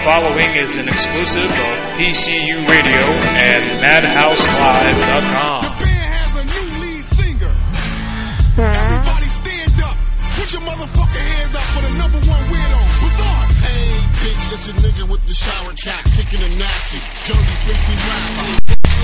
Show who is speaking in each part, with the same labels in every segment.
Speaker 1: following is an exclusive of PCU Radio and MadhouseLive.com.
Speaker 2: The band has a new lead singer. Everybody stand up. Put your motherfucking hands up for the number one weirdo. Bizarre. Hey, bitch, it's a nigga with the shower cap, kicking and nasty. Dirty, filthy rap.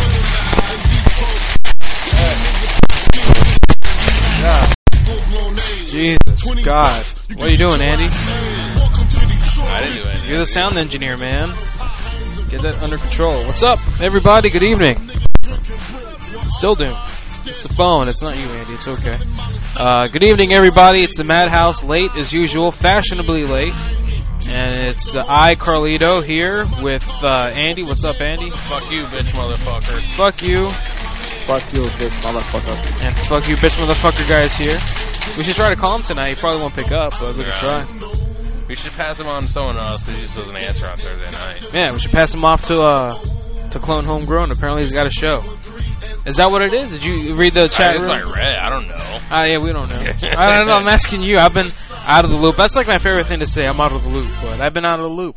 Speaker 3: Jesus God. What are you doing, Andy?
Speaker 4: I didn't do anything.
Speaker 3: You're the sound engineer, man. Get that under control. What's up, everybody? Good evening. Still doing. It's the phone. It's not you, Andy. It's okay. Good evening, everybody. It's the Madhouse, late as usual, fashionably late. And it's I, Carlito, here with Andy. What's up, Andy?
Speaker 4: Fuck you, bitch motherfucker.
Speaker 3: Fuck you.
Speaker 5: Fuck you, bitch motherfucker.
Speaker 3: And fuck you, bitch motherfucker guys here. We should try to call him tonight. He probably won't pick up, but we can try.
Speaker 4: We should pass him on to someone else because he just doesn't answer on Thursday night.
Speaker 3: Yeah, we should pass him off to Clone Homegrown. Apparently he's got a show. Is that what it is? Did you read the chat room?
Speaker 4: I read. I don't know.
Speaker 3: Yeah, we don't know. I don't know. I'm asking you. I've been out of the loop. That's like my favorite thing to say. I'm out of the loop, but I've been out of the loop.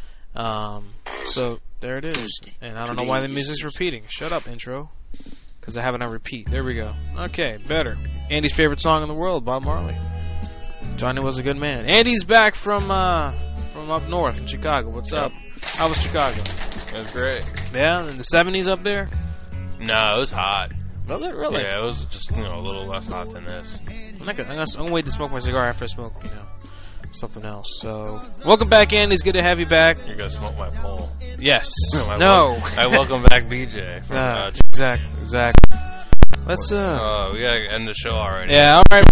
Speaker 3: So there it is. And I don't know why the music's repeating. Shut up, intro. Because I have it on repeat. There we go. Okay, better. Andy's favorite song in the world, Bob Marley. Johnny was a good man. Andy's back from up north in Chicago. What's up? How was Chicago?
Speaker 4: It was great.
Speaker 3: Yeah, in the 70s up there?
Speaker 4: No, it was hot.
Speaker 3: Was it really?
Speaker 4: Yeah, it was just a little less hot than this.
Speaker 3: I'm gonna wait to smoke my cigar after I smoke, something else. So, welcome back, Andy. It's good to have you back.
Speaker 4: You're gonna smoke my pole.
Speaker 3: Yes.
Speaker 4: No. I welcome back BJ.
Speaker 3: Exactly. Let's
Speaker 4: we gotta end the show already.
Speaker 3: Yeah. All right.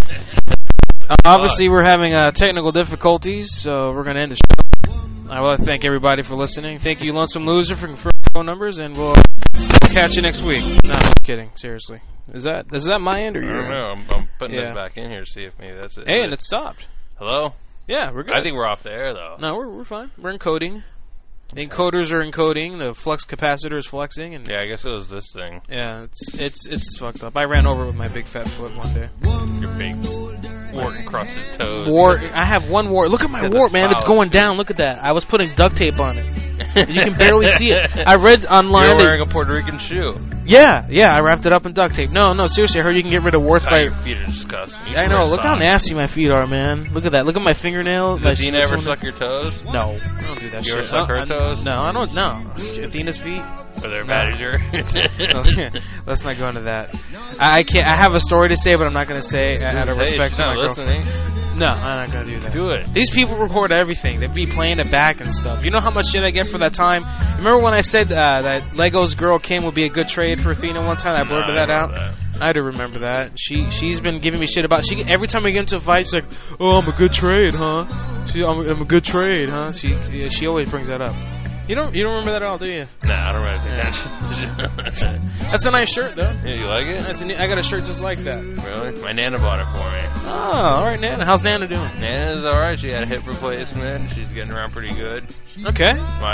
Speaker 3: Obviously, we're having technical difficulties, so we're gonna end the show. I want to thank everybody for listening. Thank you, Lonesome Loser, for phone numbers, and we'll catch you next week. No, I'm kidding. Seriously. Is that my end or your end?
Speaker 4: I don't know. I'm putting this back in here to see if maybe that's it.
Speaker 3: Hey, and it stopped.
Speaker 4: Hello?
Speaker 3: Yeah, we're good.
Speaker 4: I think we're off the air, though.
Speaker 3: No, we're fine. We're encoding. The encoders are encoding. The flux capacitor is flexing. And
Speaker 4: yeah, I guess it was this thing.
Speaker 3: Yeah, it's fucked up. I ran over with my big fat foot one day.
Speaker 4: Your big wart-encrusted toes.
Speaker 3: I have one wart. Look at my wart, man. It's going down. Look at that. I was putting duct tape on it. You can barely see it. I read online.
Speaker 4: You're wearing a Puerto Rican shoe.
Speaker 3: Yeah, I wrapped it up in duct tape. No, seriously, I heard you can get rid of warts by...
Speaker 4: Your feet are disgusting.
Speaker 3: I know, look how nasty my feet are, man. Look at that. Look at my fingernail.
Speaker 4: Does Athena ever suck your toes?
Speaker 3: No, I don't do that shit.
Speaker 4: You ever suck her toes?
Speaker 3: No, I don't, no. Athena's feet?
Speaker 4: Are they bad as your...
Speaker 3: Let's not go into that. I can't. I have a story to say, but I'm not going to say out of respect to my girlfriend. No, I'm not going to do that.
Speaker 4: Do it.
Speaker 3: These people record everything. They be playing it back and stuff. You know how much shit I get for that time? Remember when I said that Lego's Girl Kim would be a good trade for Athena one time? I blurted that out. I do remember that. She's been giving me shit about. Every time we get into a fight, she's like, "Oh, I'm a good trade, huh? I'm a good trade, huh?" She always brings that up. You don't remember that at all, do you?
Speaker 4: Nah, I don't remember that.
Speaker 3: That's a nice shirt, though.
Speaker 4: Yeah, you like it?
Speaker 3: I got a shirt just like that.
Speaker 4: Really? My Nana bought it for me.
Speaker 3: Oh, all right, Nana. How's Nana doing?
Speaker 4: Nana's all right. She had a hip replacement. She's getting around pretty good.
Speaker 3: Okay.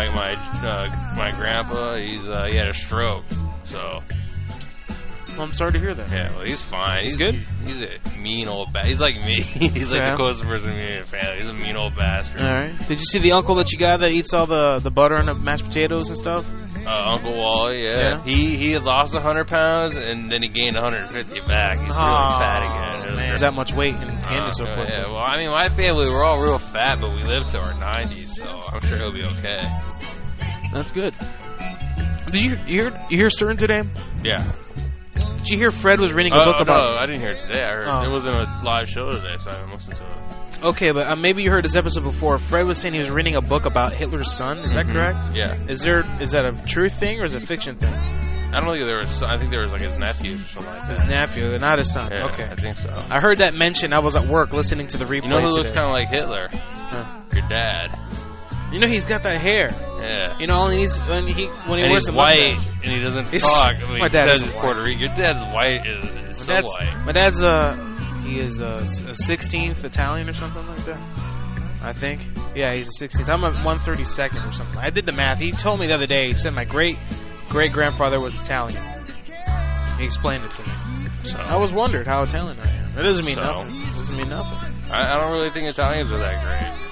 Speaker 4: My grandpa, he had a stroke, so.
Speaker 3: Well, I'm sorry to hear that.
Speaker 4: Yeah, well, he's fine.
Speaker 3: He's good?
Speaker 4: He's a mean old bastard. He's like me. He's like the closest person to me in the family. He's a mean old bastard.
Speaker 3: All right. Did you see the uncle that you got that eats all the butter and the mashed potatoes and stuff?
Speaker 4: Uncle Wally, yeah. He had lost 100 pounds, and then he gained 150 back. He's really fat again.
Speaker 3: Man, there's that much weight and gained it so quick.
Speaker 4: Yeah, well, I mean, my family, we're all real fat, but we live to our 90s, so I'm sure he'll be okay.
Speaker 3: That's good. Did you hear Stern today?
Speaker 4: Yeah.
Speaker 3: Did you hear Fred was reading a book about...
Speaker 4: No, I didn't hear it today. I heard it wasn't a live show today, so I haven't listened to it.
Speaker 3: Okay, but maybe you heard this episode before. Fred was saying he was reading a book about Hitler's son. Is that correct?
Speaker 4: Yeah.
Speaker 3: Is that a true thing or is it a fiction thing?
Speaker 4: I don't think there was... I think there was like his nephew or something like that.
Speaker 3: His nephew, not his son.
Speaker 4: Yeah,
Speaker 3: okay.
Speaker 4: I think so.
Speaker 3: I heard that mentioned. I was at work listening to the replay.
Speaker 4: You know who
Speaker 3: today.
Speaker 4: looks kind of like Hitler? Huh. Your dad.
Speaker 3: You know he's got that hair.
Speaker 4: Yeah.
Speaker 3: You know all he needs when he wears the
Speaker 4: white and he doesn't talk. I mean,
Speaker 3: my dad is
Speaker 4: Puerto Rican. Your dad's white is so white.
Speaker 3: My dad's he is a 16th Italian or something like that. I think. Yeah, he's a 16th. I'm a 132nd or something. I did the math. He told me the other day. He said my great grandfather was Italian. He explained it to me. So I was wondered how Italian I am. It doesn't mean nothing. It doesn't mean nothing.
Speaker 4: I don't really think Italians are that great.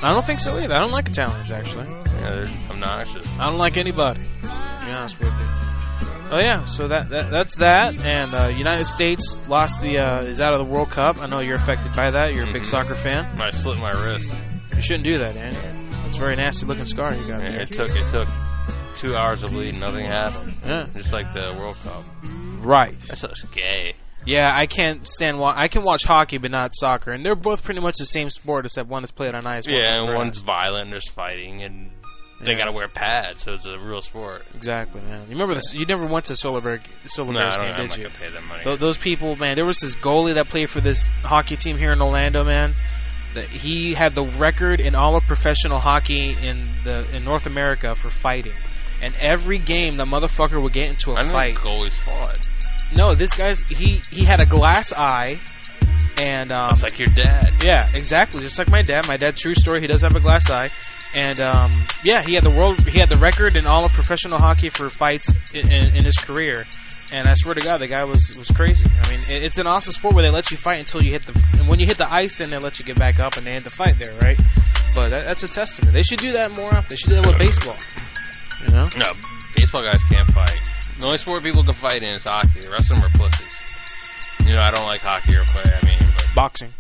Speaker 3: I don't think so either. I don't like Italians, actually.
Speaker 4: Yeah, they're obnoxious.
Speaker 3: I don't like anybody, to be honest with you. Oh yeah, so that's that, and United States lost is out of the World Cup. I know you're affected by that. You're a big soccer fan.
Speaker 4: I slit my wrist.
Speaker 3: You shouldn't do that, Andy. That's a very nasty looking scar you got there.
Speaker 4: It took 2 hours of bleeding. Nothing happened.
Speaker 3: Yeah.
Speaker 4: Just like the World Cup.
Speaker 3: Right.
Speaker 4: That's so gay.
Speaker 3: Yeah, I can't stand. I can watch hockey, but not soccer, and they're both pretty much the same sport, except one is played on ice.
Speaker 4: Yeah, and one's violent. And there's fighting, and they gotta wear pads, so it's a real sport.
Speaker 3: Exactly, man. You remember this? You never went to Solar Bears game, did you?
Speaker 4: I'm not gonna pay them money.
Speaker 3: Those people, man. There was this goalie that played for this hockey team here in Orlando, man. That he had the record in all of professional hockey in North America for fighting, and every game the motherfucker would get into a fight.
Speaker 4: Goalies fought.
Speaker 3: No, this guy's he had a glass eye, and
Speaker 4: it's like your dad.
Speaker 3: Yeah, exactly, just like my dad. My dad, true story. He does have a glass eye, and yeah, he had the record in all of professional hockey for fights in his career. And I swear to God, the guy was crazy. I mean, it's an awesome sport where they let you fight until you hit and when you hit the ice, then they let you get back up and they end the fight there, right? But that's a testament. They should do that more often. They should do that with baseball. You know?
Speaker 4: No, baseball guys can't fight. The only sport people can fight in is hockey. The rest of them are pussies. You know, I don't like hockey or play. I mean, but
Speaker 3: boxing.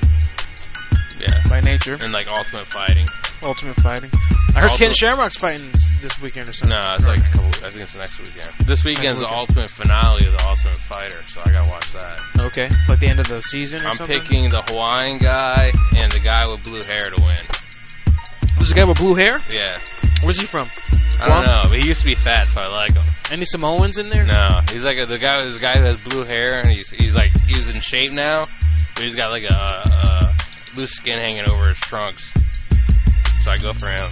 Speaker 4: Yeah.
Speaker 3: By nature.
Speaker 4: And like ultimate fighting.
Speaker 3: Ultimate fighting. I heard Ken Shamrock's fighting this weekend or something.
Speaker 4: No, it's like I think it's next weekend. This weekend's the ultimate finale of the Ultimate Fighter, so I gotta watch that.
Speaker 3: Okay, like the end of the season or
Speaker 4: I'm
Speaker 3: something?
Speaker 4: picking the Hawaiian guy and the guy with blue hair to win.
Speaker 3: There's a guy with blue hair?
Speaker 4: Yeah.
Speaker 3: Where's he from?
Speaker 4: I don't know, but he used to be fat, so I like him.
Speaker 3: Any Samoans in there?
Speaker 4: No, he's like the guy who has blue hair, and he's in shape now, but he's got like a loose skin hanging over his trunks. So I go for him.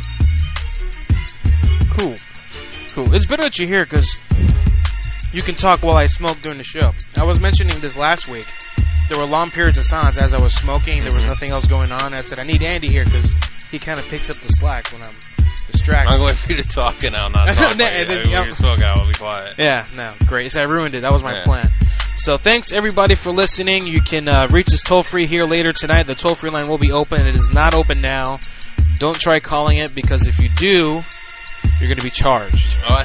Speaker 3: Cool. It's better that you're here because you can talk while I smoke during the show. I was mentioning this last week. There were long periods of silence as I was smoking. There was nothing else going on. I said, I need Andy here because he kind of picks up the slack when I'm distracted.
Speaker 4: I'm going for you to talk and I'll not talk. When you smoke, I will be quiet.
Speaker 3: Yeah, no, great. So I ruined it. That was my plan. So thanks, everybody, for listening. You can reach us toll-free here later tonight. The toll-free line will be open. It is not open now. Don't try calling it because if you do, you're going to be charged.
Speaker 4: Oh,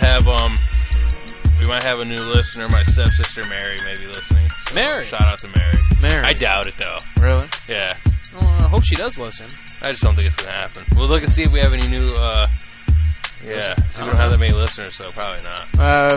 Speaker 4: we might have a new listener. My stepsister Mary may be listening. So
Speaker 3: Mary?
Speaker 4: Shout out to Mary.
Speaker 3: Mary.
Speaker 4: I doubt it, though.
Speaker 3: Really?
Speaker 4: Yeah.
Speaker 3: Well, I hope she does listen.
Speaker 4: I just don't think it's going to happen. We'll look and see if we have any new, yeah. So we don't have that many listeners, so probably not.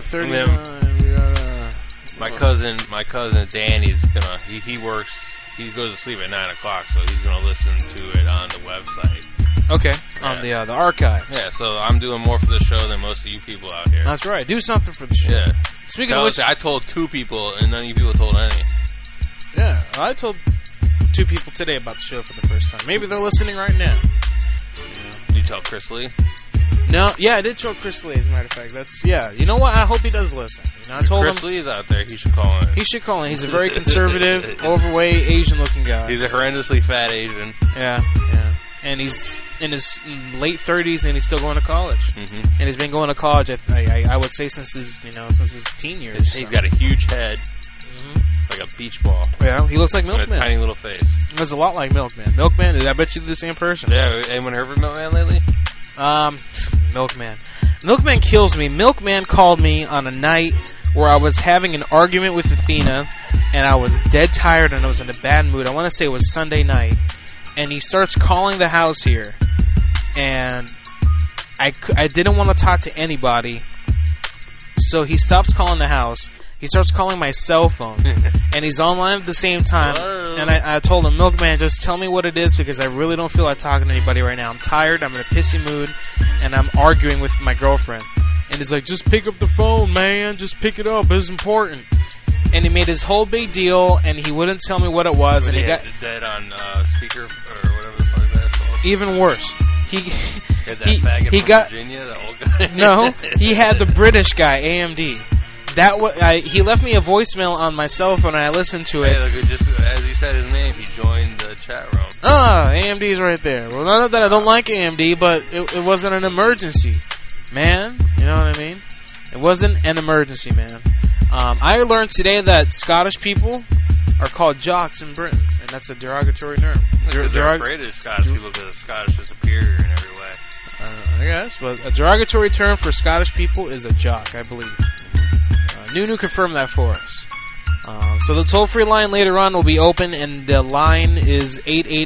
Speaker 3: 39.
Speaker 4: My cousin Danny's gonna, he works, he goes to sleep at 9 o'clock, so he's gonna listen to it on the website.
Speaker 3: Okay, on the archives.
Speaker 4: Yeah, so I'm doing more for the show than most of you people out here.
Speaker 3: That's right. Do something for the show.
Speaker 4: Yeah.
Speaker 3: Speaking of which,
Speaker 4: I told 2 people, and none of you people told any.
Speaker 3: Yeah, I told 2 people today about the show for the first time. Maybe they're listening right now.
Speaker 4: Did you tell Chris Lee?
Speaker 3: No, yeah, I did tell Chris Lee, as a matter of fact. You know what? I hope he does listen. You know, I told
Speaker 4: Chris Lee's out there, he should call in.
Speaker 3: He should call in. He's a very conservative, overweight, Asian-looking guy.
Speaker 4: He's a horrendously fat Asian.
Speaker 3: Yeah. And he's in his late 30s, and he's still going to college. Mm-hmm. And he's been going to college, I would say, since his teen years.
Speaker 4: He's got a huge head. Mm-hmm. Like a beach ball.
Speaker 3: Yeah, he looks like Milkman.
Speaker 4: And a tiny little face.
Speaker 3: He looks a lot like Milkman. Milkman, I bet you the same person.
Speaker 4: Yeah, anyone heard of Milkman lately?
Speaker 3: Milkman. Milkman kills me. Milkman called me on a night where I was having an argument with Athena, and I was dead tired and I was in a bad mood. I want to say it was Sunday night. And he starts calling the house here, and I didn't want to talk to anybody, so he stops calling the house. He starts calling my cell phone, and he's online at the same time. Hello. And I told him, Milkman, just tell me what it is because I really don't feel like talking to anybody right now. I'm tired, I'm in a pissy mood, and I'm arguing with my girlfriend. And he's like, just pick up the phone, man. Just pick it up. It's important. And he made his whole big deal, and he wouldn't tell me what it was. And he got
Speaker 4: dead on speaker or whatever the fuck that's called.
Speaker 3: Even worse. He
Speaker 4: got Virginia, the old guy.
Speaker 3: No, he had the British guy, AMD. He left me a voicemail on my cell phone, and I listened to it.
Speaker 4: Hey, look, just as he said his name, he joined the chat room.
Speaker 3: AMD's right there. Well, not that I don't like AMD, but it wasn't an emergency, man. You know what I mean? It wasn't an emergency, man. I learned today that Scottish people are called jocks in Britain, and that's a derogatory term.
Speaker 4: Because they're afraid of Scottish people because the Scottish are superior in every way.
Speaker 3: I guess, but a derogatory term for Scottish people is a jock, I believe. Nunu confirmed that for us. So the toll-free line later on will be open, and the line is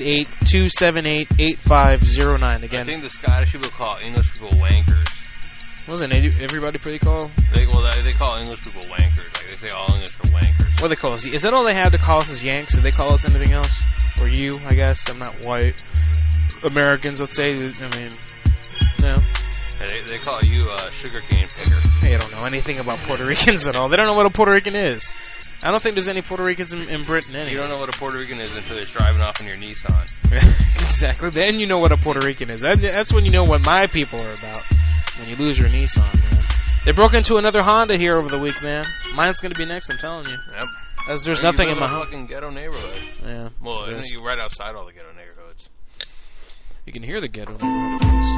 Speaker 3: 888-278-8509. Again,
Speaker 4: I think the Scottish people call English people wankers.
Speaker 3: Wasn't everybody pretty call?
Speaker 4: They call English people wankers. Like, they say all English are wankers.
Speaker 3: What do they call us? Is that all they have to call us as Yanks? Do they call us anything else? Or you, I guess. I'm not white. Americans, let's say. I mean, no.
Speaker 4: They call you sugarcane picker.
Speaker 3: Hey, I don't know anything about Puerto Ricans at all. They don't know what a Puerto Rican is. I don't think there's any Puerto Ricans in Britain anyway.
Speaker 4: You don't know what a Puerto Rican is until they're driving off in your Nissan.
Speaker 3: Exactly. Then you know what a Puerto Rican is. That's when you know what my people are about. When you lose your Nissan, man. They broke into another Honda here over the week, man. Mine's going to be next, I'm telling you.
Speaker 4: Yep.
Speaker 3: As there's nothing in my
Speaker 4: Honda. Fucking ghetto neighborhood.
Speaker 3: Yeah.
Speaker 4: Well, you're right outside all the ghetto neighborhoods.
Speaker 3: You can hear the ghetto neighborhoods.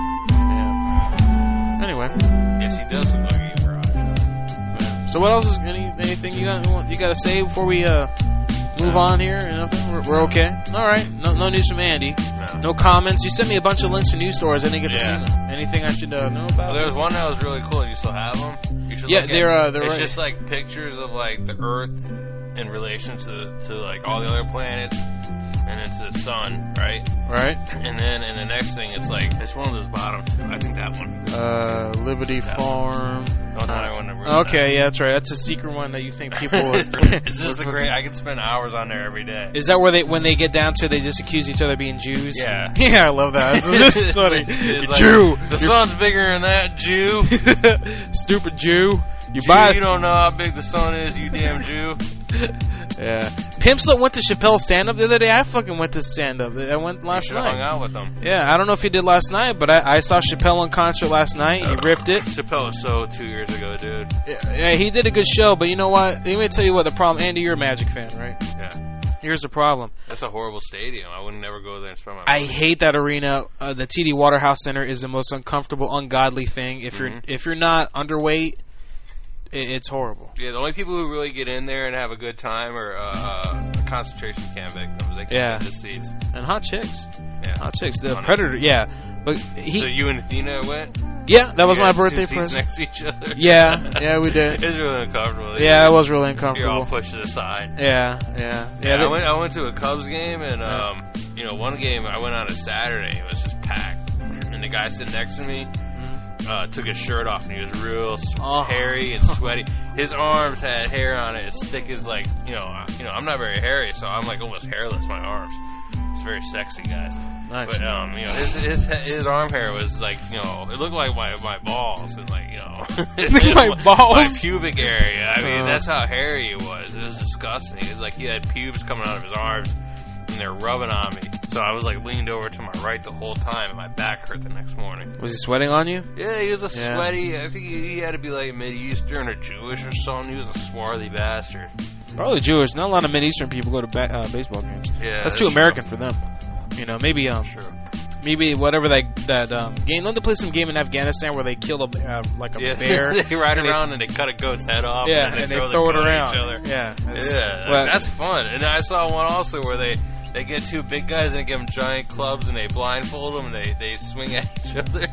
Speaker 3: Yeah. Anyway.
Speaker 4: Yes, he does look like a garage.
Speaker 3: Yeah. So what else is anything you got to say before we move on here? Nothing. We're okay. All right. No news from Andy. No comments. You sent me a bunch of links to news stories. I didn't get to see them. Anything I should know about?
Speaker 4: Well, there was one that was really cool. You still have them? You should look
Speaker 3: they're
Speaker 4: It's
Speaker 3: right.
Speaker 4: just like pictures of like the Earth in relation to like all the other planets and into the sun, right?
Speaker 3: Right.
Speaker 4: And then in the next thing, it's like it's one of those bottom two. I think that one.
Speaker 3: Liberty Farm.
Speaker 4: Don't tell anyone to read
Speaker 3: Okay, yeah, that's right. That's a secret one that you think people would.
Speaker 4: It's just the great. I could spend hours on there every day.
Speaker 3: Is that where when they get down to it, they just accuse each other of being Jews?
Speaker 4: Yeah.
Speaker 3: Yeah, I love that. This is funny.
Speaker 4: It's like,
Speaker 3: Jew.
Speaker 4: The sun's bigger than that, Jew.
Speaker 3: Stupid Jew.
Speaker 4: You don't know how big the sun is, you damn Jew.
Speaker 3: Yeah. Pimpslet went to Chappelle's stand-up the other day. I fucking went to stand-up. I went last night.
Speaker 4: Hung out with him.
Speaker 3: Yeah, I don't know if he did last night, but I saw Chappelle in concert last night. He ripped it.
Speaker 4: Chappelle was so 2 years ago, dude.
Speaker 3: Yeah, he did a good show, but you know what? Let me tell you what the problem. Andy, you're a Magic fan, right?
Speaker 4: Yeah.
Speaker 3: Here's the problem.
Speaker 4: That's a horrible stadium. I would never go there and spend my
Speaker 3: I
Speaker 4: money.
Speaker 3: hate that arena. The TD Waterhouse Center is the most uncomfortable, ungodly thing. If you're not underweight, it's horrible.
Speaker 4: Yeah, the only people who really get in there and have a good time are concentration camp victims. They can't get the seats.
Speaker 3: And hot chicks.
Speaker 4: Yeah.
Speaker 3: Hot chicks. The
Speaker 4: Honestly.
Speaker 3: Predator, yeah. But
Speaker 4: So you and Athena went?
Speaker 3: Yeah, that was
Speaker 4: You
Speaker 3: my
Speaker 4: had
Speaker 3: birthday
Speaker 4: two seats
Speaker 3: present.
Speaker 4: next to each other?
Speaker 3: Yeah, we did.
Speaker 4: It's really uncomfortable.
Speaker 3: Yeah, it was really
Speaker 4: You're
Speaker 3: uncomfortable.
Speaker 4: all pushed to the side.
Speaker 3: Yeah.
Speaker 4: I went to a Cubs game, and one game I went on a Saturday. It was just packed, and the guy sitting next to me took his shirt off, and he was real hairy and sweaty. His arms had hair on it as thick as I'm not very hairy, so I'm like almost hairless. My arms. It's very sexy, guys.
Speaker 3: Nice.
Speaker 4: But his arm hair was like it looked like my balls and
Speaker 3: my balls,
Speaker 4: my pubic area. I mean that's how hairy he was. It was disgusting. It was like he had pubes coming out of his arms and they're rubbing on me. So I was like leaned over to my right the whole time and my back hurt the next morning.
Speaker 3: Was he sweating on you?
Speaker 4: Yeah, he was a sweaty. I think he had to be like Mid-Eastern or Jewish or something. He was a swarthy bastard.
Speaker 3: Probably Jewish. Not a lot of Mid-Eastern people go to baseball games.
Speaker 4: Yeah,
Speaker 3: that's too American for them. Maybe maybe whatever that game. Don't they play some game in Afghanistan where they kill a bear?
Speaker 4: They ride around and they cut a goat's head off.
Speaker 3: Yeah,
Speaker 4: and they
Speaker 3: throw it around.
Speaker 4: At each other.
Speaker 3: Yeah,
Speaker 4: that's fun. And I saw one also where they get two big guys and they give them giant clubs and they blindfold them and they swing at each other.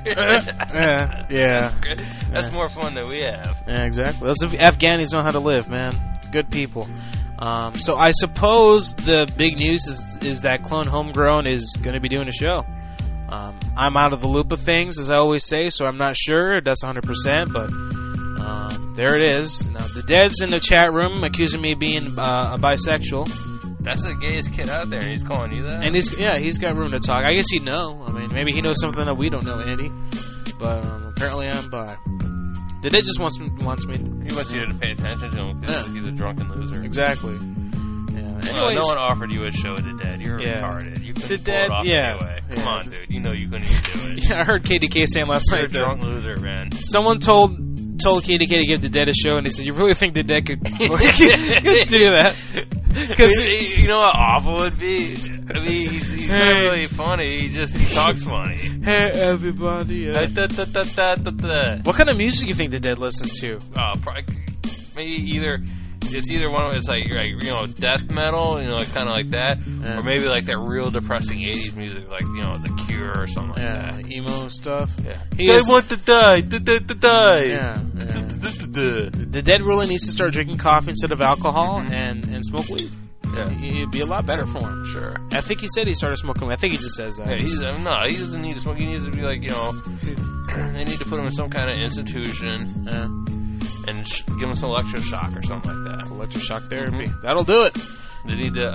Speaker 4: That's more fun than we have.
Speaker 3: Yeah, exactly. Those Afghanis know how to live, man. Good people. So I suppose the big news is that Clone Homegrown is going to be doing a show. I'm out of the loop of things, as I always say, so I'm not sure. That's 100%, but there it is. Now, the Dead's in the chat room accusing me of being a bisexual.
Speaker 4: That's the gayest kid out there, and he's calling you that?
Speaker 3: And he's got room to talk. I guess he'd know. I mean, maybe he knows something that we don't know, Andy. But apparently I'm bi. The Dead just wants me.
Speaker 4: He wants you to pay attention to him because he's a drunken loser.
Speaker 3: Exactly.
Speaker 4: No one offered you a show at The Dead. You're retarded. You couldn't pull it off anyway. Come on, dude. You know you couldn't even do it.
Speaker 3: Yeah, I heard KDK saying last night.
Speaker 4: You're a drunk loser, man.
Speaker 3: Someone told KDK to give The Dead a show, and he said, "You really think The Dead could do that?"
Speaker 4: Because you know how awful it would be. I mean, he's not really funny. He talks funny.
Speaker 3: Hey, everybody. What kind of music do you think The Dead listens to?
Speaker 4: Probably maybe either it's either one. It's like death metal, kind of like that, or maybe like that real depressing '80s music, like The Cure or something like that.
Speaker 3: Like emo stuff.
Speaker 4: Yeah. They want to die. Die.
Speaker 3: Yeah. The dead really needs to start drinking coffee instead of alcohol and smoke weed.
Speaker 4: Yeah.
Speaker 3: It'd be a lot better for him.
Speaker 4: Sure.
Speaker 3: I think he said he started smoking weed. I think he just says that.
Speaker 4: Yeah, he doesn't need to smoke. He needs to be like, they need to put him in some kind of institution and give him some electroshock or something like that.
Speaker 3: Electroshock therapy. That'll do it.
Speaker 4: They need to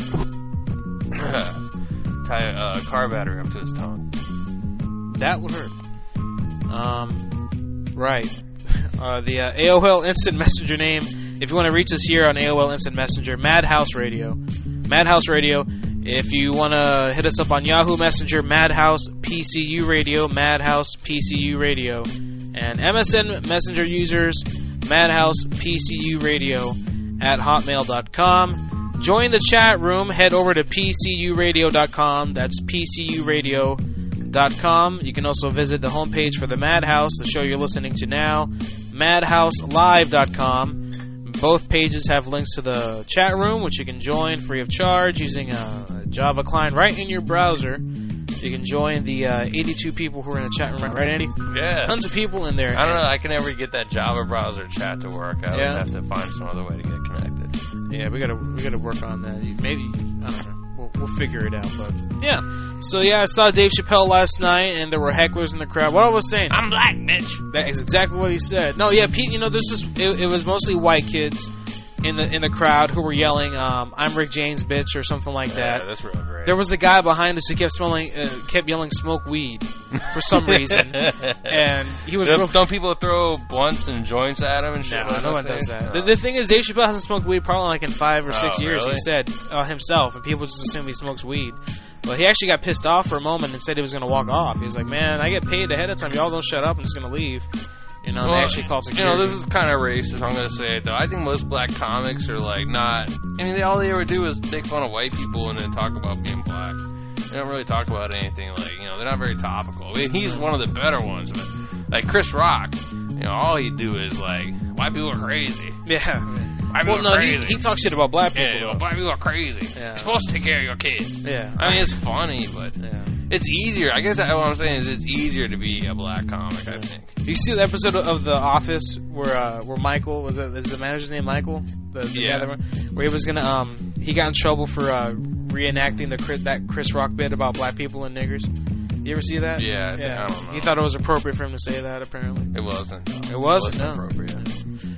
Speaker 4: tie a car battery up to his tongue.
Speaker 3: That would hurt. Right. The AOL Instant Messenger name, if you want to reach us here on AOL Instant Messenger, Madhouse Radio. Madhouse Radio. If you want to hit us up on Yahoo Messenger, Madhouse PCU Radio, Madhouse PCU Radio. And MSN Messenger users, Madhouse PCU Radio at hotmail.com. Join the chat room. Head over to PCUradio.com. That's PCUradio.com. You can also visit the homepage for the Madhouse, the show you're listening to now, MadhouseLive.com. Both pages have links to the chat room, which you can join free of charge using a Java client right in your browser. You can join the 82 people who are in the chat room, right, Andy?
Speaker 4: Yeah.
Speaker 3: Tons of people in there.
Speaker 4: I don't know. I can never get that Java browser chat to work. I always have to find some other way to get connected.
Speaker 3: Yeah, we gotta work on that. Maybe, I don't know. We'll figure it out, but yeah. So yeah, I saw Dave Chappelle last night, and there were hecklers in the crowd. What I was saying?
Speaker 4: I'm black, bitch.
Speaker 3: That is exactly what he said. No, yeah, Pete. There's just it was mostly white kids in the crowd who were yelling, "I'm Rick James, bitch," or something like that.
Speaker 4: Yeah, that's real great.
Speaker 3: There was a guy behind us who kept yelling, "Smoke weed," for some reason, and he was.
Speaker 4: Don't people throw blunts and joints at him and shit?
Speaker 3: No one does that. The thing is, Dave Chappelle hasn't smoked weed probably like in 5 or 6 years.
Speaker 4: Really?
Speaker 3: He said himself, and people just assume he smokes weed. But he actually got pissed off for a moment and said he was going to walk off. He was like, "Man, I get paid ahead of time. Y'all don't shut up. I'm just going to leave." They actually called security.
Speaker 4: This is kind of racist. I'm going to say it though. I think most black comics are like not. I mean, all they ever do is make fun of white people and then talk about being black. They don't really talk about anything like they're not very topical. I mean, he's one of the better ones, but like Chris Rock, all he do is like white people are crazy.
Speaker 3: Yeah. He talks shit about black people.
Speaker 4: Yeah, black people are crazy. Yeah. You're supposed to take care of your kids.
Speaker 3: Yeah.
Speaker 4: I mean, it's funny, but it's easier. I guess what I'm saying is it's easier to be a black comic, I think.
Speaker 3: You see the episode of The Office where Michael, is the manager's name Michael? The guy where he was gonna, he got in trouble for reenacting that Chris Rock bit about black people and niggers. You ever see that?
Speaker 4: Yeah. I don't know.
Speaker 3: He thought it was appropriate for him to say that, apparently.
Speaker 4: It wasn't.
Speaker 3: It wasn't? No.
Speaker 4: Appropriate.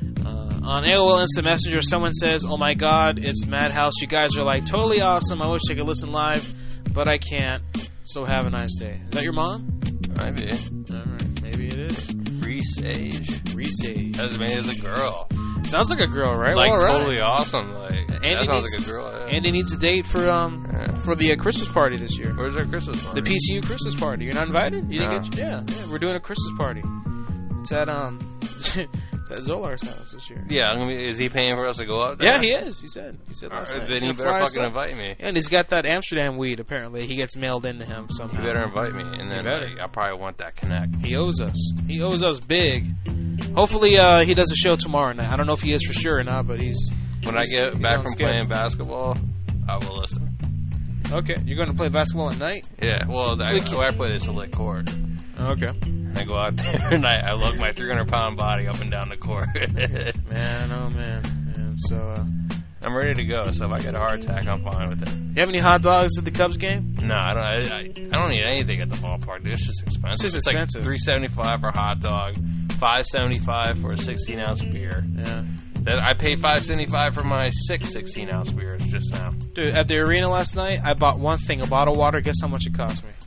Speaker 3: On AOL Instant Messenger, someone says, "Oh my God, it's Madhouse. You guys are like totally awesome. I wish I could listen live, but I can't. So have a nice day." Is that your mom?
Speaker 4: Maybe.
Speaker 3: All right, maybe it is.
Speaker 4: Resage.
Speaker 3: That's
Speaker 4: maybe it's a girl.
Speaker 3: Sounds like a girl, right?
Speaker 4: Like
Speaker 3: well, right.
Speaker 4: totally awesome. Like that sounds like a girl. Yeah.
Speaker 3: Andy needs a date for the Christmas party this year.
Speaker 4: Where's our Christmas party?
Speaker 3: The PCU Christmas party. You're not invited? You didn't get? Yeah. We're doing a Christmas party. It's at it's at Zolar's house this year.
Speaker 4: Yeah, is he paying for us to go up there?
Speaker 3: Yeah, he is. He said last night.
Speaker 4: Then he better fucking invite me.
Speaker 3: Yeah, and he's got that Amsterdam weed. Apparently, he gets mailed into him somehow.
Speaker 4: You better invite me, and then I probably want that connect.
Speaker 3: He owes us. He owes us big. Hopefully, he does a show tomorrow night. I don't know if he is for sure or not, but he's.
Speaker 4: When I get back from playing basketball, I will listen.
Speaker 3: Okay, you're going to play basketball at night?
Speaker 4: Yeah, well, I play this lit court.
Speaker 3: Okay.
Speaker 4: I go out there and I lug my 300-pound body up and down the court.
Speaker 3: Man, oh man. And so,
Speaker 4: I'm ready to go, so if I get a heart attack, I'm fine with it.
Speaker 3: You have any hot dogs at the Cubs game?
Speaker 4: No, I don't need anything at the ballpark, dude. It's just expensive.
Speaker 3: It's just expensive.
Speaker 4: Like $3.75 for a hot dog, $5.75 for a 16-ounce beer.
Speaker 3: Yeah.
Speaker 4: I paid $5.75 for my 6 16-ounce beers just now.
Speaker 3: Dude, at the arena last night, I bought one thing, a bottle of water. Guess how much it cost me?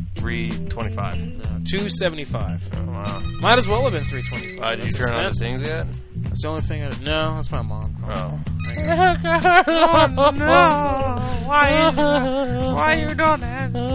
Speaker 4: $3.25.
Speaker 3: No, $2.75.
Speaker 4: Oh, wow.
Speaker 3: Might as well have been $3.25.
Speaker 4: Did you turn on the things yet?
Speaker 3: That's the only thing No, that's my mom.
Speaker 4: Oh.
Speaker 3: No. Why you don't answer?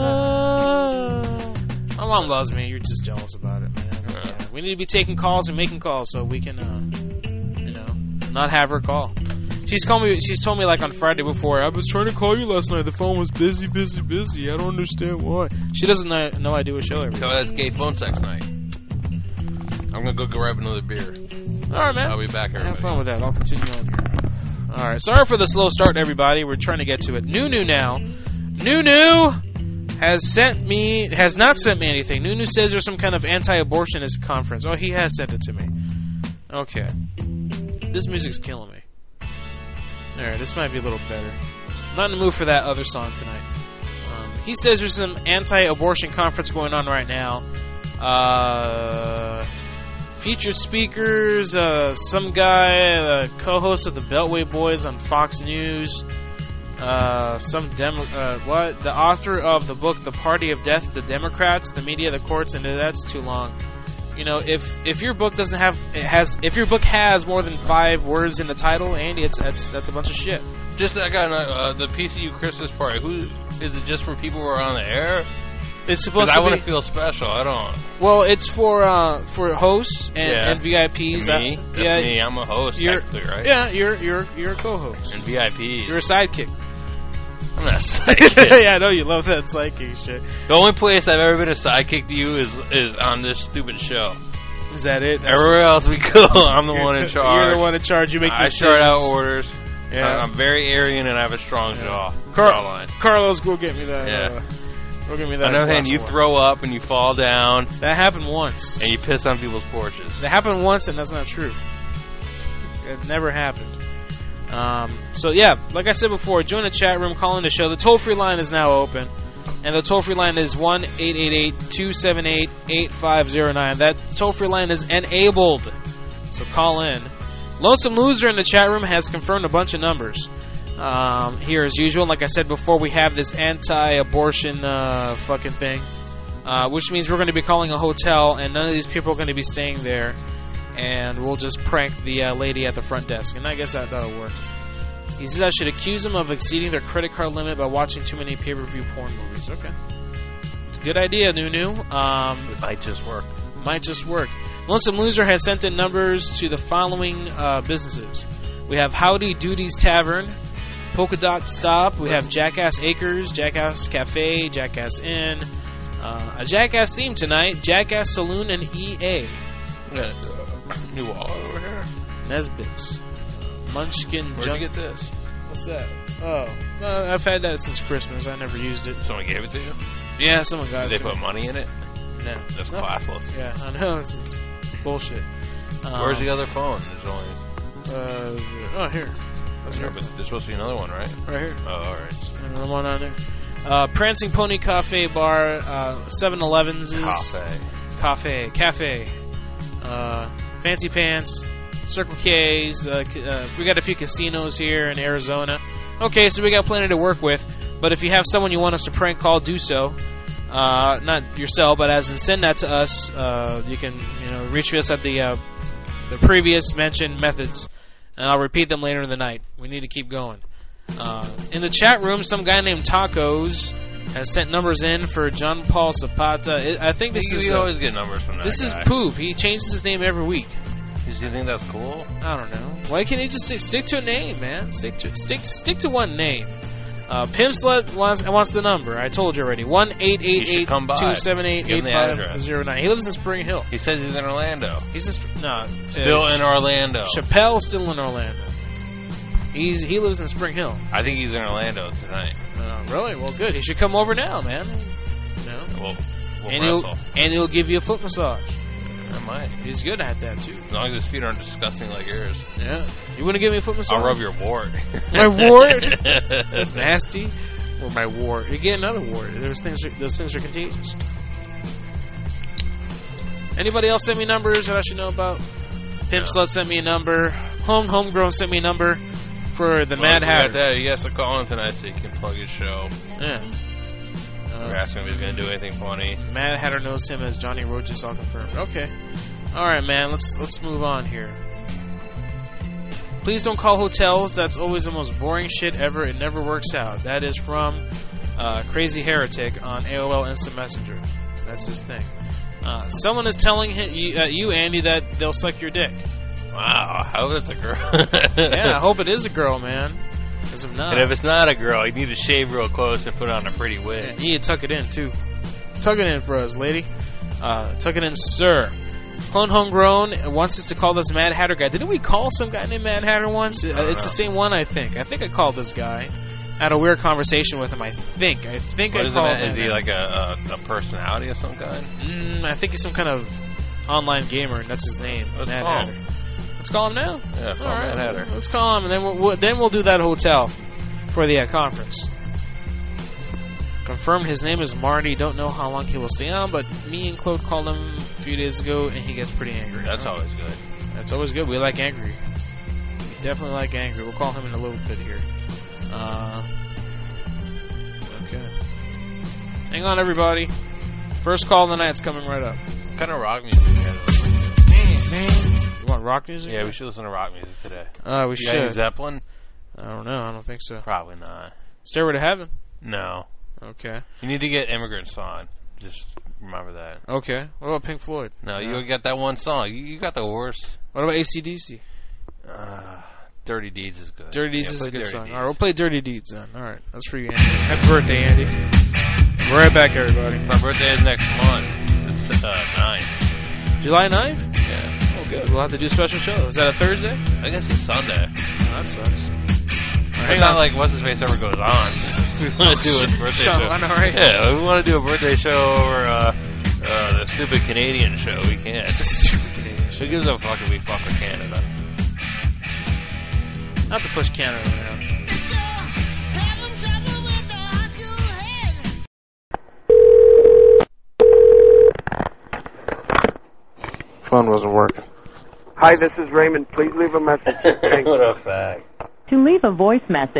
Speaker 3: My mom loves me. You're just jealous about it, man. Yeah. We need to be taking calls and making calls so we can, not have her call. She's told me like on Friday before, I was trying to call you last night. The phone was busy. I don't understand why. She doesn't know I do a show every day.
Speaker 4: So that's gay phone sex night. I'm going to go grab another beer.
Speaker 3: All right, man.
Speaker 4: I'll be back, everybody.
Speaker 3: Have fun with that. I'll continue on here. Alright, sorry for the slow start, everybody. We're trying to get to it. Nunu now. Nunu has not sent me anything. Nunu says there's some kind of anti-abortionist conference. Oh, he has sent it to me. Okay. This music's killing me. Alright, this might be a little better. I'm not in the mood for that other song tonight. He says there's some anti-abortion conference going on right now. Featured speakers, some guy, co-host of the Beltway Boys on Fox News, the author of the book The Party of Death, the Democrats, the media, the courts, and that's too long. You know, if your book if your book has more than 5 words in the title, Andy, that's a bunch of shit.
Speaker 4: Just that guy, the PCU Christmas party. Who is it? Just for people who are on the air?
Speaker 3: It's supposed to be.
Speaker 4: I want to feel special. I don't.
Speaker 3: Well, it's for hosts and VIPs.
Speaker 4: And me? That's me. I'm a host, technically, right?
Speaker 3: Yeah, you're a co-host.
Speaker 4: And VIPs.
Speaker 3: You're a sidekick.
Speaker 4: I'm not a sidekick.
Speaker 3: Yeah, I know you love that sidekick shit.
Speaker 4: The only place I've ever been a sidekick to you is on this stupid show.
Speaker 3: Is that it?
Speaker 4: Everywhere else we go, I'm the one in charge.
Speaker 3: You're the one in charge. You make
Speaker 4: I start out orders.
Speaker 3: Yeah.
Speaker 4: I'm very Aryan and I have a strong jaw.
Speaker 3: Carlos, go get me that.
Speaker 4: Yeah.
Speaker 3: Go get me that.
Speaker 4: On the other hand, you throw up and you fall down.
Speaker 3: That happened once.
Speaker 4: And you piss on people's porches.
Speaker 3: That happened once, and that's not true. It never happened. So yeah, like I said before, join the chat room, call in the show. The toll-free line is now open, and the toll-free line is 1-888-278-8509. That toll-free line is enabled, so call in. Lonesome Loser in the chat room has confirmed a bunch of numbers. Here as usual, like I said before, we have this anti-abortion fucking thing, which means we're going to be calling a hotel, and none of these people are going to be staying there. And we'll just prank the lady at the front desk. And I guess that'll work. He says I should accuse them of exceeding their credit card limit by watching too many pay-per-view porn movies. Okay. It's a good idea, Nunu.
Speaker 4: It might just work.
Speaker 3: Might just work. Lonesome Loser has sent in numbers to the following businesses. We have Howdy Doodie's Tavern, Polka Dot Stop. We have Jackass Acres, Jackass Cafe, Jackass Inn. A Jackass theme tonight, Jackass Saloon and EA.
Speaker 4: New wall over here.
Speaker 3: Nesbit's. Munchkin.
Speaker 4: Where'd you get this?
Speaker 3: What's that? Oh, I've had that since Christmas. I never used it.
Speaker 4: Someone gave it to you?
Speaker 3: Yeah, someone got it.
Speaker 4: Did they put money in it?
Speaker 3: No.
Speaker 4: That's classless.
Speaker 3: Yeah, I know. It's bullshit.
Speaker 4: Where's the other phone? There's only.
Speaker 3: Here.
Speaker 4: There's supposed to be another one, right?
Speaker 3: Right here.
Speaker 4: Oh, alright.
Speaker 3: Another one on there. Prancing Pony Cafe Bar, 7-Eleven's. Cafe. Fancy Pants, Circle K's. We got a few casinos here in Arizona. Okay, so we got plenty to work with. But if you have someone you want us to prank call, do so. Not yourself, but as in send that to us. You can reach us at the previous mentioned methods, and I'll repeat them later in the night. We need to keep going. In the chat room, some guy named Tacos has sent numbers in for John Paul Zapata. I think this is.
Speaker 4: You always get numbers from that
Speaker 3: This
Speaker 4: guy.
Speaker 3: is Poof. He changes his name every week.
Speaker 4: Do you think that's cool?
Speaker 3: I don't know. Why can't he just stick to a name, man? Stick to one name. Pimp Slut wants the number. I told you already. 1-888-278-8509. He lives in Spring Hill.
Speaker 4: He says he's in Orlando.
Speaker 3: He's
Speaker 4: still in Orlando.
Speaker 3: Chappelle's still in Orlando. He lives in Spring Hill.
Speaker 4: I think he's in Orlando tonight.
Speaker 3: Really? Well, good. He should come over now, man.
Speaker 4: We'll
Speaker 3: and he'll give you a foot massage.
Speaker 4: I might.
Speaker 3: He's good at that too.
Speaker 4: As long as his feet aren't disgusting like yours.
Speaker 3: Yeah. You want to give me a foot massage?
Speaker 4: I'll rub your wart.
Speaker 3: My wart? That's nasty. Or my wart. You get another wart. Those things are contagious. Anybody else send me numbers that I should know about? Pimp Slut sent me a number. Homegrown sent me a number for the Mad Hatter.
Speaker 4: He has to call in tonight so he can plug his show.
Speaker 3: Yeah.
Speaker 4: We're asking if he's going to do anything funny.
Speaker 3: Mad Hatter knows him as Johnny Roach. It's all confirmed. Okay. All right, man. Let's move on here. Please don't call hotels. That's always the most boring shit ever. It never works out. That is from Crazy Heretic on AOL Instant Messenger. That's his thing. Someone is telling you, Andy, that they'll suck your dick.
Speaker 4: Wow. I hope it's a girl.
Speaker 3: Yeah, I hope it is a girl, man. Because if not...
Speaker 4: And if it's not a girl, you need to shave real close and put on a pretty wig.
Speaker 3: Yeah, you need to tuck it in, too. Tuck it in for us, lady. Tuck it in, sir. Clone Homegrown wants us to call this Mad Hatter guy. Didn't we call some guy named Mad Hatter once? It's the same one, I think. I think I called this guy. I had a weird conversation with him, I think. I called him.
Speaker 4: Is he like a personality of some kind?
Speaker 3: I think he's some kind of online gamer, and that's his name.
Speaker 4: Let's call him.
Speaker 3: Let's call him now?
Speaker 4: Yeah, call
Speaker 3: All right,
Speaker 4: Mad Hatter.
Speaker 3: Let's call him, and then we'll do that hotel for the conference. Confirmed his name is Marty. Don't know how long he will stay on, but me and Claude called him a few days ago, and he gets pretty angry.
Speaker 4: That's always good.
Speaker 3: That's always good. We like angry. We definitely like angry. We'll call him in a little bit here. Okay. Hang on, everybody. First call of the night's coming right up.
Speaker 4: What kind of rock music do you have?
Speaker 3: Man. You want rock music?
Speaker 4: Yeah, we should listen to rock music today.
Speaker 3: We
Speaker 4: You
Speaker 3: should.
Speaker 4: got any Zeppelin?
Speaker 3: I don't know. I don't think so.
Speaker 4: Probably not.
Speaker 3: Stairway to Heaven?
Speaker 4: No.
Speaker 3: Okay.
Speaker 4: You need to get Immigrant Song. Just remember that.
Speaker 3: Okay. What about Pink Floyd?
Speaker 4: No, you got that one song. You got the worst.
Speaker 3: What about AC/DC?
Speaker 4: Dirty Deeds is good.
Speaker 3: Dirty Deeds is
Speaker 4: play
Speaker 3: a good
Speaker 4: Dirty
Speaker 3: song.
Speaker 4: Deeds.
Speaker 3: All right, we'll play Dirty Deeds then. All right. That's for you, Andy. Happy birthday, Andy. We're right back, everybody.
Speaker 4: My birthday is next month. It's 9th.
Speaker 3: July 9th?
Speaker 4: Yeah.
Speaker 3: Oh, good. We'll have to do a special show. Is that a Thursday?
Speaker 4: I guess it's Sunday.
Speaker 3: Oh, that sucks.
Speaker 4: It's not like What's His Face ever goes on. We want to do a birthday show.
Speaker 3: I know, right?
Speaker 4: Yeah, we want to do a birthday show over the stupid Canadian show. We can't.
Speaker 3: Stupid Canadian show.
Speaker 4: Who gives a fuck if we fuck with Canada?
Speaker 3: Not to push Canada around.
Speaker 5: Phone wasn't working.
Speaker 6: Hi, this is Raymond. Please leave a message. Thanks.
Speaker 4: What a fag.
Speaker 7: To leave a voice message.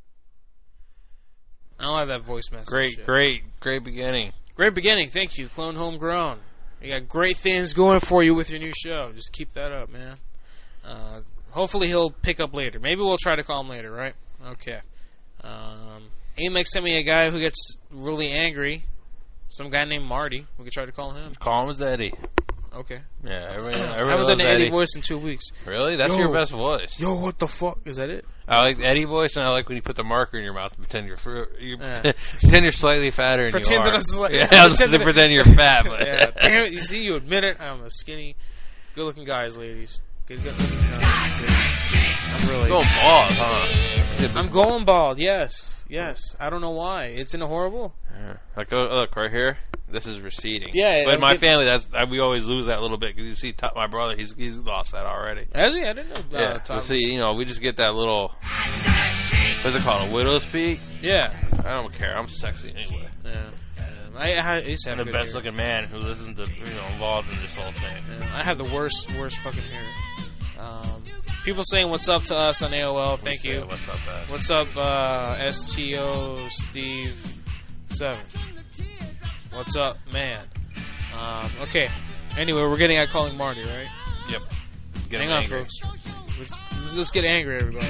Speaker 3: I don't have that voice message.
Speaker 4: Great beginning.
Speaker 3: Great beginning. Thank you, Clone Homegrown. You got great things going for you with your new show. Just keep that up, man. Hopefully he'll pick up later. Maybe we'll try to call him later, right? Okay. Amex sent me a guy who gets really angry. Some guy named Marty. We could try to call him.
Speaker 4: Call him as Eddie.
Speaker 3: Okay.
Speaker 4: Yeah, everyone
Speaker 3: I haven't done
Speaker 4: loves
Speaker 3: the Eddie voice in 2 weeks.
Speaker 4: Really? That's your best voice.
Speaker 3: Yo, what the fuck? Is that it?
Speaker 4: I like the Eddie voice, and I like when you put the marker in your mouth and pretend pretend you're slightly fatter than
Speaker 3: Pretend
Speaker 4: you are.
Speaker 3: that I'm slightly-
Speaker 4: I was going to pretend you're fat. But
Speaker 3: Yeah. Damn it. You see, you admit it. I'm a skinny, good-looking guys, ladies. Good-looking guys. I'm really...
Speaker 4: Going bald, huh?
Speaker 3: I'm going bald, yes. Yes. I don't know why. It's in a horrible...
Speaker 4: Yeah. Like, look, right here. This is receding.
Speaker 3: Yeah.
Speaker 4: But in my family, we always lose that little bit. Because you see my brother, he's lost that already.
Speaker 3: Has he? I didn't know.
Speaker 4: Yeah.
Speaker 3: Tom
Speaker 4: See, we just get that little... What's it called? A widow's peak?
Speaker 3: Yeah.
Speaker 4: I don't care. I'm sexy anyway.
Speaker 3: Yeah. I used to have
Speaker 4: I'm the
Speaker 3: good
Speaker 4: best
Speaker 3: hair.
Speaker 4: looking man who listens to, involved in this whole thing.
Speaker 3: Yeah, I have the worst fucking hair. People saying what's up to us on AOL. Thank you.
Speaker 4: What's up, guys?
Speaker 3: What's up, STO Steve 7? What's up, man? Okay. Anyway, we're getting at calling Marty, right?
Speaker 4: Yep.
Speaker 3: Hang on, folks. Let's get angry, everybody.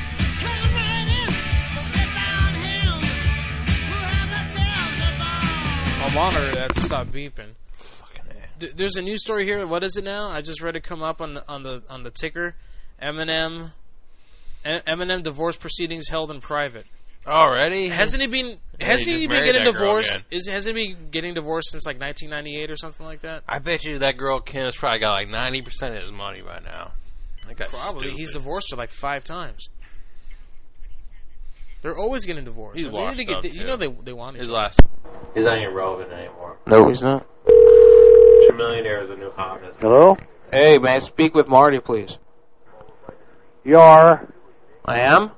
Speaker 3: I'll monitor that to stop beeping. There's a news story here. What is it now? I just read it come up on the ticker. Eminem divorce proceedings held in private.
Speaker 4: Already?
Speaker 3: Hasn't he been? Has he been getting divorced? Hasn't he been getting divorced since like 1998 or something like that?
Speaker 4: I bet you that girl Kim's probably got like 90% of his money by now. That guy's
Speaker 3: Probably.
Speaker 4: stupid.
Speaker 3: He's divorced her like 5 times. They're always getting divorced.
Speaker 4: He's
Speaker 3: I mean,
Speaker 4: washed
Speaker 3: they get,
Speaker 4: up,
Speaker 3: you know
Speaker 4: too.
Speaker 3: they want
Speaker 4: His
Speaker 3: each
Speaker 4: last. He's not even relevant anymore.
Speaker 5: No, he's not.
Speaker 4: Millionaire is a new hotness.
Speaker 6: Hello?
Speaker 5: Hey, may I speak with Marty, please?
Speaker 6: You are?
Speaker 5: I am?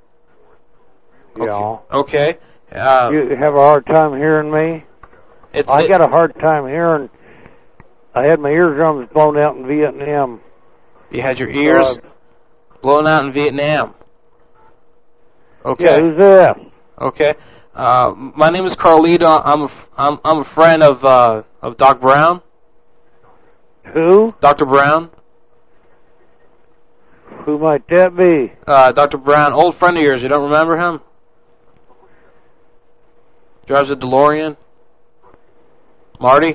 Speaker 6: Yeah.
Speaker 5: Okay.
Speaker 6: You have a hard time hearing me? I got a hard time hearing. I had my eardrums blown out in Vietnam.
Speaker 5: You had your ears blown out in Vietnam. Okay.
Speaker 6: Yeah, who's that?
Speaker 5: Okay. My name is Carlito. I'm a friend of Doc Brown.
Speaker 6: Who?
Speaker 5: Dr. Brown.
Speaker 6: Who might that be?
Speaker 5: Dr. Brown, old friend of yours. You don't remember him? Drives a DeLorean. Marty?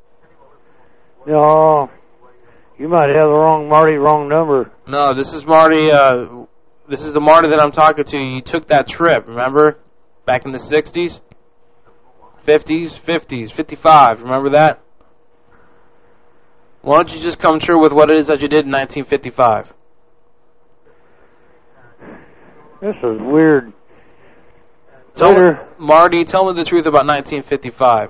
Speaker 6: No. You might have the wrong Marty, wrong number.
Speaker 5: No, this is Marty. This is the Marty that I'm talking to. You took that trip, remember? Back in the 60s? 50s, 55. Remember that? Why don't you just come true with what it is that you did in 1955?
Speaker 6: This is weird.
Speaker 5: Marty, tell me the truth about 1955.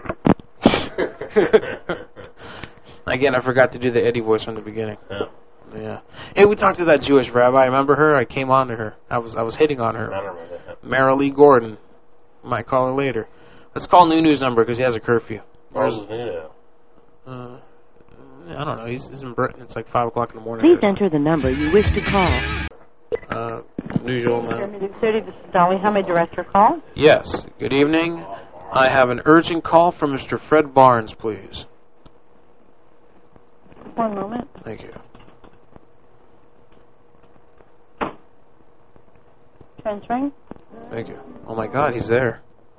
Speaker 5: Again, I forgot to do the Eddie voice from the beginning. Yeah. Hey, we talked to that Jewish rabbi. Remember her? I came on to her. I was hitting on her. Marilee Gordon. Might call her later. Let's call Nunu's number because he has a curfew.
Speaker 8: Where's Nunu?
Speaker 5: I don't know. He's in Britain. It's like 5 o'clock in the morning.
Speaker 7: Please enter the number you wish to call.
Speaker 5: Usual man.
Speaker 7: This is Dolly. How may I direct your call?
Speaker 5: Yes. Good evening. I have an urgent call from Mr. Fred Barnes, please.
Speaker 7: One moment.
Speaker 5: Thank you.
Speaker 7: Transferring.
Speaker 5: Thank you. Oh my God, he's there.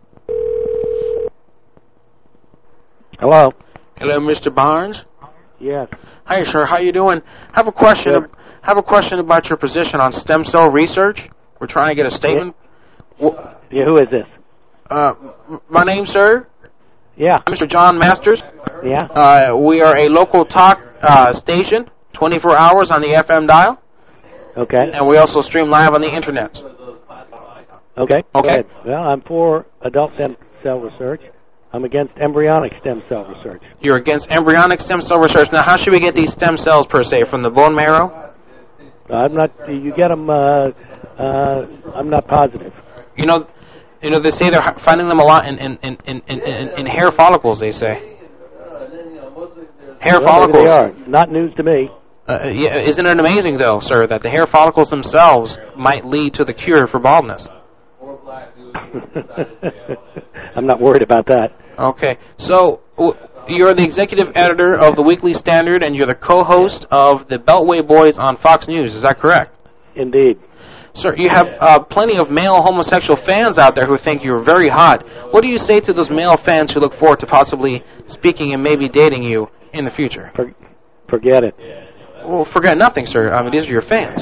Speaker 6: Hello.
Speaker 5: Hello, Mr. Barnes.
Speaker 6: Yes.
Speaker 5: Hi, sir. How you doing? Have a question. Have a question about your position on stem cell research. We're trying to get a statement.
Speaker 6: Yeah. Who is this?
Speaker 5: My name, sir.
Speaker 6: Yeah.
Speaker 5: Mr. John Masters.
Speaker 6: Yeah.
Speaker 5: We are a local talk station, 24 hours on the FM dial.
Speaker 6: Okay.
Speaker 5: And we also stream live on the internet.
Speaker 6: Okay.
Speaker 5: Okay.
Speaker 6: Well, I'm for adult stem cell research. I'm against embryonic stem cell research.
Speaker 5: You're against embryonic stem cell research. Now, how should we get these stem cells, per se? From the bone marrow?
Speaker 6: I'm not. You get them. I'm not positive.
Speaker 5: You know, they say they're finding them a lot in hair follicles. They say hair follicles.
Speaker 6: Maybe they are. Not news to me.
Speaker 5: Yeah, isn't it amazing, though, sir, that the hair follicles themselves might lead to the cure for baldness?
Speaker 6: I'm not worried about that.
Speaker 5: Okay, so you're the executive editor of the Weekly Standard, and you're the co-host of the Beltway Boys on Fox News. Is that correct?
Speaker 6: Indeed.
Speaker 5: Sir, you have plenty of male homosexual fans out there who think you're very hot. What do you say to those male fans who look forward to possibly speaking and maybe dating you in the future?
Speaker 6: Forget it.
Speaker 5: Well, forget nothing, sir. I mean, these are your fans.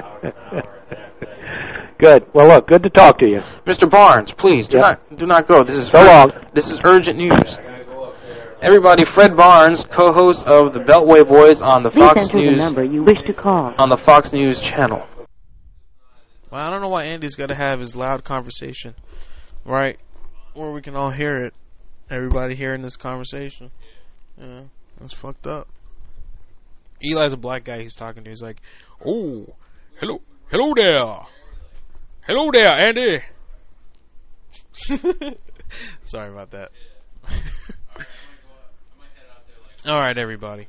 Speaker 6: Good. Well, look, good to talk to you.
Speaker 5: Mr. Barnes, please, do not go. This is
Speaker 6: so long.
Speaker 5: This is urgent news. Everybody, Fred Barnes, co-host of the Beltway Boys on the Fox
Speaker 7: Please enter
Speaker 5: News
Speaker 7: the number you wish to call.
Speaker 5: on the Fox News channel.
Speaker 3: Well, I don't know why Andy's got to have his loud conversation, right, where we can all hear it. Everybody hearing this conversation. Yeah, that's fucked up. Eli's a black guy he's talking to. He's like, "Oh, hello there. Hello there, Andy." Sorry about that. Alright, everybody.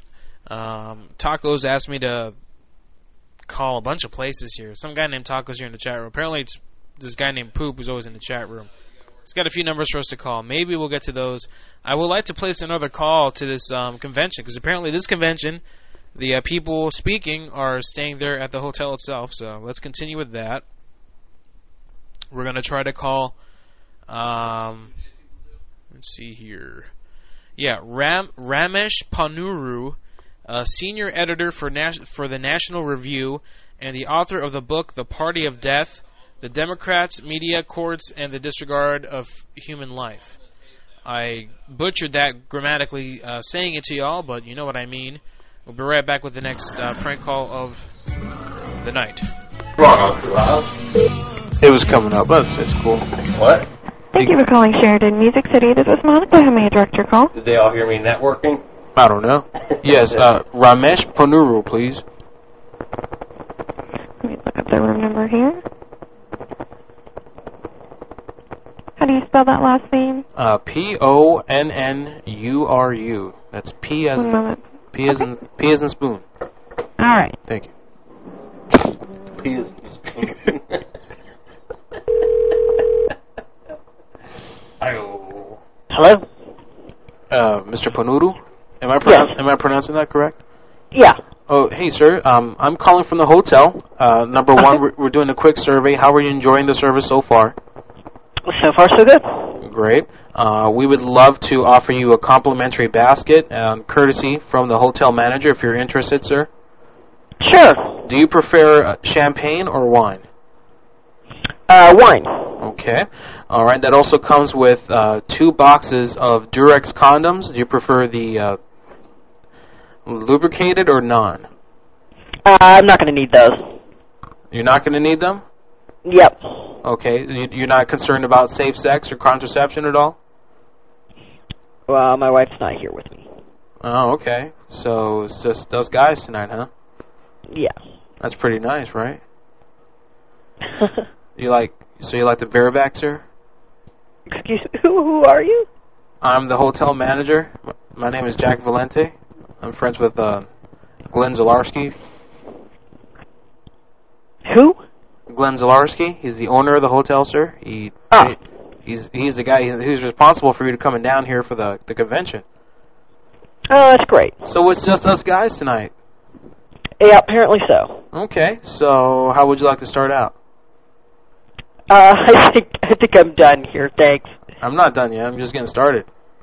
Speaker 3: Tacos asked me to call a bunch of places here. Some guy named Tacos here in the chat room. Apparently it's this guy named Poop who's always in the chat room. He's got a few numbers for us to call. Maybe we'll get to those. I would like to place another call to this convention, because apparently this convention, the people speaking are staying there at the hotel itself. So let's continue with that. We're going to try to call, let's see here. Yeah, Ramesh Ponnuru, senior editor for the National Review and the author of the book The Party of Death, The Democrats, Media, Courts, and the Disregard of Human Life. I butchered that grammatically saying it to y'all, but you know what I mean. We'll be right back with the next prank call of the night.
Speaker 5: It was coming up. It's cool.
Speaker 8: What?
Speaker 9: Thank you for calling Sheridan Music City. This is Monica. How may I direct your call?
Speaker 8: Did they all hear me networking?
Speaker 5: I don't know. Yes, Ramesh Ponnuru, please.
Speaker 9: Let me look up the room number here. How do you spell that last name?
Speaker 5: Ponnuru. That's P as in spoon.
Speaker 9: All right.
Speaker 5: Thank you.
Speaker 8: P as in spoon.
Speaker 6: Hello?
Speaker 5: Mr. Ponnuru? Am I pronouncing that correct?
Speaker 6: Yeah.
Speaker 5: Oh, hey, sir. I'm calling from the hotel. Number one, we're doing a quick survey. How are you enjoying the service so far?
Speaker 6: So far, so good.
Speaker 5: Great. We would love to offer you a complimentary basket, courtesy from the hotel manager, if you're interested, sir.
Speaker 6: Sure.
Speaker 5: Do you prefer champagne or wine?
Speaker 6: Wine.
Speaker 5: Okay. All right. That also comes with 2 boxes of Durex condoms. Do you prefer the Lubricated or non?
Speaker 10: I'm not going to need those.
Speaker 5: You're not going to need them?
Speaker 10: Yep.
Speaker 5: Okay. You're not concerned about safe sex or contraception at all?
Speaker 10: Well, my wife's not here with me.
Speaker 5: Oh, okay. So it's just those guys tonight, huh?
Speaker 10: Yeah.
Speaker 5: That's pretty nice, right? You like the barebacks here?
Speaker 10: Excuse me, who are you?
Speaker 5: I'm the hotel manager. My name is Jack Valente. I'm friends with Glenn Zalarsky.
Speaker 10: Who?
Speaker 5: Glenn Zalarsky. He's the owner of the hotel, sir. He's the guy who's responsible for you to coming down here for the convention.
Speaker 10: Oh, that's great.
Speaker 5: So it's just us guys tonight.
Speaker 10: Yeah, apparently so.
Speaker 5: Okay. So how would you like to start out?
Speaker 10: I think I'm done here. Thanks.
Speaker 5: I'm not done yet. I'm just getting started.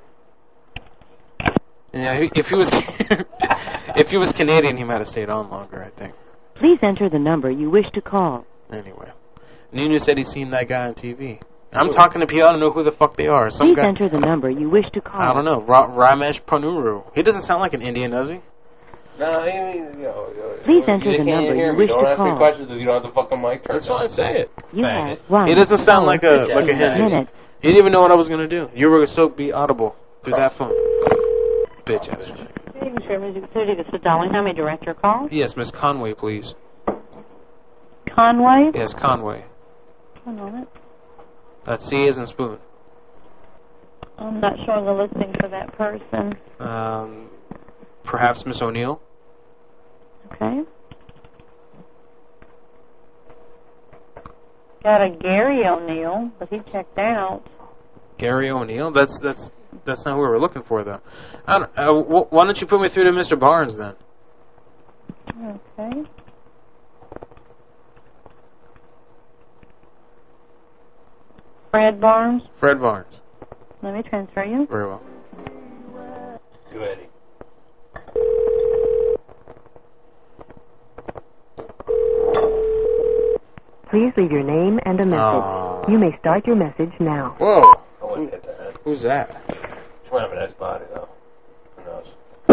Speaker 5: Yeah, if he was if he was Canadian, he might have stayed on longer, I think.
Speaker 7: Please enter the number you wish to call.
Speaker 5: Anyway, Nino said he's seen that guy on TV. I'm talking to people. I don't know who the fuck they are.
Speaker 7: Please enter the number you wish to call.
Speaker 5: I don't know. Ramesh Panuru. He doesn't sound like an Indian, does he?
Speaker 4: No, I mean,
Speaker 7: Please enter the number you wish
Speaker 4: don't
Speaker 7: to
Speaker 4: ask
Speaker 7: call.
Speaker 4: me questions if you don't have the fucking mic turned
Speaker 5: That's why I say it.
Speaker 7: You have 1.
Speaker 5: He doesn't sound like a Hindu.
Speaker 7: minute.
Speaker 5: He didn't even know what I was going to do. You were so be audible through that phone. Bitch ass.
Speaker 7: Music City, this is Dolly. How may I direct your call?
Speaker 5: Yes, Miss Conway, please.
Speaker 7: Conway?
Speaker 5: Yes, Conway.
Speaker 7: One moment.
Speaker 5: That's C as in spoon.
Speaker 7: I'm not showing the listing for that person.
Speaker 5: Perhaps Miss O'Neill.
Speaker 7: Okay. Got a Gary O'Neill, but he checked out.
Speaker 5: Gary O'Neill? That's not who we were looking for, though. Why don't you put me through to Mr. Barnes, then?
Speaker 7: Okay. Fred Barnes?
Speaker 5: Fred Barnes.
Speaker 7: Let me transfer you.
Speaker 5: Very well.
Speaker 4: Do Eddie.
Speaker 11: Please leave your name and a message. You may start your message now.
Speaker 5: Whoa.
Speaker 4: I wouldn't hit that.
Speaker 5: Who's that?
Speaker 4: She might have a nice body, though. Who knows?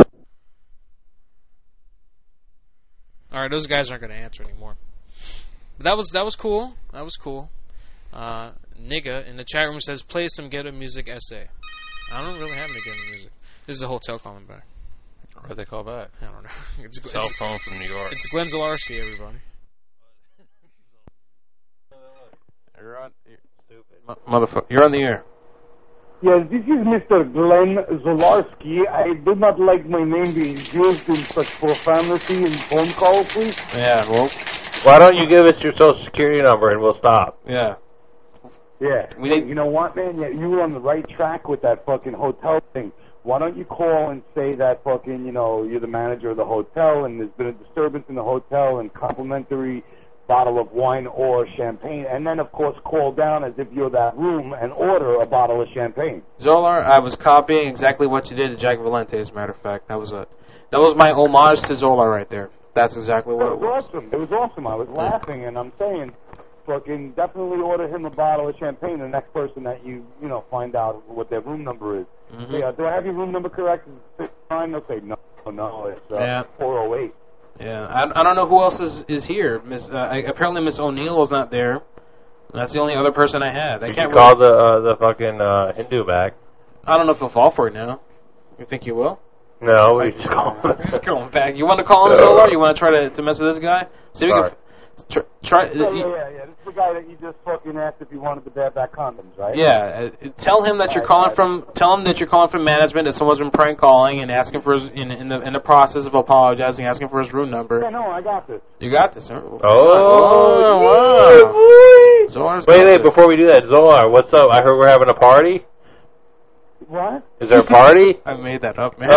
Speaker 3: Alright, those guys aren't going to answer anymore. But that was cool. That was cool. Nigga in the chat room says, play some ghetto music essay. I don't really have any ghetto music. This is a hotel calling back.
Speaker 4: Where'd they call back?
Speaker 3: I don't know. It's
Speaker 4: cell phone from New York.
Speaker 3: It's Glenn Zalarsky, everybody.
Speaker 5: You're on. Motherfucker, you're on the air.
Speaker 12: Yes, this is Mr. Glenn Zalarsky. I do not like my name being used in such profanity in phone call, please.
Speaker 5: Yeah, well,
Speaker 8: why don't you give us your social security number and we'll stop?
Speaker 5: Yeah.
Speaker 12: Yeah. You know what, man? Yeah, you were on the right track with that fucking hotel thing. Why don't you call and say that fucking, you're the manager of the hotel and there's been a disturbance in the hotel and complimentary bottle of wine or champagne, and then, of course, call down as if you're that room and order a bottle of champagne.
Speaker 5: Zolar, I was copying exactly what you did to Jack Valente, as a matter of fact. That was my homage to Zolar right there. That's exactly what it was.
Speaker 12: Awesome. It was awesome. I was laughing, and I'm saying, fucking definitely order him a bottle of champagne, the next person that you find out what their room number is.
Speaker 5: Mm-hmm.
Speaker 12: Say, do I have your room number correct? Is it 59? They'll say, no, it's 408.
Speaker 5: Yeah, I don't know who else is here. Apparently Miss O'Neill was not there. That's the only other person I had.
Speaker 8: You should call the fucking Hindu back.
Speaker 5: I don't know if he'll fall for it now. You think you will?
Speaker 8: No, we just call him.
Speaker 5: Just call him back. You want to call him, Zolar? You want to try to mess with this guy? See if we can try.
Speaker 12: Yeah. This is the guy that you just fucking asked if he wanted the bareback condoms, right?
Speaker 5: Yeah. Tell him that you're calling from. Tell him that you're calling from management. That someone's been prank calling and asking for his in the process of apologizing, asking for his room number.
Speaker 12: Yeah, no, I got this.
Speaker 5: You got this, huh?
Speaker 8: Wow.
Speaker 5: Zolar's
Speaker 8: wait, before we do that, Zolar, what's up? I heard we're having a party.
Speaker 12: What?
Speaker 8: Is there a party?
Speaker 5: I made that up, man.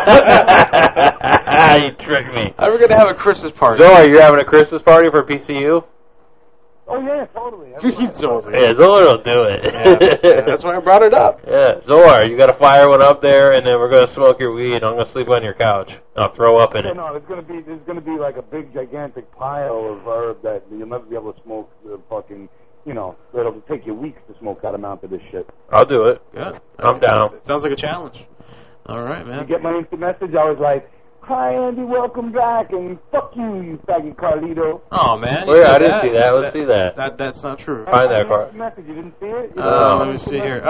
Speaker 8: You tricked me.
Speaker 5: We're going to have a Christmas party.
Speaker 8: Zolar, you're having a Christmas party for PCU?
Speaker 12: Oh, yeah, totally.
Speaker 8: Zolar will do it.
Speaker 5: Yeah, that's why I brought it up.
Speaker 8: Yeah, Zolar, you got to fire one up there, and then we're going to smoke your weed. I'm going to sleep on your couch. I'll throw up in it.
Speaker 12: No, there's going to be like a big, gigantic pile of herb that you'll never be able to smoke fucking... it'll take you weeks to smoke that amount of this shit.
Speaker 8: I'll do it.
Speaker 5: Yeah.
Speaker 8: I'm down.
Speaker 5: It sounds like a challenge. All right, man.
Speaker 12: You get my instant message? I was like, hi Andy, welcome back, and fuck you faggot Carlito.
Speaker 5: Oh man,
Speaker 8: Wait, I didn't see that. Let's see that.
Speaker 5: That's not true.
Speaker 8: Find that part.
Speaker 12: Message, you didn't see it?
Speaker 5: Let me see here.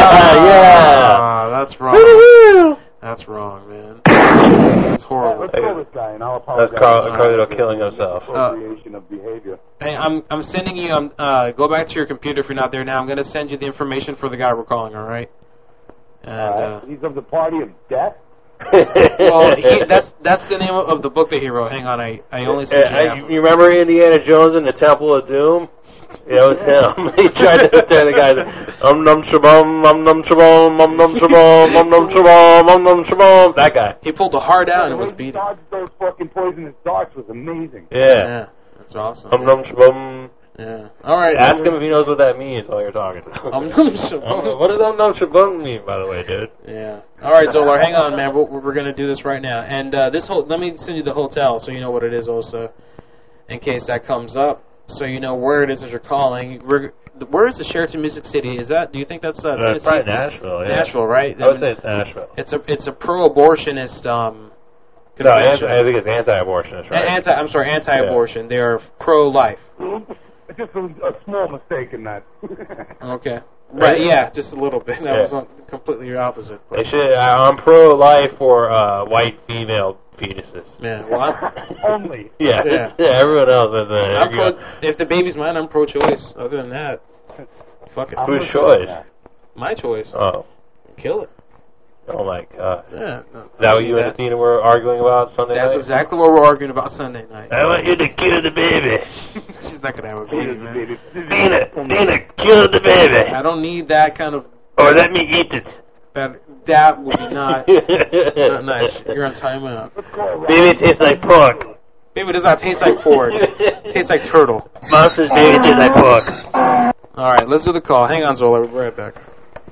Speaker 8: Yeah.
Speaker 5: That's wrong. That's wrong, man. That's horrible.
Speaker 12: Let's call this guy, and I'll apologize.
Speaker 8: That's Carlito killing himself.
Speaker 12: Appropriation of behavior.
Speaker 5: Hey, I'm sending you. Go back to your computer if you're not there now. I'm going to send you the information for the guy we're calling. All right. And
Speaker 12: he's of the party of death.
Speaker 5: well, that's the name of the book that he wrote. Hang on, I only sent you.
Speaker 8: You remember Indiana Jones in the Temple of Doom? Yeah, it was him. He tried to tell the guy, num shabum, num shabum, num shabum, num shabum, num shabum. That guy.
Speaker 5: He pulled the heart out and was beaten.
Speaker 12: Dodged those fucking poisonous darts was amazing.
Speaker 8: Yeah.
Speaker 5: That's awesome.
Speaker 8: Num shabum.
Speaker 5: Yeah. All right.
Speaker 8: Ask him if he knows what that means while you're talking. What does num shabum mean, by the way, dude?
Speaker 5: Yeah. All right, Zolar, hang on, man. We're gonna do this right now, and let me send you the hotel so you know what it is, also, in case that comes up. So you know where it is as you're calling. Where is the Sheraton Music City? Is that? Do you think that's
Speaker 8: Tennessee? Probably Nashville. Yeah.
Speaker 5: Nashville, right?
Speaker 8: I would say it's Nashville.
Speaker 5: It's a pro-abortionist.
Speaker 8: No, I think it's anti-abortionist, right?
Speaker 5: Anti-abortion. They are pro-life.
Speaker 12: Just a small mistake in that.
Speaker 5: Okay. Right. Yeah, just a little bit. That was completely your opposite.
Speaker 8: They should. I'm pro-life for white female fetuses.
Speaker 5: Yeah. Well,
Speaker 12: only.
Speaker 8: Yeah. Everyone else is.
Speaker 5: If the baby's mine, I'm pro-choice. Other than that, fuck it.
Speaker 8: Whose choice?
Speaker 5: My choice.
Speaker 8: Oh.
Speaker 5: Kill it.
Speaker 8: Oh my God.
Speaker 5: Yeah.
Speaker 8: Is that what you and Athena were arguing about Sunday night?
Speaker 5: That's exactly what we're arguing about Sunday night.
Speaker 8: I want you to kill the baby.
Speaker 5: She's not gonna have a baby, man.
Speaker 8: Athena, kill the baby.
Speaker 5: I don't need that kind of.
Speaker 8: Or let me eat it.
Speaker 5: That would be not nice. You're on timeout.
Speaker 8: Baby tastes like pork.
Speaker 5: Baby does not taste like pork. It tastes like turtle.
Speaker 8: Monster's baby tastes like pork.
Speaker 5: All right, let's do the call. Hang on, Zola. We'll be right back.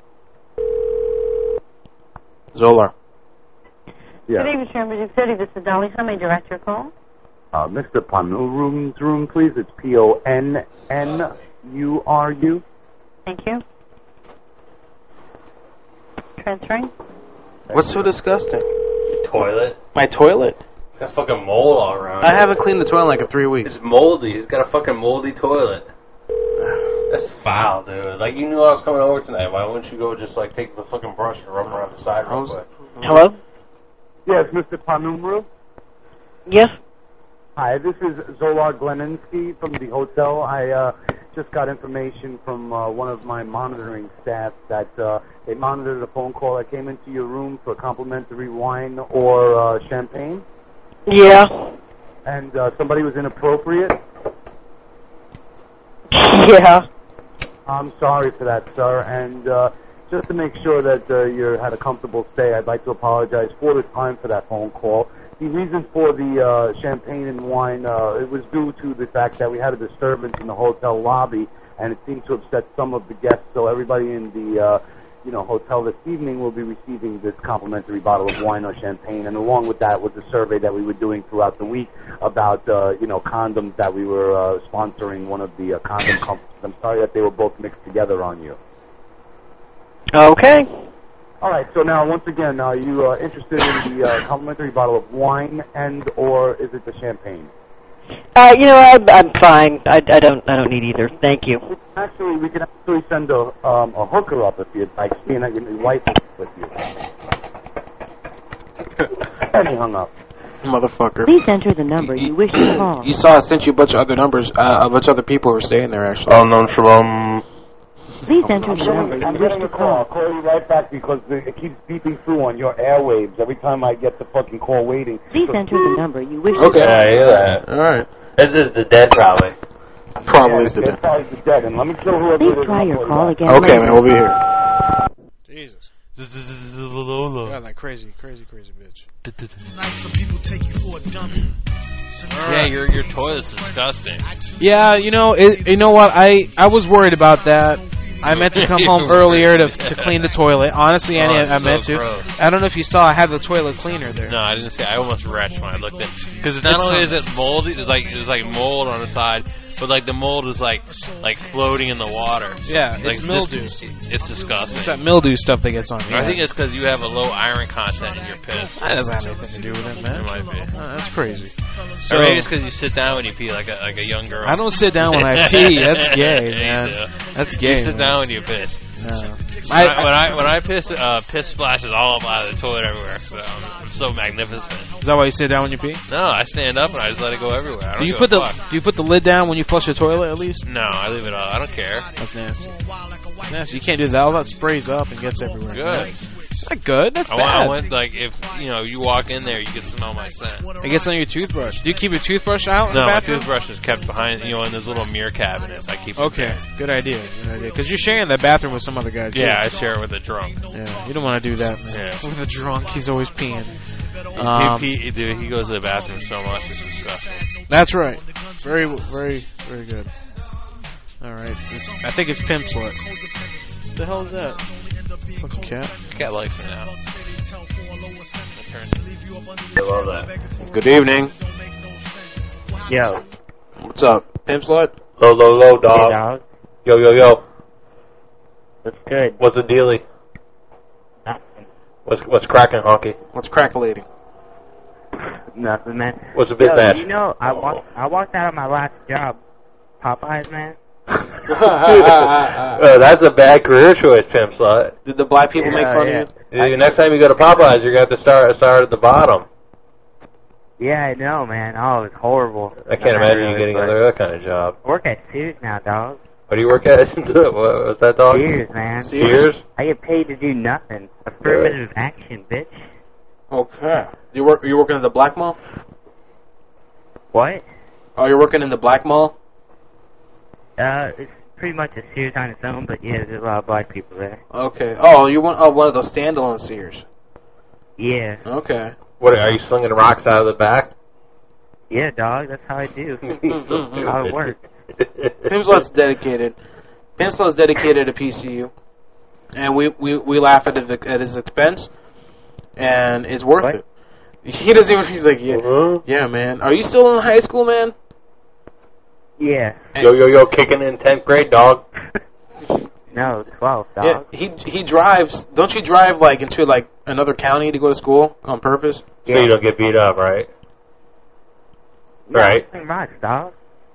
Speaker 5: Zola.
Speaker 7: Yeah. Good evening, Sheraton Music City. This is Dolly. How may I direct your call?
Speaker 12: Mr. Panurum's room, please. It's Ponnuru.
Speaker 7: Thank you. Transferring.
Speaker 5: What's so disgusting?
Speaker 8: Your toilet.
Speaker 5: My toilet?
Speaker 8: It's got fucking mold all around.
Speaker 5: I haven't cleaned the toilet in like 3 weeks.
Speaker 8: It's moldy. He's got a fucking moldy toilet. That's foul, dude. Like, you knew I was coming over tonight. Why wouldn't you go just, like, take the fucking brush and rub around the side real quick?
Speaker 10: Hello?
Speaker 12: Yes, Mr. Panumru?
Speaker 10: Yes?
Speaker 12: Hi, this is Zolar Gleninsky from the hotel. I just got information from one of my monitoring staff that they monitored a phone call that came into your room for complimentary wine or champagne.
Speaker 10: Yeah.
Speaker 12: And somebody was inappropriate.
Speaker 10: Yeah.
Speaker 12: I'm sorry for that, sir. And just to make sure that you had a comfortable stay, I'd like to apologize for the time for that phone call. The reason for the champagne and wine, it was due to the fact that we had a disturbance in the hotel lobby, and it seemed to upset some of the guests. So everybody in the hotel this evening will be receiving this complimentary bottle of wine or champagne. And along with that was a survey that we were doing throughout the week about condoms that we were sponsoring one of the condom companies. I'm sorry that they were both mixed together on you.
Speaker 10: Okay.
Speaker 12: All right, so now, once again, are you interested in the complimentary bottle of wine or is it the champagne?
Speaker 10: I'm fine. I don't need either. Thank you.
Speaker 12: We can actually send a hooker up if you'd like, seeing that your wife is with you. And he hung up.
Speaker 5: Motherfucker.
Speaker 11: Please enter the number you wish to call.
Speaker 5: You saw I sent you a bunch of other numbers, a bunch of other people who were staying there, actually.
Speaker 11: Please enter the number you
Speaker 12: I'm
Speaker 11: wish
Speaker 12: getting
Speaker 11: to
Speaker 12: a call. I'll
Speaker 11: call.
Speaker 12: call you right back because it keeps beeping through on your airwaves every time I get the fucking call waiting.
Speaker 11: Please enter the number you wish to
Speaker 5: Okay.
Speaker 11: call.
Speaker 8: Yeah, I hear that.
Speaker 5: All right.
Speaker 8: This is the dead, probably.
Speaker 5: Probably is the dead.
Speaker 12: Probably the dead. And let me kill whoever
Speaker 11: Please
Speaker 12: it is.
Speaker 11: try your call again.
Speaker 5: Okay, man, we'll be here.
Speaker 3: Jesus. God, that crazy bitch.
Speaker 2: Some people take you for a dummy.
Speaker 4: Yeah, your toilet's disgusting.
Speaker 3: Yeah, you know what? I was worried about that. I meant to come home earlier to clean the toilet. Honestly, Annie, I meant to.
Speaker 4: Gross.
Speaker 3: I don't know if you saw, I had the toilet cleaner there.
Speaker 4: No, I didn't see. I almost retched when I looked at it because not only is it moldy, there's like mold on the side, but like the mold is like floating in the water.
Speaker 3: Yeah,
Speaker 4: like,
Speaker 3: it's mildew.
Speaker 4: It's disgusting.
Speaker 3: It's that mildew stuff that gets on you.
Speaker 4: I think it's because you have a low iron content in your piss.
Speaker 3: That doesn't have anything to do with it, man.
Speaker 4: It might be.
Speaker 3: That's crazy.
Speaker 4: So, or maybe it's because you sit down when you pee like a young girl.
Speaker 3: I don't sit down when I pee. That's gay, man. That's gay.
Speaker 4: You sit down when you piss.
Speaker 3: No.
Speaker 4: When I piss, piss splashes all up out of the toilet everywhere. So I'm so magnificent.
Speaker 3: Is that why you sit down when you pee?
Speaker 4: No, I stand up and I just let it go everywhere. I don't
Speaker 3: do you put the lid down when you flush your toilet at least?
Speaker 4: No, I leave it up. I don't care.
Speaker 3: That's nasty. That's nasty. You can't do that. All that sprays up and gets everywhere.
Speaker 4: Good.
Speaker 3: Man. Not good. That's bad.
Speaker 4: I went like if you walk in there, you can smell my scent.
Speaker 3: It gets on your toothbrush. Do you keep your toothbrush out in the bathroom?
Speaker 4: No, my toothbrush is kept behind, in those little mirror cabinets. I keep it
Speaker 3: Okay, good idea. Because you're sharing that bathroom with some other guy.
Speaker 4: Yeah, I share it with a drunk.
Speaker 3: Yeah, you don't want to do that, man.
Speaker 4: Yeah.
Speaker 3: With a drunk, he's always peeing.
Speaker 4: Dude, he goes to the bathroom so much, it's disgusting.
Speaker 3: That's right. Very, very, very good. All right, I think it's Pimp Slut. What the hell is that? Fucking cat.
Speaker 4: Cat likes me now. I love that.
Speaker 5: Good evening.
Speaker 10: Yo.
Speaker 5: What's up? Pimp Slut?
Speaker 8: Low, dog.
Speaker 10: Hey, dog.
Speaker 8: Yo.
Speaker 10: What's good?
Speaker 8: What's the dealie?
Speaker 10: Nothing.
Speaker 8: What's cracking, honky?
Speaker 5: What's crackulating?
Speaker 10: Nothing, man.
Speaker 8: What's the business?
Speaker 10: I walked out of my last job, Popeyes, man.
Speaker 8: That's a bad career choice, Pimp Slut.
Speaker 5: Did the black people make fun of you?
Speaker 8: Next time you go to Popeyes, you're going to have to start at the bottom.
Speaker 10: Yeah, I know, man. Oh, it's horrible.
Speaker 8: I can't imagine you getting that kind of job.
Speaker 10: I work at Sears now, dog.
Speaker 8: What do you work at? What's that, dog?
Speaker 10: Sears, man.
Speaker 8: Sears?
Speaker 10: I get paid to do nothing. Affirmative action, bitch.
Speaker 5: Okay. You're working in the black mall?
Speaker 10: What?
Speaker 5: Oh, you're working in the black mall?
Speaker 10: It's pretty much a Sears on its own, but yeah, there's a lot of black people there.
Speaker 5: Okay. Oh, you want one of those standalone Sears?
Speaker 10: Yeah.
Speaker 5: Okay.
Speaker 8: What, are you slinging rocks out of the back?
Speaker 10: Yeah, dog, that's how I do. How it works.
Speaker 5: Pimp Slut's dedicated. Pimp Slut's dedicated to PCU. And we laugh at his expense, and it's worth it. He doesn't even, he's like, yeah, man. Are you still in high school, man?
Speaker 10: Yeah.
Speaker 8: Yo, kicking in 10th grade, dog.
Speaker 10: No, 12, dog.
Speaker 5: Yeah, he drives. Don't you drive like into like another county to go to school on purpose?
Speaker 8: Yeah. So you don't get beat up, right?
Speaker 10: No,
Speaker 8: right.
Speaker 10: Pretty much, dog.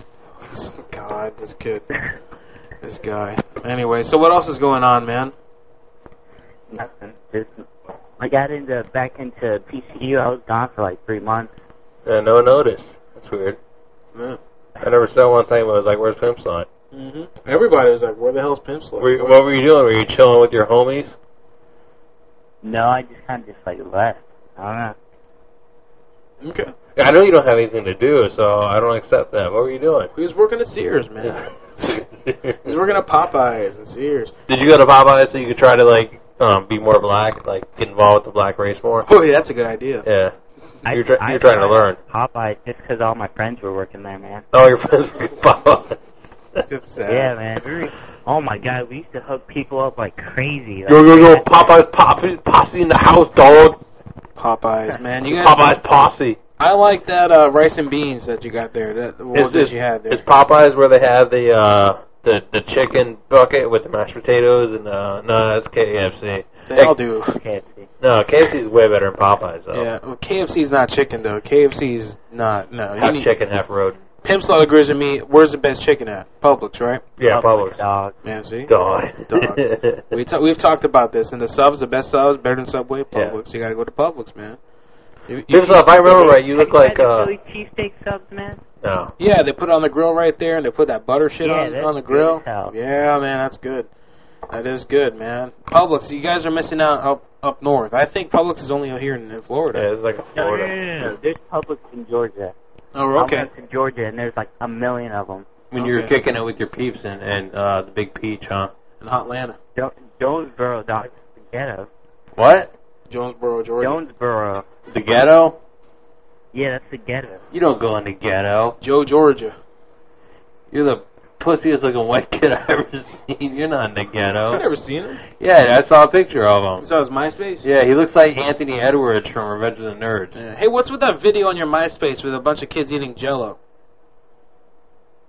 Speaker 5: God, this kid, this guy. Anyway, so what else is going on, man?
Speaker 10: Nothing. I got back into PCU. I was gone for like 3 months.
Speaker 8: Yeah, no one noticed. That's weird.
Speaker 5: Yeah.
Speaker 8: I never saw one time when I was like, "Where's Pimp Slut?"
Speaker 5: Mm-hmm. Everybody was like, "Where the hell's Pimp Slut?"
Speaker 8: What were you doing? Were you chilling with your homies?
Speaker 10: No, I just kind of like left. I don't know.
Speaker 5: Okay.
Speaker 8: Yeah, I know you don't have anything to do, so I don't accept that. What were you doing?
Speaker 5: He was working at Sears, man. He was working at Popeyes and Sears.
Speaker 8: Did you go to Popeyes so you could try to like be more black, like get involved with the black race more?
Speaker 5: Oh, yeah, that's a good idea.
Speaker 8: Yeah. You're trying to learn.
Speaker 10: Popeye just because all my friends were working there, man.
Speaker 8: Oh, your friends were Popeye.
Speaker 5: That's sad.
Speaker 10: Yeah, man. Oh my God, we used to hook people up like crazy. Like,
Speaker 8: Yo, Popeye's posse in the house, dog.
Speaker 5: Popeyes, man. You guys
Speaker 8: Popeye's posse.
Speaker 5: I like that rice and beans that you got there. That you had there.
Speaker 8: Is Popeyes where they have the chicken bucket with the mashed potatoes and no, that's KFC.
Speaker 5: They all do.
Speaker 10: KFC.
Speaker 8: No, KFC is way better than Popeyes, though.
Speaker 5: Yeah, well, KFC's not chicken, though. KFC's not, no.
Speaker 8: Half chicken, half road.
Speaker 5: Pimp Slut agrees with me. Where's the best chicken at? Publix, right?
Speaker 8: Yeah, Publix.
Speaker 10: Dog.
Speaker 5: Yeah, see?
Speaker 8: Dog.
Speaker 5: We've talked about this. And the best subs, better than Subway, Publix. Yeah. You gotta go to Publix, man.
Speaker 8: Pimp Slut, if I remember right, you look like...
Speaker 10: Philly cheesesteak subs, man?
Speaker 8: No.
Speaker 5: Yeah, they put it on the grill right there, and they put that butter shit on the grill. Yeah, man, that's good. That is good, man. Publix, you guys are missing out up north. I think Publix is only here in Florida.
Speaker 8: Yeah, it's like a Florida.
Speaker 10: No. There's Publix in Georgia.
Speaker 5: Oh, okay.
Speaker 10: I went to Georgia, and there's like a million of them.
Speaker 8: When you're kicking it with your peeps and the Big Peach, huh?
Speaker 5: In Hotlanta.
Speaker 10: Jonesboro, dog. The ghetto.
Speaker 8: What?
Speaker 5: Jonesboro, Georgia.
Speaker 10: Jonesboro.
Speaker 8: The ghetto?
Speaker 10: Yeah, that's the ghetto.
Speaker 8: You don't go in the ghetto.
Speaker 5: Joe, Georgia.
Speaker 8: You're the pussiest looking white kid I've ever seen. You're not in the ghetto.
Speaker 5: I've never seen him.
Speaker 8: Yeah, I saw a picture of him.
Speaker 5: You saw his MySpace?
Speaker 8: Yeah, he looks like Anthony Edwards from Revenge of the Nerds.
Speaker 5: Yeah. Hey, what's with that video on your MySpace with a bunch of kids eating Jell-O?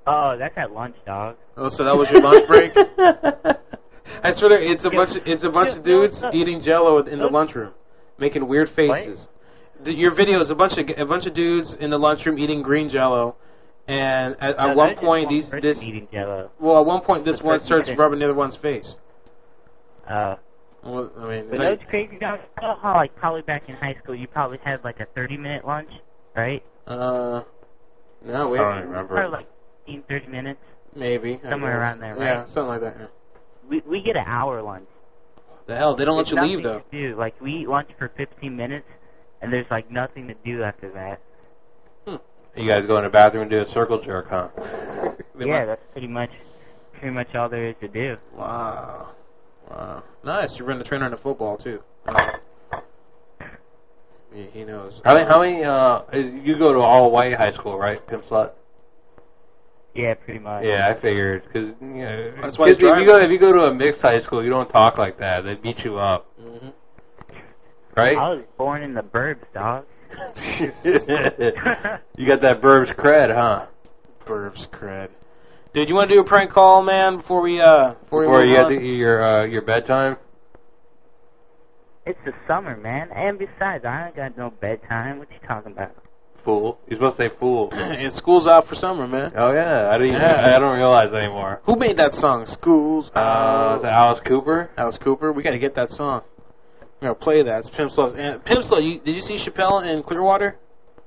Speaker 10: Oh, that's at lunch, dog.
Speaker 5: Oh, so that was your lunch break? I swear, it's a bunch of dudes eating Jello in the lunchroom, making weird faces. Your video is a bunch of dudes in the lunchroom eating green Jello, and at one point
Speaker 10: eating Jello.
Speaker 5: Well, at one point this one starts rubbing the other one's face.
Speaker 10: Well,
Speaker 5: I mean,
Speaker 10: but that's crazy. You know how like probably back in high school you probably had like a 30-minute lunch, right?
Speaker 5: No, wait.
Speaker 8: I don't remember.
Speaker 10: Probably like 30 minutes.
Speaker 5: Maybe.
Speaker 10: Somewhere around there, right?
Speaker 5: Yeah, something like that. Yeah.
Speaker 10: We get an hour lunch.
Speaker 5: The hell, they don't let you leave though.
Speaker 10: Do. Like we eat lunch for 15 minutes, and there's like nothing to do after that.
Speaker 8: You guys go in the bathroom and do a circle jerk, huh?
Speaker 10: Yeah, that's pretty much all there is to do.
Speaker 5: Wow. Nice. You run the trainer in the football too. He knows.
Speaker 8: How many? You go to all white high school, right, Pimp Slut?
Speaker 10: Yeah, pretty much.
Speaker 8: Yeah, I figured because
Speaker 5: that's why
Speaker 8: if you go to a mixed high school, you don't talk like that. They beat you up.
Speaker 5: Mm-hmm.
Speaker 8: Right?
Speaker 10: I was born in the burbs, dog.
Speaker 8: You got that burbs cred, huh?
Speaker 5: Burbs cred. Dude, you want to do a prank call, man, before you
Speaker 8: get to your bedtime?
Speaker 10: It's the summer, man. And besides, I ain't got no bedtime. What you talking about?
Speaker 8: Fool. You're supposed to say fool.
Speaker 5: And school's out for summer, man.
Speaker 8: Oh, yeah. I don't realize anymore.
Speaker 5: Who made that song? School's
Speaker 8: out. Is it Alice Cooper?
Speaker 5: Alice Cooper? We got to get that song. We're going to play that. It's Pimp Slut. Pimp Slut, did you see Chappelle in Clearwater?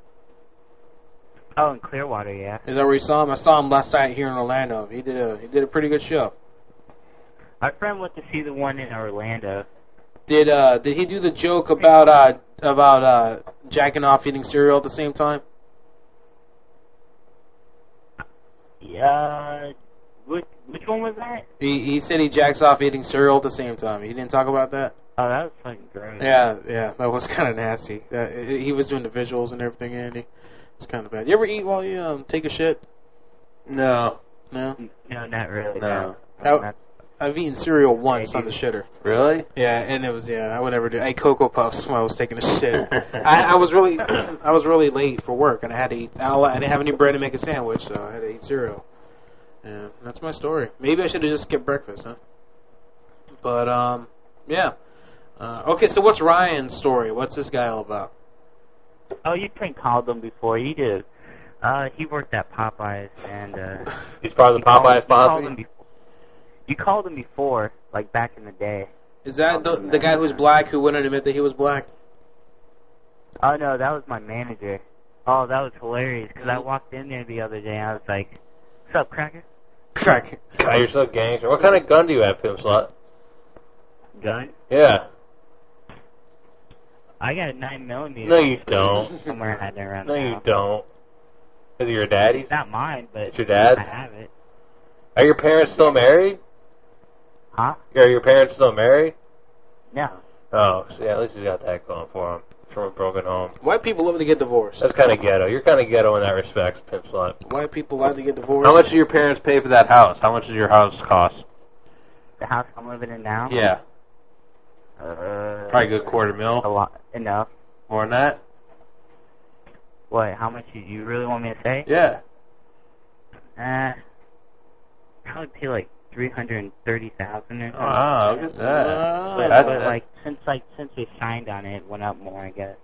Speaker 10: Oh, in Clearwater, yeah.
Speaker 5: Is that where you saw him? I saw him last night here in Orlando. He did a pretty good show.
Speaker 10: My friend went to see the one in Orlando.
Speaker 5: Did he do the joke about jacking off eating cereal at the same time?
Speaker 10: Yeah. Which one was that?
Speaker 5: He said he jacks off eating cereal at the same time. He didn't talk about that?
Speaker 10: Oh, that was fucking gross.
Speaker 5: Yeah, that was kind of nasty. He was doing the visuals and everything, Andy. It's kind of bad. You ever eat while you take a shit?
Speaker 8: No.
Speaker 5: No?
Speaker 10: No, not really.
Speaker 8: No.
Speaker 5: I've eaten cereal once on the shitter.
Speaker 8: Really?
Speaker 5: Yeah, and it was I would never do. I ate Cocoa Puffs when I was taking a shit. I was really late for work, and I had to eat. I didn't have any bread to make a sandwich, so I had to eat cereal. And that's my story. Maybe I should have just skipped breakfast, huh? But yeah. Okay, so what's Ryan's story? What's this guy all about?
Speaker 10: Oh, you prank called him before. You did. He worked at Popeyes, and
Speaker 8: he's part of the Popeyes posse.
Speaker 10: You called him before, like back in the day.
Speaker 5: Is that the guy who's black who wouldn't admit that he was black?
Speaker 10: Oh, no, that was my manager. Oh, that was hilarious, because I walked in there the other day, and I was like, what's up, Cracker?
Speaker 5: Cracker.
Speaker 8: God, you're so gangster. What kind of gun do you have, Pimp Slut?
Speaker 10: Gun?
Speaker 8: Yeah.
Speaker 10: I got a 9mm.
Speaker 8: No, you don't.
Speaker 10: Somewhere I had it around
Speaker 8: No,
Speaker 10: the
Speaker 8: you
Speaker 10: house.
Speaker 8: don't. Is it your daddy's?
Speaker 10: It's not mine, but
Speaker 8: it's your dad's?
Speaker 10: I have it.
Speaker 8: Are your parents still married?
Speaker 10: Huh?
Speaker 8: Are your parents still married?
Speaker 10: No.
Speaker 8: Oh, so yeah, at least he's got that going for him. From a broken home.
Speaker 5: White people love to get divorced.
Speaker 8: That's kind of ghetto. You're kind of ghetto in that respect, Pimp Slut.
Speaker 5: White people love to get divorced.
Speaker 8: How much do your parents pay for that house? How much does your house cost?
Speaker 10: The house I'm living in now?
Speaker 8: Yeah. Probably a good $250,000.
Speaker 10: A lot. Enough.
Speaker 8: More than that?
Speaker 10: What? How much you really want me to say?
Speaker 8: Yeah.
Speaker 10: Probably pay like $330,000 or something.
Speaker 8: Oh, look at that.
Speaker 10: But like since we signed on it, it went up more, I guess.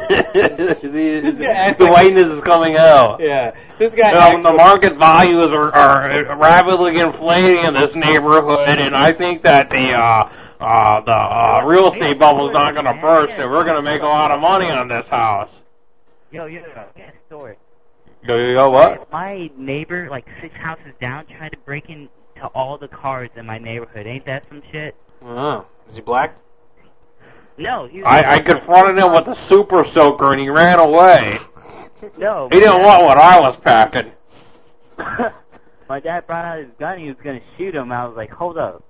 Speaker 8: The whiteness is coming out.
Speaker 5: Yeah, this guy.
Speaker 8: The market values are rapidly inflating in this neighborhood, and I think that the real estate bubble is not going to burst, and we're going to make a lot of money on this house.
Speaker 10: Yo, story.
Speaker 8: Yo, what?
Speaker 10: My neighbor, like 6 houses down, tried to break into all the cars in my neighborhood. Ain't that some shit?
Speaker 5: Oh, is he black?
Speaker 10: No, he was
Speaker 8: I confronted him with a super soaker, and he ran away.
Speaker 10: No.
Speaker 8: He didn't want what I was packing.
Speaker 10: My dad brought out his gun. He was going to shoot him. I was like, hold up.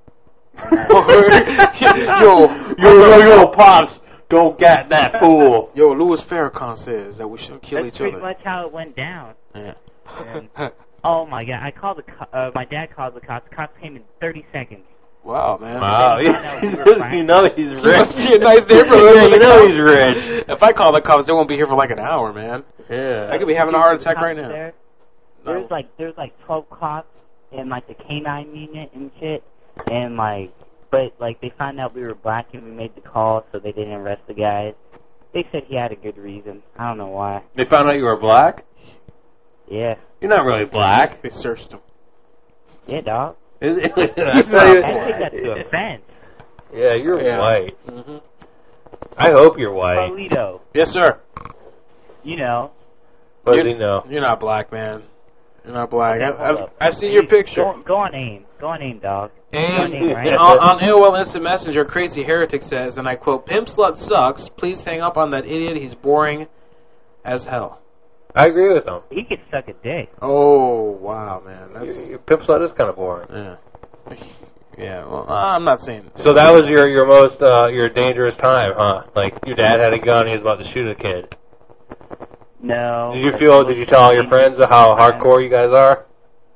Speaker 8: Yo, Pops. Don't get that fool.
Speaker 5: Yo, Louis Farrakhan says that we shouldn't kill each other.
Speaker 10: That's pretty much how it went down.
Speaker 5: Yeah.
Speaker 10: And, oh my God! My dad called the cops. The cops came in 30 seconds.
Speaker 5: Wow, man.
Speaker 8: Wow. You know he's rich.
Speaker 5: He must be a nice neighborhood.
Speaker 8: Yeah, you know he's rich.
Speaker 5: If I call the cops, they won't be here for like an hour, man.
Speaker 8: Yeah.
Speaker 5: I could be having a heart attack right now.
Speaker 10: There? There's like 12 cops in like the K-9 unit and shit, and but they found out we were black and we made the call, so they didn't arrest the guys. They said he had a good reason. I don't know why.
Speaker 4: They found out you were black?
Speaker 10: Yeah.
Speaker 4: You're not really black.
Speaker 5: They searched him.
Speaker 10: Yeah, dog.
Speaker 4: I
Speaker 10: think that's the offense.
Speaker 4: Yeah, you're white. Mm-hmm. I hope you're white.
Speaker 10: Carlito.
Speaker 5: Yes, sir.
Speaker 10: You know.
Speaker 4: What does he know?
Speaker 5: You're not black, man. You're not black. I've seen your picture.
Speaker 10: Go on AIM. Go on AIM, dog.
Speaker 5: Right? on AOL Instant Messenger, Crazy Heretic says, and I quote, "Pimp Slut sucks. Please hang up on that idiot. He's boring as hell."
Speaker 4: I agree with him.
Speaker 10: He could suck a dick.
Speaker 5: Oh, wow, man.
Speaker 4: Pimp Slut is kind of boring.
Speaker 5: Yeah. Yeah, well, I'm not saying.
Speaker 4: So that was your most, your dangerous time, huh? Like, your dad had a gun, he was about to shoot a kid.
Speaker 10: No.
Speaker 4: Did you tell all your friends how hardcore you guys are?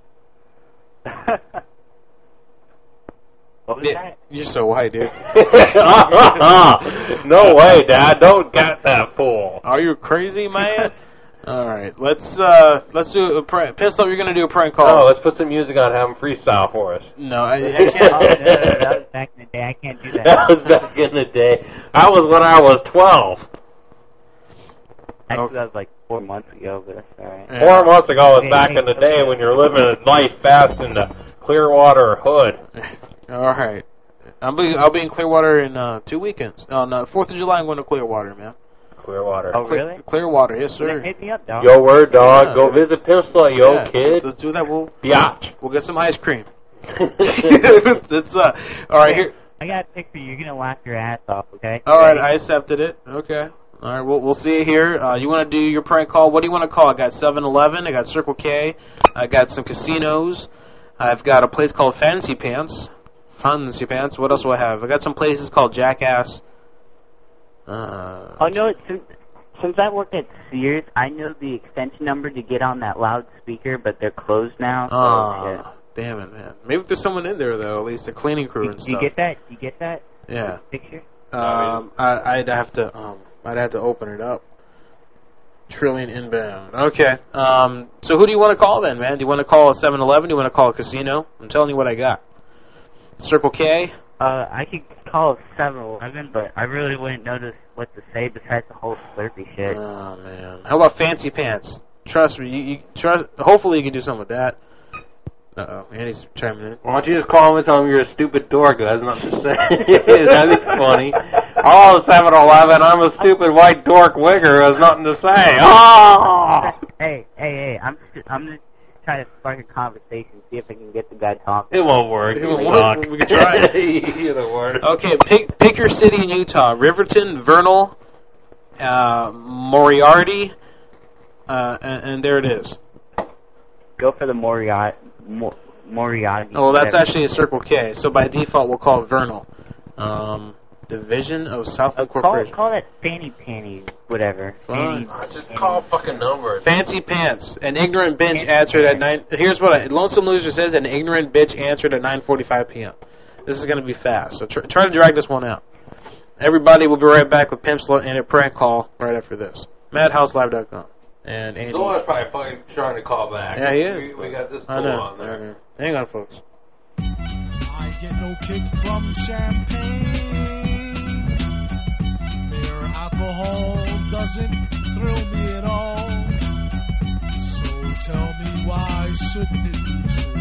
Speaker 10: What was that?
Speaker 5: You're so white, dude.
Speaker 4: No way, Dad. Don't get that fool.
Speaker 5: Are you crazy, man? All right, let's do a prank. Pistol, you're gonna do a prank call.
Speaker 4: Oh, let's put some music on. Have him freestyle for us.
Speaker 5: No, I can't.
Speaker 10: Oh, no, that was back in the day. I can't do that.
Speaker 4: That was back in the day. That was when I was 12.
Speaker 10: Actually, that was like 4 months ago, but that's all right.
Speaker 4: Yeah. 4 months ago was back in the day when you're living life fast in the Clearwater hood.
Speaker 5: All right, I'll be in Clearwater in 2 weekends. On 4th of July, I'm going to Clearwater, man.
Speaker 4: Clearwater.
Speaker 10: Oh, really?
Speaker 5: Clearwater, yes, sir.
Speaker 10: Hit me up, dog.
Speaker 4: Yo, word, dog.
Speaker 5: Yeah.
Speaker 4: Go visit Pimp Slut, kid.
Speaker 5: Let's do that.
Speaker 4: We'll
Speaker 5: get some ice cream. It's all right here.
Speaker 10: I got a picture. You're gonna laugh your ass off, okay?
Speaker 5: All right, I accepted it. Okay. All right, we'll see you here. You want to do your prank call? What do you want to call? I got 7-Eleven. I got Circle K. I got some casinos. I've got a place called Fancy Pants. Fancy Pants. What else do I have? I got some places called Jackass.
Speaker 10: Oh no! Since I worked at Sears, I know the extension number to get on that loudspeaker, but they're closed now. So
Speaker 5: damn it, man! Maybe if there's someone in there though, at least a cleaning crew and stuff.
Speaker 10: You get that? You get that?
Speaker 5: Yeah.
Speaker 10: Picture?
Speaker 5: I'd have to open it up. Trillion inbound. Okay. So who do you want to call then, man? Do you want to call a 7-Eleven? Do you want to call a casino? I'm telling you what I got. Circle K.
Speaker 10: I could call 7-Eleven, but I really wouldn't notice what to say besides the whole Slurpee shit.
Speaker 5: Oh, man. How about Fancy Pants? Trust me, hopefully you can do something with that. Uh-oh, Andy's chiming in.
Speaker 4: Why don't you just call him and tell him you're a stupid dork who has nothing to say? That'd be funny. Oh, 7-Eleven, I'm a stupid white dork wigger who has nothing to say. Oh!
Speaker 10: Hey, I'm just try to spark a conversation, see if I can get the guy talking.
Speaker 4: It won't work.
Speaker 5: It won't work. We can try.
Speaker 4: Either word.
Speaker 5: Okay, pick your city in Utah. Riverton, Vernal, Moriarty, and there it is.
Speaker 10: Go for the Moriarty.
Speaker 5: Oh, that's actually a Circle K. So by default, we'll call it Vernal. Division of Southland Corporation.
Speaker 10: Call that Fanny Panty, whatever.
Speaker 4: Just call a fucking number.
Speaker 5: Fancy Pants. An ignorant bitch answered at 9. Here's what Lonesome Loser says. An ignorant bitch answered at 9:45 p.m. This is going to be fast. So try to drag this one out. Everybody will be right back with Pimp Slut and a prank call right after this. MadhouseLive.com. And Andy.
Speaker 4: Zora's probably fucking trying to call back.
Speaker 5: Yeah, he is.
Speaker 4: We got this
Speaker 5: I know.
Speaker 4: on there.
Speaker 5: Hang on, folks.
Speaker 2: I get no kick from champagne. Mere alcohol doesn't thrill me at all. So tell me, why shouldn't it be true?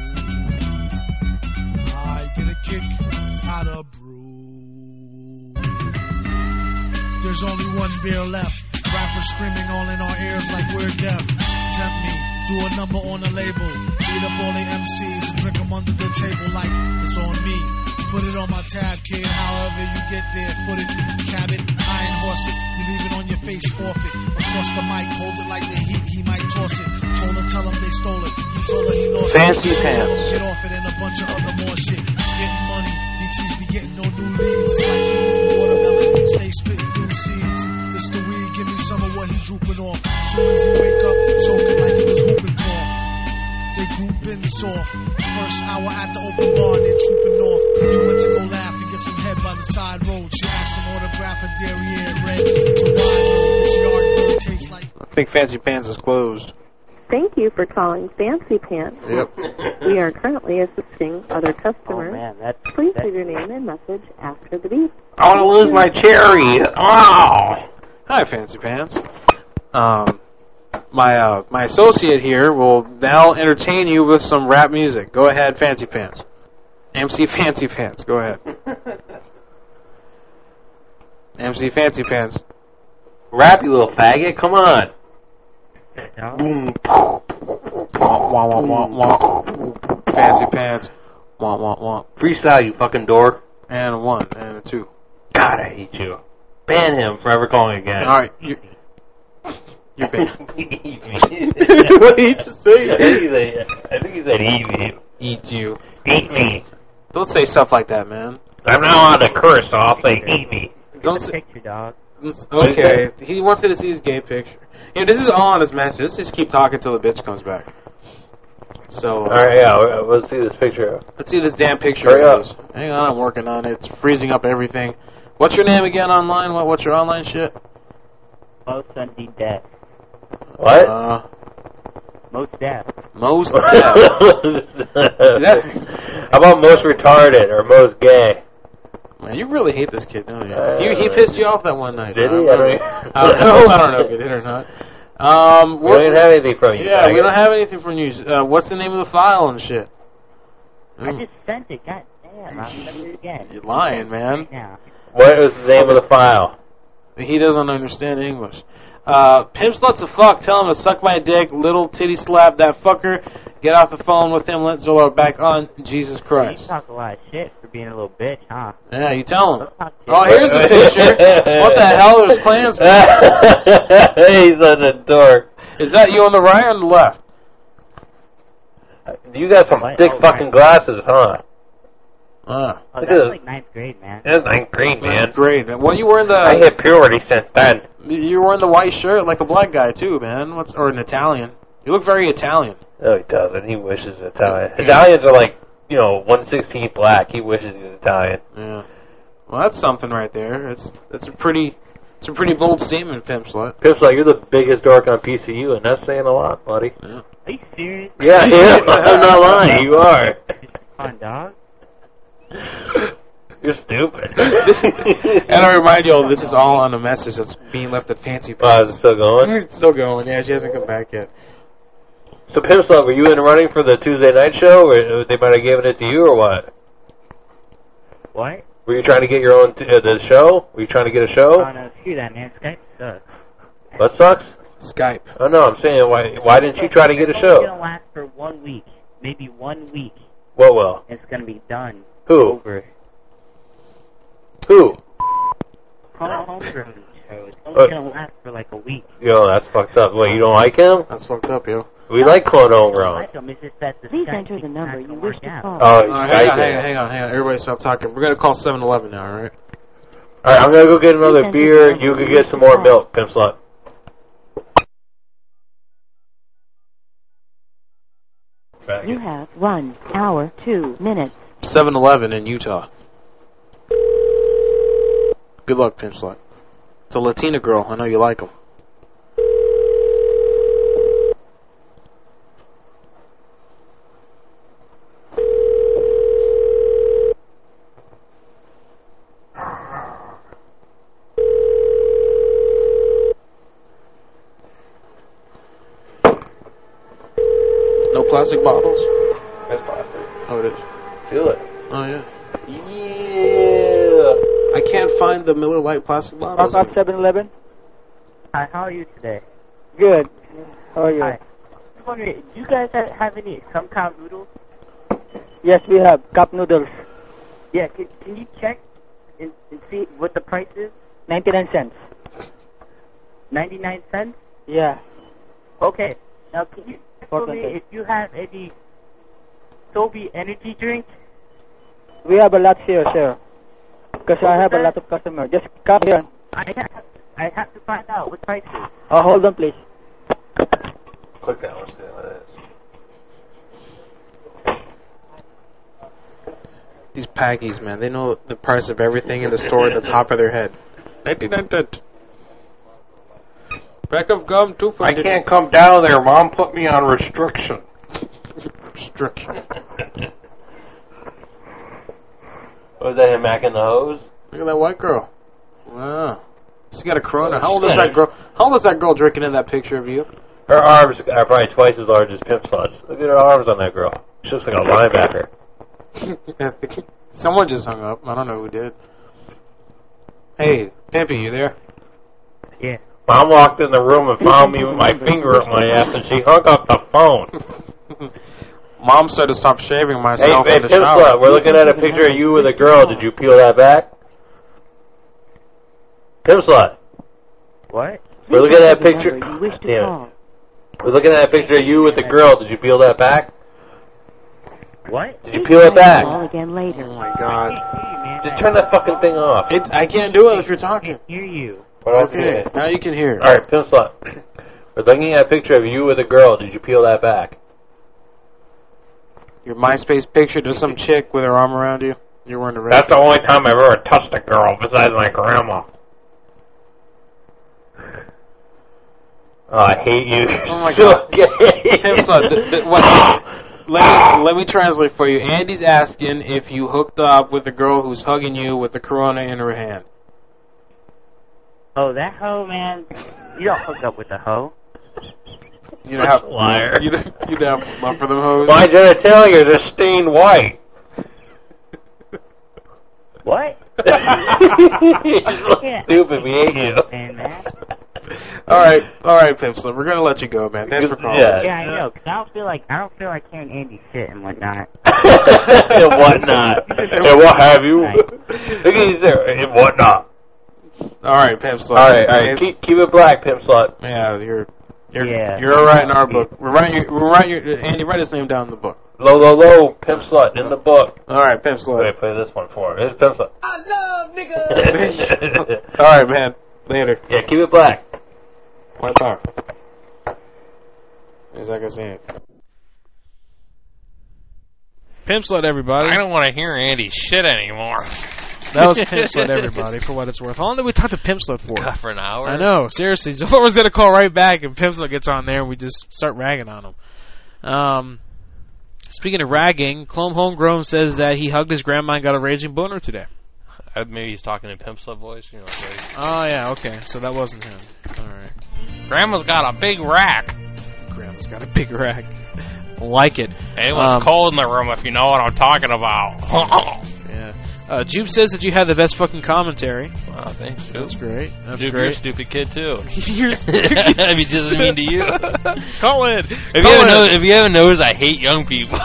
Speaker 2: I get a kick out of brew. There's only one beer left. Rappers screaming all in our ears like we're deaf. Tempt me, do a number on a label. Beat up all the MCs and drink them under the table like it's on me. Put it on my tab, kid, however you get there. Foot it, cab it, iron horse it. You leave it on your face, forfeit. Across the mic, hold it like the heat, he might toss it. Told her, tell him they stole it. He told her he lost
Speaker 5: Fancy
Speaker 2: it.
Speaker 5: Pants.
Speaker 2: Get off it and a bunch of other more shit. Getting money, DTs be getting no new leads. It's like eating watermelon, stay spitting new seeds. It's the weed, give me some of what he drooping off. As soon as he wake up, choking like he was whooping cough. They grouping soft. First hour at the open bar, they're trooping off. He went to go laugh and get some head by the side road. She asked him autograph a derriere red to ride road. This yard bird tastes like.
Speaker 5: I think Fancy Pants is closed.
Speaker 13: Thank you for calling Fancy Pants.
Speaker 5: Yep.
Speaker 13: We are currently assisting other customers.
Speaker 10: Oh, man, that's...
Speaker 13: Please leave your name and message after the beep.
Speaker 8: I want to lose my cherry. Oh!
Speaker 5: Hi, Fancy Pants. My associate here will now entertain you with some rap music. Go ahead, Fancy Pants. MC Fancy Pants. Go ahead. MC Fancy Pants.
Speaker 8: Rap, you little faggot. Come on.
Speaker 5: Boom. Wah, wah, wah, wah. Fancy Pants. Wah, wah, wah.
Speaker 8: Freestyle, you fucking dork.
Speaker 5: And a 1 and a 2.
Speaker 8: God, I hate you. Ban him for ever calling again.
Speaker 5: All right. You're banned.
Speaker 8: What did he just say? I think he said eat me.
Speaker 5: Eat you.
Speaker 8: Eat me.
Speaker 5: Don't say stuff like that, man.
Speaker 8: I'm not allowed to curse, so I'll say eat me.
Speaker 5: Don't say...
Speaker 10: Picture, dog.
Speaker 5: Okay. He wants you to see his gay picture. Yeah, this is all on his message. Let's just keep talking till the bitch comes back. So.
Speaker 8: Alright, yeah, let's see this picture.
Speaker 5: Let's see this damn picture.
Speaker 8: Hurry up.
Speaker 5: Hang on, I'm working on it. It's freezing up everything. What's your name again online? What's your online shit?
Speaker 10: Most Sunday death.
Speaker 8: What?
Speaker 10: Most death.
Speaker 5: Most death.
Speaker 8: How about most retarded or most gay?
Speaker 5: Man, you really hate this kid, don't you? He pissed you off that one night.
Speaker 8: Did he?
Speaker 5: I don't know if he did or not.
Speaker 8: We don't even have anything from you.
Speaker 5: Yeah, we don't have anything from you. What's the name of the file and shit?
Speaker 10: I just sent it. God damn, I'll send it again.
Speaker 5: You're lying, man.
Speaker 10: Yeah.
Speaker 8: What is the name of the file?
Speaker 5: He doesn't understand English. Pimp sluts a fuck. Tell him to suck my dick. Little titty slap that fucker. Get off the phone with him. Let Zolo back on. Jesus Christ.
Speaker 10: You talk a lot of shit for being a little bitch, huh?
Speaker 5: Yeah, you tell him. Oh, here's the picture. What the hell? There's Klansmen.
Speaker 8: He's on the dork.
Speaker 5: Is that you on the right or on the left?
Speaker 8: You got some thick fucking glasses, huh?
Speaker 10: Oh, that's like 9th grade, man.
Speaker 8: That's 9th grade, man.
Speaker 5: 9th grade. Well, you were in the...
Speaker 8: I hit puberty since then.
Speaker 5: You were in the white shirt like a black guy, too, man. Or an Italian. You look very Italian.
Speaker 8: No, he doesn't. He wishes Italian. Italians are like, 1/16 black. He wishes he was Italian.
Speaker 5: Yeah. Well, that's something right there. It's a pretty bold statement, Pimp Slut.
Speaker 8: Pimp Slut, you're the biggest dork on PCU, and that's saying a lot, buddy.
Speaker 5: Yeah.
Speaker 10: Are you serious?
Speaker 8: Yeah, I'm not lying. You are.
Speaker 10: Come on, dog.
Speaker 8: You're stupid.
Speaker 5: And I remind you all, this is all on a message that's being left at Fancy Pants.
Speaker 8: Is it still going?
Speaker 5: It's still going, yeah. She hasn't come back yet.
Speaker 8: So, Pimp Slut, were you in the running for the Tuesday night show, or they might have given it to you, or what?
Speaker 10: What?
Speaker 8: Were you trying to get your own the show? Were you trying to get a show?
Speaker 10: Oh, no, screw that, man. Skype sucks.
Speaker 8: What sucks?
Speaker 5: Skype.
Speaker 8: Oh, no, I'm saying, why didn't you try to get a show?
Speaker 10: It's going to last for 1 week. Maybe 1 week.
Speaker 8: What will?
Speaker 10: It's going to be done.
Speaker 8: Who?
Speaker 10: Over.
Speaker 8: Who?
Speaker 10: Homegrown show. It's only going to last for like a week.
Speaker 8: Yo, that's fucked up. Wait, you don't like him?
Speaker 5: That's fucked up, yo.
Speaker 8: We like Clone Homegrown.
Speaker 10: I like him. It's just that the
Speaker 11: Please
Speaker 10: Skype
Speaker 11: enter the number you wish to call.
Speaker 8: Oh,
Speaker 5: hang on. Everybody stop talking. We're going to call 7-Eleven now, alright?
Speaker 8: Alright, I'm going to go get another beer. You can get some more milk, Pimp Slut.
Speaker 11: You have 1 hour, 2 minutes.
Speaker 5: 7-Eleven in Utah. Good luck, Pimp Slut. It's a Latina girl. I know you like them. No plastic bottles?
Speaker 8: That's plastic.
Speaker 5: Oh, it is.
Speaker 8: Feel it.
Speaker 5: Oh, yeah.
Speaker 8: Yeah.
Speaker 5: I can't find the Miller Lite plastic bottles.
Speaker 6: Up 7-Eleven?
Speaker 10: Hi, how are you today?
Speaker 6: Good. How are you?
Speaker 10: Hi. I'm wondering, do you guys have any some kind of noodles?
Speaker 6: Yes, we have cup noodles.
Speaker 10: Yeah, can you check and see what the price is?
Speaker 6: 99 cents.
Speaker 10: 99 cents?
Speaker 6: Yeah.
Speaker 10: Okay. Now, can you tell me if you have any Sobe energy drink?
Speaker 6: We have a lot here, sir. Because I have a lot of customers. Just come here.
Speaker 10: I have to find out what price is.
Speaker 6: Oh, hold on, please.
Speaker 8: Click that one. See what it is.
Speaker 5: These Paggies, man, they know the price of everything in the store at the top of their head. Pack of gum, too.
Speaker 8: I can't come down there. Mom put me on restriction.
Speaker 5: Restriction.
Speaker 4: Was that him macking the hose?
Speaker 5: Look at that white girl. Wow. She's got a Corona. How old is that girl? How old is that girl drinking in that picture of you?
Speaker 4: Her arms are probably twice as large as Pimp Slut's. Look at her arms on that girl. She looks like a linebacker.
Speaker 5: Someone just hung up. I don't know who did. Hey, Pimpy, you there?
Speaker 10: Yeah.
Speaker 8: Mom walked in the room and found me with my finger up my ass, and she hung up the phone.
Speaker 5: Mom said to stop shaving myself
Speaker 4: in the shower. Hey, Pimp Slut, we're looking at a picture of you with a girl. Did you peel that back? Pimp Slut.
Speaker 10: What?
Speaker 4: We're looking at a picture. Damn. We're looking at a picture of you with the girl. Did you peel that back?
Speaker 10: What?
Speaker 4: Did you peel it back?
Speaker 13: Again later.
Speaker 5: Oh my God!
Speaker 4: Just turn that fucking thing off.
Speaker 5: I can't do it if you're talking.
Speaker 10: I can't hear you.
Speaker 5: Okay, now you can hear.
Speaker 4: All right, Pimp Slut. We're looking at a picture of you with a girl. Did you peel that back?
Speaker 5: Your MySpace picture, there's some chick with her arm around you. You're wearing the red.
Speaker 8: That's the only time I've ever touched a girl besides my grandma. Oh, I hate you.
Speaker 5: Oh my God. Pimp Slut, let me translate for you. Andy's asking if you hooked up with a girl who's hugging you with the Corona in her hand.
Speaker 10: Oh, that hoe, man. You don't hook up with a hoe.
Speaker 5: You don't have liar. You don't have love for them hoes.
Speaker 8: My genitalia are just stained white.
Speaker 10: What?
Speaker 4: Stupid, we hate you.
Speaker 5: All right, Pimp Slut, we're gonna let you go, man. Thanks for calling.
Speaker 10: Yeah, I know. Cause I don't feel like hearing Andy shit and whatnot.
Speaker 4: And whatnot. And what have you? Look at these there. And whatnot.
Speaker 5: All right, Pimp Slut.
Speaker 4: All right. Keep it black, Pimp Slut.
Speaker 5: Yeah, you're all right in our book. We're writing Andy, write his name down in the book.
Speaker 4: Low, Pimp Slut in the book.
Speaker 5: All right, Pimp Slut.
Speaker 4: Wait, play this one for him. Here's Pimp Slut.
Speaker 14: I love niggas.
Speaker 5: All right, man. Later.
Speaker 4: Yeah, keep it black.
Speaker 5: White power. As I can see it. Pimp Slut, everybody.
Speaker 8: I don't want to hear Andy's shit anymore.
Speaker 3: That was Pimp Slut, everybody, for what it's worth. How long did we talk to Pimp Slut for?
Speaker 8: God, for an hour?
Speaker 3: I know, seriously. Someone's going to call right back, and Pimp Slut gets on there, and we just start ragging on him. Speaking of ragging, Clone Homegrown says that he hugged his grandma and got a raging boner today.
Speaker 8: Maybe he's talking in Pimp Slut voice. You know,
Speaker 3: oh, yeah, okay. So that wasn't him. All right.
Speaker 8: Grandma's got a big rack.
Speaker 3: Grandma's got a big rack. Like it.
Speaker 8: It was cold in the room, if you know what I'm talking about.
Speaker 3: Yeah. Jupe says that you had the best fucking commentary.
Speaker 8: Wow, thanks, Jupe.
Speaker 3: That's great. That's
Speaker 8: Jupe,
Speaker 3: great.
Speaker 8: you're a stupid kid, too.
Speaker 3: You're stupid.
Speaker 8: I mean, just as mean to you.
Speaker 3: Call in.
Speaker 8: If you haven't noticed, I hate young people.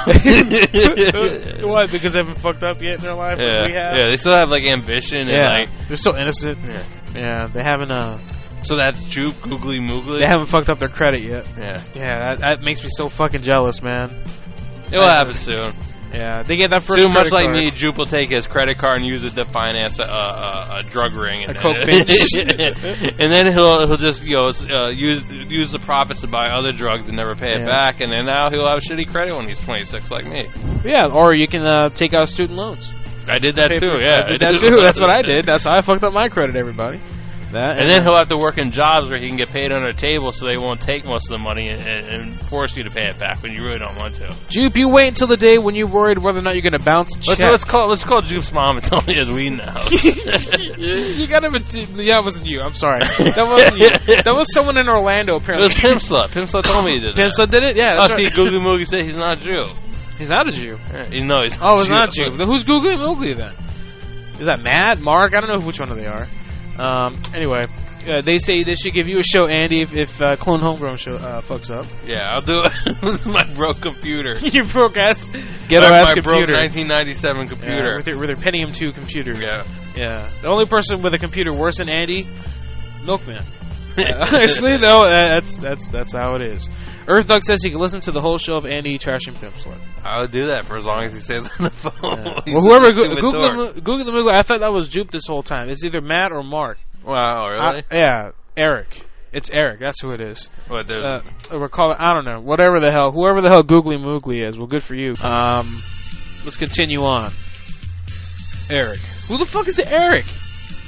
Speaker 3: Why? Because they haven't fucked up yet in their life?
Speaker 8: Yeah,
Speaker 3: like we have?
Speaker 8: Yeah, they still have, like, ambition. And, like,
Speaker 3: they're still innocent. Yeah, they haven't,
Speaker 8: So that's Jupe, Googly Moogly?
Speaker 3: They haven't fucked up their credit yet.
Speaker 8: Yeah.
Speaker 3: Yeah, that makes me so fucking jealous, man.
Speaker 8: It will happen soon.
Speaker 3: Yeah, they get that first
Speaker 8: soon, much like
Speaker 3: card.
Speaker 8: me, Jupe will take his credit card and use it to finance a drug ring, and
Speaker 3: a coke binge.
Speaker 8: And then he'll just use the profits to buy other drugs and never pay it back. And then now he'll have shitty credit when he's 26, like me.
Speaker 3: Yeah, or you can take out student loans.
Speaker 8: I did that too. Yeah,
Speaker 3: I did that too. That's what I did. That's how I fucked up my credit, everybody.
Speaker 8: And then he'll have to work in jobs where he can get paid under the table, so they won't take most of the money and force you to pay it back when you really don't want to.
Speaker 3: Jupe, you wait until the day when you're worried whether or not you're going to bounce a check.
Speaker 8: Let's call Jupe's mom and tell me his weed now.
Speaker 3: You got him. Yeah, it wasn't you. I'm sorry. That wasn't you. That was someone in Orlando, apparently.
Speaker 8: It was Pimp Slut. Pimp Slut told me he did
Speaker 3: Pimp Slut did it? Yeah.
Speaker 8: That's right. See, Googly Moogly said he's not a Jew.
Speaker 3: He's not a Jew.
Speaker 8: No, he's
Speaker 3: not. Oh, he's not a Jew. Then who's Googly Moogly then? Is that Matt? Mark? I don't know which one of they are. Anyway. They say they should give you a show, Andy, if Clone Homegrown show fucks up.
Speaker 8: Yeah, I'll do it with my broke computer.
Speaker 3: Your broke ass ghetto-ass computer.
Speaker 8: My broke 1997 computer.
Speaker 3: With their Pentium 2 computer.
Speaker 8: Yeah.
Speaker 3: The only person with a computer worse than Andy, Milkman. Honestly, no, that's how it is. Earth Dog says he can listen to the whole show of Andy trashing Pimp Slut.
Speaker 8: I'll do that for as long as he stays on the phone.
Speaker 3: Yeah. Well, whoever Google the Moogle, I thought that was Jupe this whole time. It's either Matt or Mark.
Speaker 8: Wow, really?
Speaker 3: Yeah, Eric. It's Eric. That's who it is.
Speaker 8: What?
Speaker 3: We're calling. I don't know. Whoever the hell Googly Moogly is. Well, good for you. Let's continue on. Eric. Who the fuck is Eric?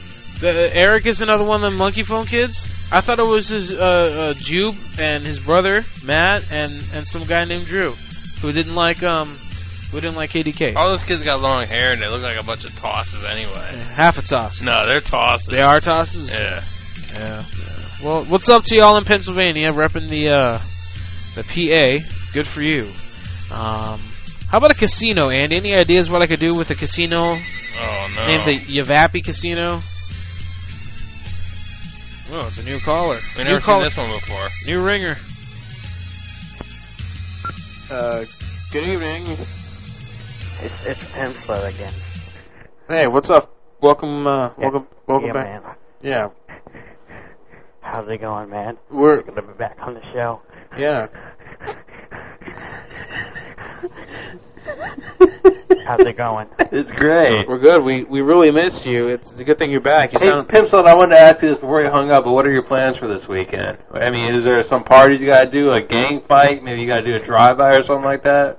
Speaker 3: Eric is another one of them monkey phone kids. I thought it was his Jube and his brother Matt and some guy named Drew who didn't like KDK.
Speaker 4: All those kids got long hair and they look like a bunch of tosses anyway.
Speaker 3: Yeah, half a toss.
Speaker 4: No, they're tosses.
Speaker 3: They are tosses?
Speaker 4: Yeah.
Speaker 3: Well, what's up to y'all in Pennsylvania repping the PA? Good for you. How about a casino, Andy? Any ideas what I could do with a casino?
Speaker 4: Oh, no.
Speaker 3: Named the Yavapi Casino? Oh, it's a new caller.
Speaker 4: We've never seen this one before.
Speaker 3: New ringer.
Speaker 5: Good evening.
Speaker 10: It's Pimsleur again.
Speaker 5: Hey, what's up? Welcome back.
Speaker 10: Man.
Speaker 5: Yeah.
Speaker 10: How's it going, man?
Speaker 5: We're
Speaker 10: gonna be back on the show.
Speaker 5: Yeah.
Speaker 10: How's it going?
Speaker 8: It's great.
Speaker 5: We're good. We really missed you. It's a good thing you're back.
Speaker 8: Hey, Pimsleur, I wanted to ask you this before you hung up, but what are your plans for this weekend? I mean, is there some parties you gotta do, a gang fight? Maybe you gotta do a drive-by or something like that?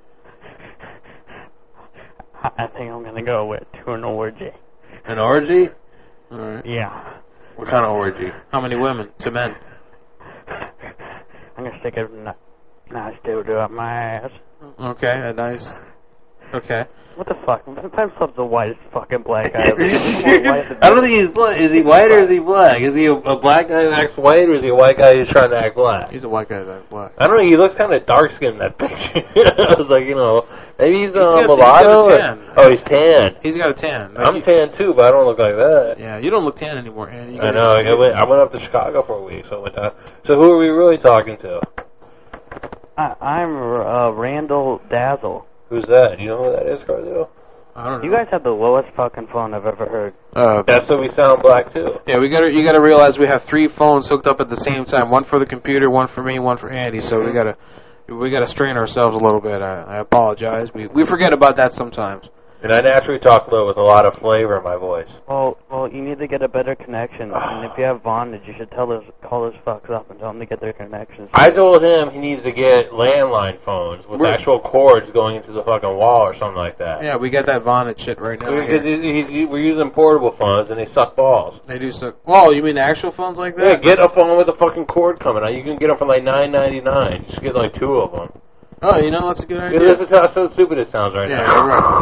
Speaker 10: I think I'm gonna go to an orgy.
Speaker 8: An orgy?
Speaker 5: Alright.
Speaker 10: Yeah.
Speaker 8: What kind of orgy?
Speaker 5: How many women? 2 men.
Speaker 10: I'm gonna stick a nice dildo up my ass.
Speaker 5: Okay, nice. Okay.
Speaker 10: What the fuck? Pimsleur's the whitest fucking black guy.
Speaker 8: I don't think he's black. Is he white or is he black? Is he a black guy who acts white or is he a white guy who's trying to act black?
Speaker 5: He's a white guy that acts black.
Speaker 8: I don't know. He looks kind of dark-skinned in that picture. I was like, maybe he's mulatto. Oh, he's tan.
Speaker 5: He's got a tan.
Speaker 8: I'm tan too, but I don't look like that.
Speaker 5: Yeah, you don't look tan anymore, Andy.
Speaker 8: I know. I went up to Chicago for a week, so So who are we really talking to?
Speaker 10: I'm Randall Dazzle.
Speaker 8: Who's that? You know who that is, Cardio?
Speaker 5: I don't know.
Speaker 10: You guys have the lowest fucking phone I've ever heard.
Speaker 8: That's so we sound black too.
Speaker 5: Yeah, you gotta realize we have 3 phones hooked up at the same time. One for the computer, one for me, one for Andy. So we gotta strain ourselves a little bit. I apologize. We forget about that sometimes.
Speaker 8: And I naturally talk low with a lot of flavor in my voice.
Speaker 10: Well, you need to get a better connection. And if you have bondage, you should call those fucks up and tell them to get their connections.
Speaker 8: I told him he needs to get landline phones with actual cords going into the fucking wall or something like that.
Speaker 5: Yeah, we got that Vonage shit right now.
Speaker 8: Because we're using portable phones and they suck balls.
Speaker 5: They do suck. Oh, you mean the actual phones like that?
Speaker 8: Yeah, get a phone with a fucking cord coming out. You can get them for like $9.99. Just get like 2 of them.
Speaker 5: Oh, that's a good idea.
Speaker 8: This is how so stupid it sounds right now.
Speaker 5: Yeah, you're right.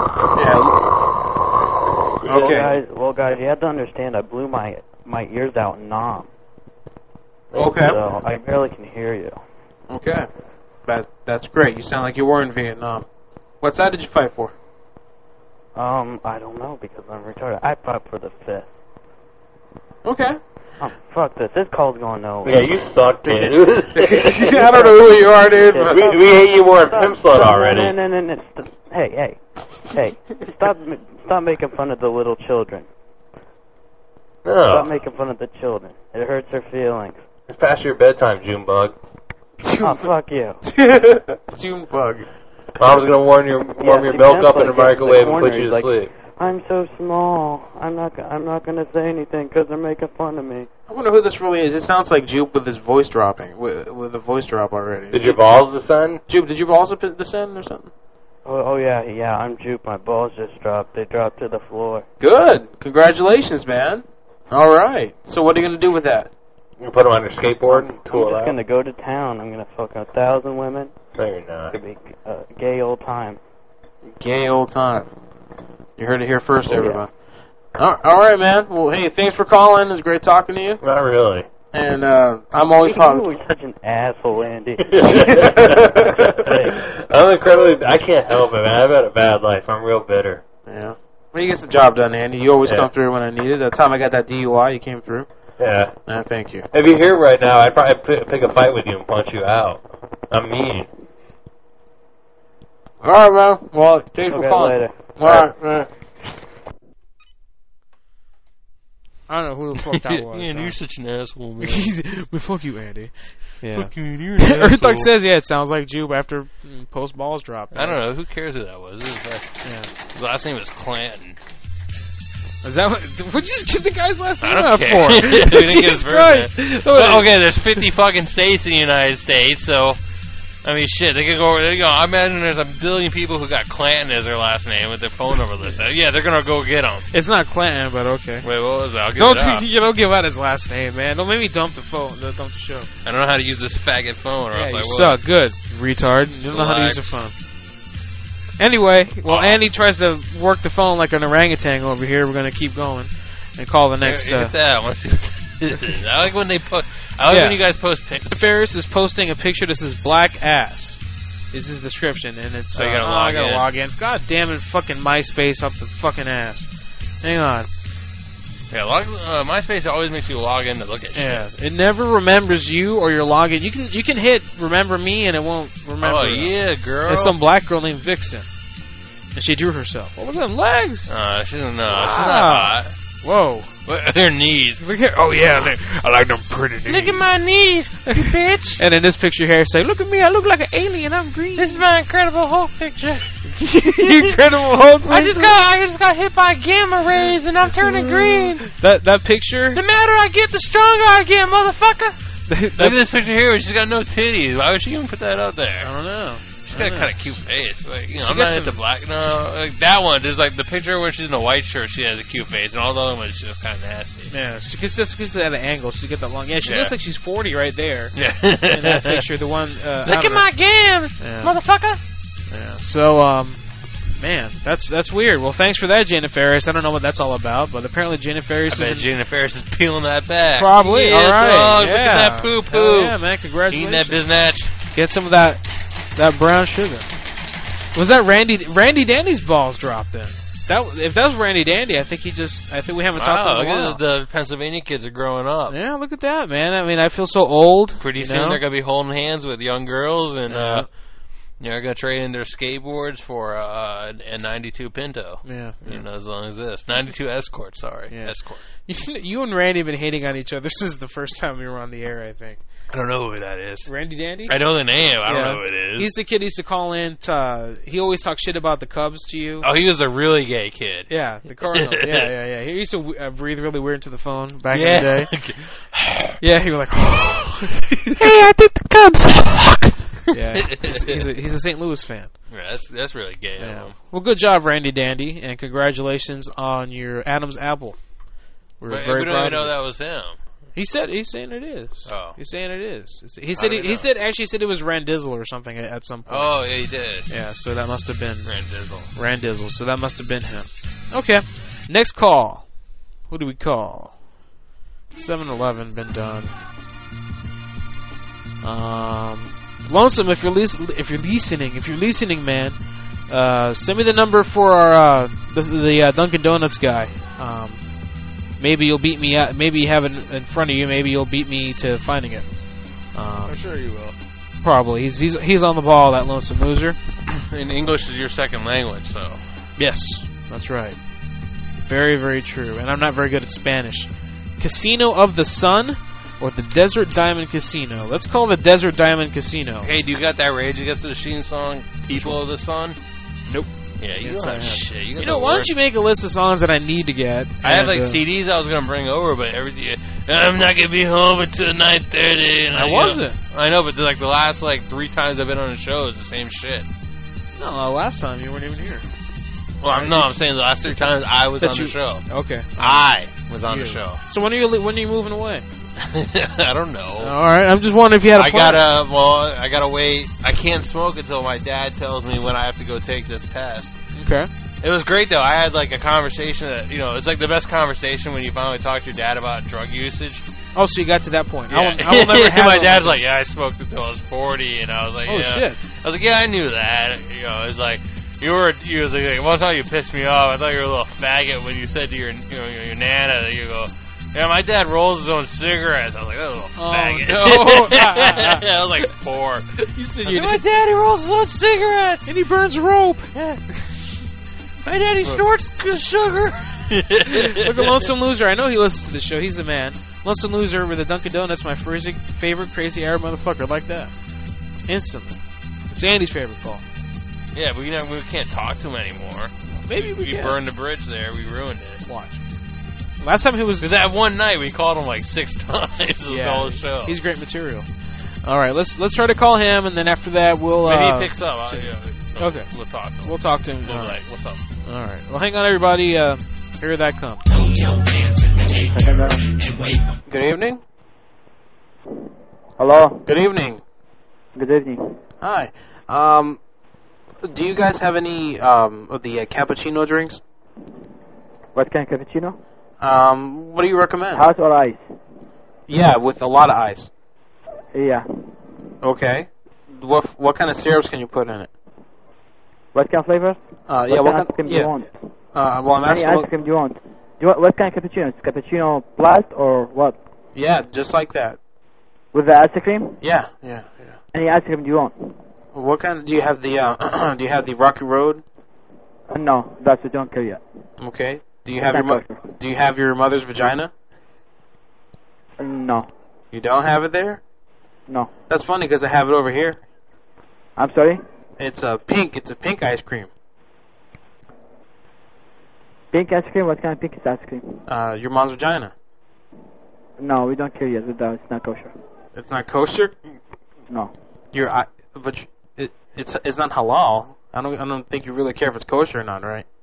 Speaker 5: Yeah. Okay.
Speaker 10: Well, guys, you have to understand, I blew my ears out in Nam.
Speaker 5: Okay.
Speaker 10: So I barely can hear you.
Speaker 5: Okay. That's great. You sound like you were in Vietnam. What side did you fight for?
Speaker 10: I don't know because I'm retarded. I fought for the 5th.
Speaker 5: Okay.
Speaker 10: Oh, fuck this. This call's going nowhere.
Speaker 8: Yeah, you suck, dude.
Speaker 5: I don't know who you are, dude.
Speaker 8: We hate you more than Pimsleur already.
Speaker 10: No. Hey. Stop making fun of the little children.
Speaker 8: No.
Speaker 10: Stop making fun of the children. It hurts their feelings.
Speaker 8: It's past your bedtime, Junebug.
Speaker 10: Oh, fuck you.
Speaker 5: Junebug.
Speaker 8: Mom's gonna warm your milk up in the microwave and put you to sleep.
Speaker 10: I'm so small. I'm not gonna say anything because they're making fun of me.
Speaker 5: I wonder who this really is. It sounds like Jupe with his voice dropping, with a voice drop already.
Speaker 8: Did your balls descend?
Speaker 5: Jupe, did your balls descend or something?
Speaker 10: Oh yeah. I'm Jupe. My balls just dropped. They dropped to the floor.
Speaker 5: Good. Congratulations, man. All right. So what are you gonna do with that?
Speaker 8: You put them on your skateboard and
Speaker 10: tool I'm just gonna go to town. I'm gonna fuck 1,000 women.
Speaker 8: No, you're not.
Speaker 10: It's gonna be a gay old time.
Speaker 5: Gay old time. You heard it here first, everyone. Yeah. All right, man. Well, hey, thanks for calling. It was great talking to you.
Speaker 8: Not really.
Speaker 5: And I'm always talking.
Speaker 10: You're such an asshole, Andy.
Speaker 8: I'm incredibly. I can't help it, man. I've had a bad life. I'm real bitter.
Speaker 5: Yeah. Well, you get the job done, Andy. You always come through when I need it. That time I got that DUI, you came through.
Speaker 8: Yeah.
Speaker 5: Thank you.
Speaker 8: If you're here right now, I'd probably pick a fight with you and punch you out. I'm mean.
Speaker 5: All right, man. Well, thanks for calling.
Speaker 10: Later.
Speaker 5: All right.
Speaker 3: I don't know who the fuck that was.
Speaker 4: Andy, you're such an asshole, man.
Speaker 3: Well, fuck you, Andy. Yeah.
Speaker 4: Fuck you, you're an asshole.
Speaker 3: Earthduck says, it sounds like Jupe after post balls drop.
Speaker 4: I don't know. Who cares who that was? His last name was Clanton.
Speaker 3: Is that what'd you just give the guy's last name
Speaker 4: I don't
Speaker 3: out
Speaker 4: care.
Speaker 3: for? Jesus Christ.
Speaker 4: Well, okay, there's 50 fucking states in the United States, so I mean, shit, they could go. I imagine there's a billion people who got Clanton as their last name with their phone number listed. Yeah, they're gonna go get him.
Speaker 3: It's not Clanton, but okay.
Speaker 4: Wait, what was that? I'll give it out.
Speaker 3: You don't give out his last name, man. Don't make me dump the phone. Dump the show.
Speaker 4: I don't know how to use this faggot phone, or else I
Speaker 3: you
Speaker 4: will.
Speaker 3: suck. Good, retard. You don't know how to use a phone. Anyway, Andy tries to work the phone like an orangutan over here. We're gonna keep going and call the next.
Speaker 4: Look at that. I want to see what this is. I like when they post. I like when you guys post pictures.
Speaker 3: Ferris is posting a picture that says black ass. Is his description, and it's
Speaker 4: so you gotta
Speaker 3: log in. God damn it, fucking MySpace up the fucking ass. Hang on.
Speaker 4: Yeah, MySpace always makes you log in to look at shit.
Speaker 3: Yeah, it never remembers you or your login. You can hit remember me and it won't remember.
Speaker 4: Oh yeah, girl.
Speaker 3: There's some black girl named Vixen, and she drew herself. Oh, look at them legs.
Speaker 4: She doesn't know. She's not hot.
Speaker 3: Whoa.
Speaker 4: Their knees.
Speaker 3: Look here. Oh yeah, I like them pretty knees.
Speaker 14: Look at my knees, you bitch.
Speaker 3: And in this picture here, say, look at me, I look like an alien. I'm green.
Speaker 14: This is my Incredible Hulk picture.
Speaker 3: Incredible Hulk picture?
Speaker 14: I just got hit by gamma rays and I'm turning green.
Speaker 3: That picture.
Speaker 14: The madder I get, the stronger I get, motherfucker.
Speaker 4: Look at this picture here. She's got no titties. Why would she even put that out there?
Speaker 3: I don't know.
Speaker 4: She's got a kind of cute face. Like, I'm not into black. No, like that one. There's like the picture where she's in a white shirt. She has a cute face, and all the other ones just kind of nasty.
Speaker 3: Yeah, because at an angle. She get that long. Yeah, she looks like she's 40 right there.
Speaker 4: Yeah.
Speaker 3: In that picture, the one.
Speaker 14: Look at my gams, motherfucker.
Speaker 3: Yeah. So, man, that's weird. Well, thanks for that, Jana Ferris. I don't know what that's all about, but apparently Jana Ferris.
Speaker 4: I bet Jana Ferris is peeling that back.
Speaker 3: Probably.
Speaker 4: Yeah,
Speaker 3: all right.
Speaker 4: Look at that poo poo.
Speaker 3: Yeah, man. Congratulations.
Speaker 4: Eating that biznatch.
Speaker 3: Get some of that brown sugar. Was that Randy Dandy's balls dropped in? If that was Randy Dandy, I think we haven't talked to him in a while.
Speaker 4: The Pennsylvania kids are growing up.
Speaker 3: Yeah, look at that, man. I mean, I feel so old.
Speaker 4: Pretty soon they're going to be holding hands with young girls and they're going to trade in their skateboards for a 92 Pinto.
Speaker 3: Yeah.
Speaker 4: As long as this. 92 Escort, sorry.
Speaker 3: Yeah.
Speaker 4: Escort.
Speaker 3: You and Randy have been hating on each other since the first time we were on the air, I think.
Speaker 4: I don't know who that is.
Speaker 3: Randy Dandy?
Speaker 4: I know the name. I don't know who it is.
Speaker 3: He's the kid who used to call in he always talked shit about the Cubs to you.
Speaker 4: Oh, he was a really gay kid.
Speaker 3: Yeah, the Cardinals. yeah. He used to breathe really weird into the phone back in the day. Yeah, he was like, hey, I think the Cubs suck. Yeah, he's a St. Louis fan.
Speaker 4: Yeah, that's really gay.
Speaker 3: Yeah. Well, good job, Randy Dandy, and congratulations on your Adam's apple.
Speaker 4: We don't even know that was him.
Speaker 3: He's saying it is.
Speaker 4: Oh.
Speaker 3: He's saying it is. He said it was Randizzle or something at some point.
Speaker 4: Oh, yeah, he did.
Speaker 3: Yeah, so that must have been
Speaker 4: Randizzle.
Speaker 3: So that must have been him. Okay. Next call. Who do we call? 7-Eleven been done. Lonesome, if you're listening, man, send me the number for our the Dunkin' Donuts guy. Maybe you'll beat me out. Maybe you have it in front of you. Maybe you'll beat me to finding it.
Speaker 4: I'm sure you will.
Speaker 3: Probably. He's on the ball, that lonesome loser.
Speaker 4: And English is your second language, so.
Speaker 3: Yes, that's right. Very, very true. And I'm not very good at Spanish. Casino of the Sun or the Desert Diamond Casino? Let's call the Desert Diamond Casino.
Speaker 4: Hey, do you got that Rage Against the Machine song, People of the Sun?
Speaker 3: Nope.
Speaker 4: Yeah, you don't have shit.
Speaker 3: Why don't you make a list of songs that I need to get?
Speaker 4: I have CDs I was gonna bring over, but everything. I'm not gonna be home until 9:30. And
Speaker 3: I wasn't.
Speaker 4: I know, but the last 3 times I've been on the show, it's the same shit.
Speaker 3: No, last time you weren't even here.
Speaker 4: Well, I'm saying the last 3 times I was on the show.
Speaker 3: Okay.
Speaker 4: I was on the show.
Speaker 3: So when are you moving away?
Speaker 4: I don't know.
Speaker 3: All right, I'm just wondering if you had a plan.
Speaker 4: I gotta wait. I can't smoke until my dad tells me when I have to go take this test.
Speaker 3: Okay.
Speaker 4: It was great though. I had a conversation that it's like the best conversation when you finally talk to your dad about drug usage.
Speaker 3: Oh, so you got to that point.
Speaker 4: Yeah.
Speaker 3: I will never have
Speaker 4: my dad's like, yeah, I smoked until I was 40, and I was like,
Speaker 3: oh
Speaker 4: yeah.
Speaker 3: Shit.
Speaker 4: I was like, yeah, I knew that. It was like. He was like, one time you pissed me off. I thought you were a little faggot when you said to your nana that you go, yeah, my dad rolls his own cigarettes. I was like, that little faggot.
Speaker 3: No.
Speaker 4: I was like 4.
Speaker 3: You said
Speaker 14: my daddy rolls his own cigarettes
Speaker 3: and he burns rope.
Speaker 14: Yeah. My daddy snorts sugar.
Speaker 3: Look at Lonesome Loser. I know he listens to the show. He's the man. Lonesome Loser with a Dunkin' Donuts, my favorite crazy Arab motherfucker. Like that. Instantly. It's Andy's favorite call.
Speaker 4: Yeah, but we can't talk to him anymore.
Speaker 3: Maybe we
Speaker 4: burned the bridge there. We ruined it.
Speaker 3: Watch. Last time he was...
Speaker 4: Because that one night we called him 6 times. The whole show.
Speaker 3: He's great material. All right, let's try to call him, and then after that we'll.
Speaker 4: Maybe he picks up.
Speaker 3: Okay,
Speaker 4: we'll talk to him.
Speaker 3: We'll talk to him.
Speaker 4: We'll be like, what's up?
Speaker 3: All right. Well, hang on, everybody. Here that comes. Good evening.
Speaker 15: Hello.
Speaker 3: Good evening.
Speaker 15: Good evening.
Speaker 3: Hi. Do you guys have any of the cappuccino drinks?
Speaker 15: What kind of cappuccino?
Speaker 3: What do you recommend?
Speaker 15: Hot or ice?
Speaker 3: Yeah, with a lot of ice.
Speaker 15: Yeah.
Speaker 3: Okay. What kind of syrups can you put in it?
Speaker 15: What kind of flavor?
Speaker 3: Yeah.
Speaker 15: What kind of ice cream do you want?
Speaker 3: Well, I'm asking.
Speaker 15: Any ice cream do you want? What kind of cappuccino? Is cappuccino blast or what?
Speaker 3: Yeah, just like that.
Speaker 15: With the ice cream?
Speaker 3: Yeah.
Speaker 15: Any ice cream do you want?
Speaker 3: What kind? Do you have the do you have the Rocky Road?
Speaker 15: No, that's we don't carry yet.
Speaker 3: Okay. Do you have do you have your mother's vagina?
Speaker 15: No.
Speaker 3: You don't have it there?
Speaker 15: No.
Speaker 3: That's funny because I have it over here.
Speaker 15: I'm sorry?
Speaker 3: It's a pink ice cream.
Speaker 15: Pink ice cream? What kind of pink ice cream?
Speaker 3: Your mom's vagina.
Speaker 15: No, we don't carry it. It's not kosher.
Speaker 3: It's not kosher?
Speaker 15: No.
Speaker 3: But it's not halal. I don't think you really care if it's kosher or not, right?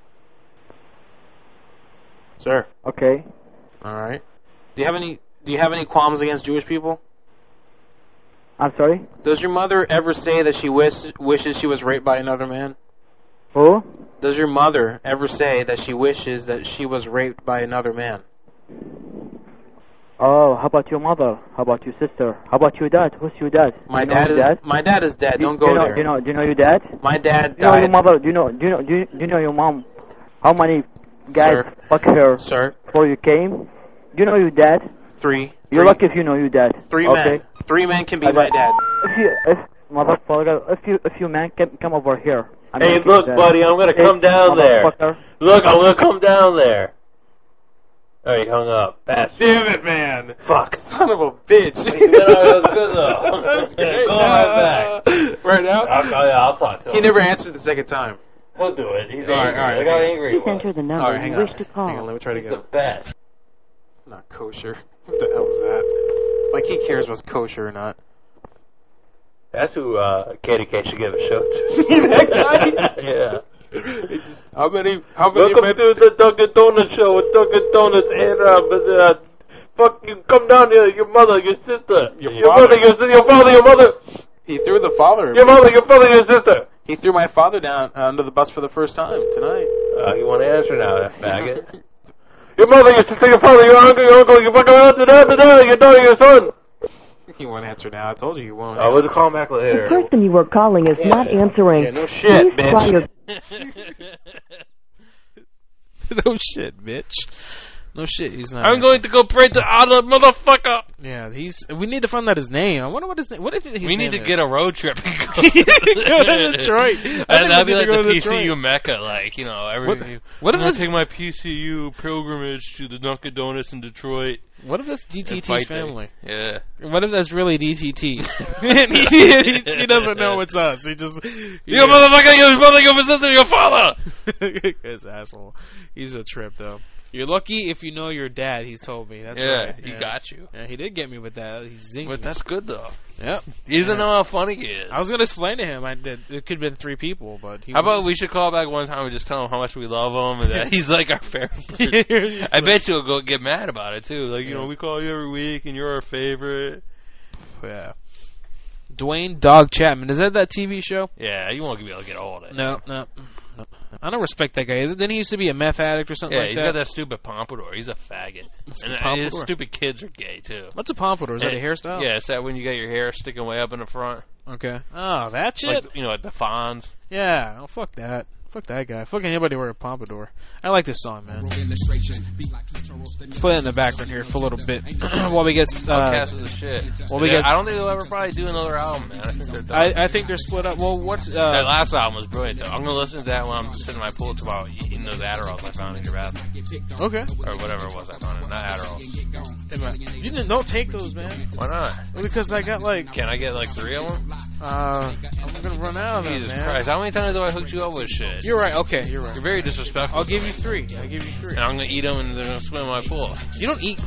Speaker 3: Sir.
Speaker 15: Okay.
Speaker 3: All right. Do you have any qualms against Jewish people?
Speaker 15: I'm sorry?
Speaker 3: Does your mother ever say that she wishes she was raped by another man?
Speaker 15: Who?
Speaker 3: Does your mother ever say that she wishes that she was raped by another man?
Speaker 15: Oh, how about your mother? How about your sister? How about your dad? Who's your dad?
Speaker 3: My dad is dead. Don't go there.
Speaker 15: Do you know your dad?
Speaker 3: My dad died.
Speaker 15: Do you know your mother? Do you know your mom? How many guys fuck her before you came? Do you know your dad?
Speaker 3: 3.
Speaker 15: You're lucky if you know your dad.
Speaker 3: 3 men. 3 men can be my dad.
Speaker 15: If you men come over here.
Speaker 8: Hey, look, buddy, I'm gonna come down there. Look, I'm gonna come down there. Oh, he hung up. Bastard.
Speaker 3: Damn it, man.
Speaker 8: Fuck.
Speaker 3: Son of a bitch.
Speaker 8: That was good, though. Call him back.
Speaker 3: Right now?
Speaker 8: I'll talk to him.
Speaker 3: He never answered the second time.
Speaker 8: We'll do it. He's
Speaker 3: all
Speaker 8: angry.
Speaker 3: right.
Speaker 8: Look how angry he was.
Speaker 13: Please enter the number you wish to call.
Speaker 3: Hang on, let me try to
Speaker 8: He's
Speaker 3: get
Speaker 8: the best.
Speaker 3: Not kosher. What the hell is that? Like, he cares what's kosher or not.
Speaker 8: That's who Katie K should give a show to.
Speaker 3: That guy?
Speaker 8: Yeah.
Speaker 3: How many
Speaker 8: Welcome to the Dunkin' Donuts show with Dunkin' Donuts and fuck you, come down here, your mother, your sister, your father, your mother.
Speaker 3: He threw the father.
Speaker 8: Your mother, your father, your sister.
Speaker 3: He threw my father down under the bus for the first time tonight.
Speaker 8: You want to answer now, that faggot? Your mother, your sister, your father, your uncle, your fucking aunt, your daughter, your son.
Speaker 3: He won't answer now. I told you he won't.
Speaker 8: I will call him back later.
Speaker 11: The person you are calling is not answering.
Speaker 3: Yeah, no shit,
Speaker 11: Please try your
Speaker 3: No shit, bitch. No shit, he's not.
Speaker 4: I'm going to go pray to Allah, motherfucker.
Speaker 3: Yeah, we need to find out his name. I wonder what his name. What if his
Speaker 4: we need to get a road trip and go,
Speaker 3: go to Detroit.
Speaker 4: And that'd be like the PCU Mecca, like, you know,
Speaker 3: what if
Speaker 4: I'm take my PCU pilgrimage to the Dunkin' Donuts in Detroit.
Speaker 3: What if that's DTT's family?
Speaker 4: Yeah.
Speaker 3: What if that's really DTT? he doesn't know it's us. He just
Speaker 4: you motherfucker, your mother, your sister, your father.
Speaker 3: This asshole. He's a trip though. You're lucky if you know your dad, he's told me. That's right.
Speaker 4: He got you.
Speaker 3: Yeah, he did get me with that. He's zinging.
Speaker 4: But that's good, though.
Speaker 3: Yep.
Speaker 4: He doesn't know how funny he is.
Speaker 3: I was going to explain to him that it could have been 3 people, but
Speaker 4: how about we should call back one time and just tell him how much we love him and that he's like our favorite. I bet you'll go get mad about it, too. Like, you know, we call you every week and you're our favorite.
Speaker 3: Yeah. Dwayne Dog Chapman. Is that TV show?
Speaker 4: Yeah, you won't be able to get all of it.
Speaker 3: No. I don't respect that guy. Didn't he used to be a meth addict or something like that?
Speaker 4: Yeah, he's got that stupid pompadour. He's a faggot. And his stupid kids are gay, too.
Speaker 3: What's a pompadour? Is that a hairstyle?
Speaker 4: Yeah, it's that when you got your hair sticking way up in the front.
Speaker 3: Okay. Oh, that shit?
Speaker 4: Like, you know, like the Fonz.
Speaker 3: Yeah. Oh, fuck that. Fuck that guy. Fuck anybody wear a pompadour. I like this song, man. Let's put it in the background here for a little bit while we get.
Speaker 4: Podcast is a shit. I don't think they'll ever probably do another album, man. I think they're done.
Speaker 3: I think they're split up. Well, what's
Speaker 4: that last album was brilliant, though. I'm gonna listen to that when I'm sitting in my pool tomorrow, eating those Adderalls I found in your bathroom.
Speaker 3: Okay.
Speaker 4: Or whatever it was I found. Not Adderalls.
Speaker 3: You don't take those, man.
Speaker 4: Why not?
Speaker 3: Because I got like.
Speaker 4: Can I get like 3 of them?
Speaker 3: I'm gonna run out of them,
Speaker 4: Jesus
Speaker 3: man.
Speaker 4: Christ! How many times do I hook you up with shit?
Speaker 3: You're right. Okay, you're right.
Speaker 4: You're very disrespectful.
Speaker 3: I'll give you 3.
Speaker 4: And I'm gonna eat them and they're gonna swim in my pool.
Speaker 3: You don't eat.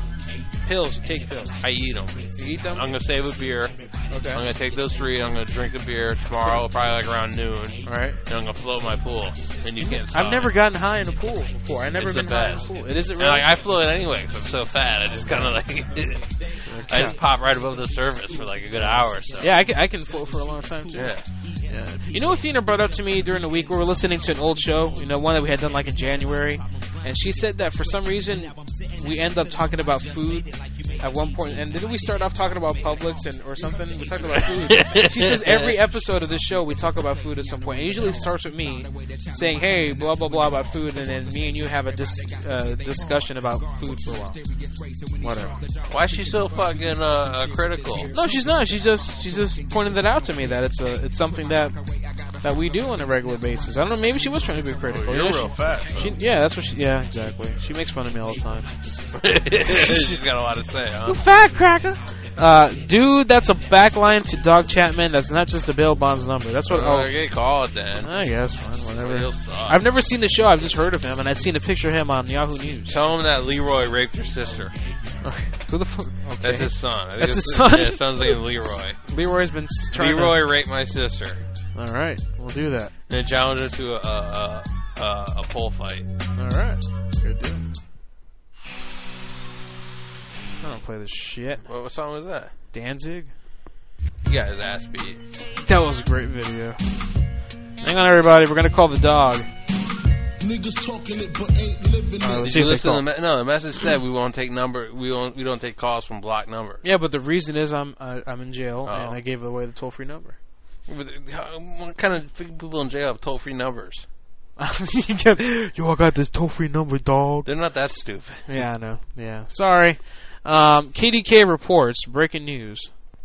Speaker 3: Pills. You take pills.
Speaker 4: I eat them.
Speaker 3: You eat them?
Speaker 4: I'm gonna save a beer.
Speaker 3: Okay.
Speaker 4: I'm gonna take those 3. I'm gonna drink a beer tomorrow, probably like around noon.
Speaker 3: All right.
Speaker 4: And I'm gonna float in my pool, and you can't stop.
Speaker 3: I've never gotten high in a pool before. I've never been high in a pool. It isn't really.
Speaker 4: And, I float anyway because I'm so fat. I just kind of like I just pop right above the surface for like a good hour. So.
Speaker 3: Yeah, I can float for a long time too.
Speaker 4: Yeah.
Speaker 3: You know what Fina brought up to me during the week? We were listening to an old show, one that we had done like in January, and she said that for some reason we end up talking about food at one point, and didn't we start off talking about Publix or something? We talked about food. She says every episode of this show we talk about food at some point. It usually starts with me saying, hey, blah, blah, blah about food, and then me and you have a discussion about food for a while. Whatever.
Speaker 4: Why is she so fucking critical?
Speaker 3: No, she's not. She's just pointing that out to me, that it's something that we do on a regular basis. I don't know, maybe she was trying to be critical.
Speaker 4: You're real fat.
Speaker 3: That's what yeah, exactly. She makes fun of me all the time.
Speaker 4: She's got a lot to say, huh?
Speaker 3: You fat cracker. Dude, that's a backline to Doug Chapman. That's not just a bail bonds number. That's what.
Speaker 4: Get called then.
Speaker 3: I guess, fine, whatever. I've never seen the show. I've just heard of him, and I've seen a picture of him on Yahoo News.
Speaker 4: Tell him that Leroy raped your sister.
Speaker 3: Who the fuck? Okay.
Speaker 4: That's his son.
Speaker 3: That's his son?
Speaker 4: Yeah, his son's named Leroy.
Speaker 3: Leroy's been trying
Speaker 4: Leroy raped my sister.
Speaker 3: All right, we'll do that.
Speaker 4: And challenge her to a pole fight.
Speaker 3: All right, good deal. I don't play this shit.
Speaker 4: What song was that?
Speaker 3: Danzig?
Speaker 4: He got his ass beat.
Speaker 3: That was a great video. Hang on, everybody. We're going to call the dog.
Speaker 2: Niggas talking it but ain't living it.
Speaker 3: Did you listen
Speaker 4: to the message said we won't take we don't take calls from blocked number.
Speaker 3: Yeah, but the reason is I'm in jail and I gave away the toll-free number.
Speaker 4: What kind of people in jail have toll-free numbers?
Speaker 3: Yo, I got this toll-free number, dog.
Speaker 4: They're not that stupid.
Speaker 3: Yeah, I know. Yeah. Sorry. KDK reports, breaking news.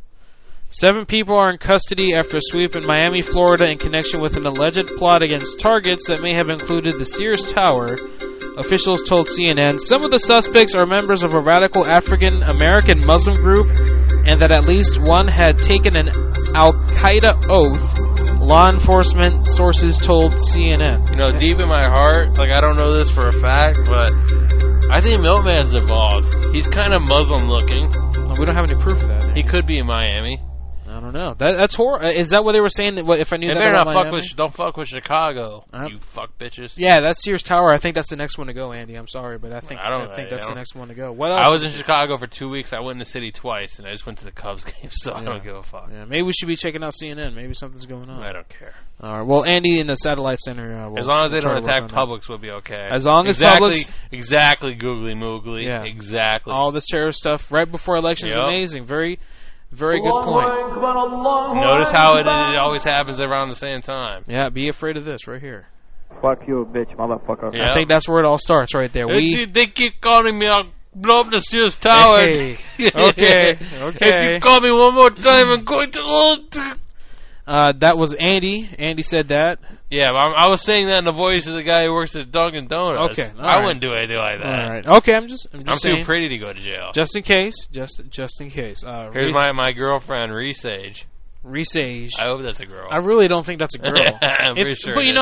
Speaker 3: 7 people are in custody after a sweep in Miami, Florida in connection with an alleged plot against targets that may have included the Sears Tower, officials told CNN. Some of the suspects are members of a radical African-American Muslim group, and that at least one had taken an Al-Qaeda oath, law enforcement sources told CNN.
Speaker 4: Deep in my heart, I don't know this for a fact, but I think Milkman's involved. He's kind of Muslim-looking.
Speaker 3: Well, we don't have any proof of that.
Speaker 4: He could be in Miami.
Speaker 3: I don't know. That's horrible. Is that what they were saying? That if I knew that
Speaker 4: better
Speaker 3: about Miami?
Speaker 4: Don't fuck with Chicago, you fuck bitches.
Speaker 3: Yeah, that's Sears Tower. I think that's the next one to go, Andy. I'm sorry, but I think that's the next one to go. What else?
Speaker 4: I was in Chicago for 2 weeks. I went in the city twice, and I just went to the Cubs game, so I don't give a fuck.
Speaker 3: Yeah, maybe we should be checking out CNN. Maybe something's going on.
Speaker 4: I don't care.
Speaker 3: All right. Well, Andy in the satellite center.
Speaker 4: As long as they don't attack Publix, we'll be okay.
Speaker 3: As long as Publix,
Speaker 4: exactly googly moogly. Yeah. Exactly.
Speaker 3: All this terrorist stuff right before elections is amazing. Very good point.
Speaker 4: Notice how it always happens around the same time.
Speaker 3: Yeah, be afraid of this right here.
Speaker 15: Fuck you, bitch, motherfucker.
Speaker 3: Yep. I think that's where it all starts right there.
Speaker 4: They keep calling me, I'll blow up the Sears Tower.
Speaker 3: Hey. Okay.
Speaker 4: If you call me one more time, I'm going to...
Speaker 3: That was Andy. Andy said that.
Speaker 4: Yeah, I was saying that in the voice of the guy who works at Dunkin' Donuts.
Speaker 3: Okay,
Speaker 4: I wouldn't do anything like that.
Speaker 3: All right. Okay, I'm saying,
Speaker 4: too pretty to go to jail.
Speaker 3: Just in case. Just in case.
Speaker 4: Here's my girlfriend, Resage.
Speaker 3: Resage.
Speaker 4: I hope that's a girl.
Speaker 3: I really don't think that's a girl.
Speaker 4: I'm pretty sure.
Speaker 3: But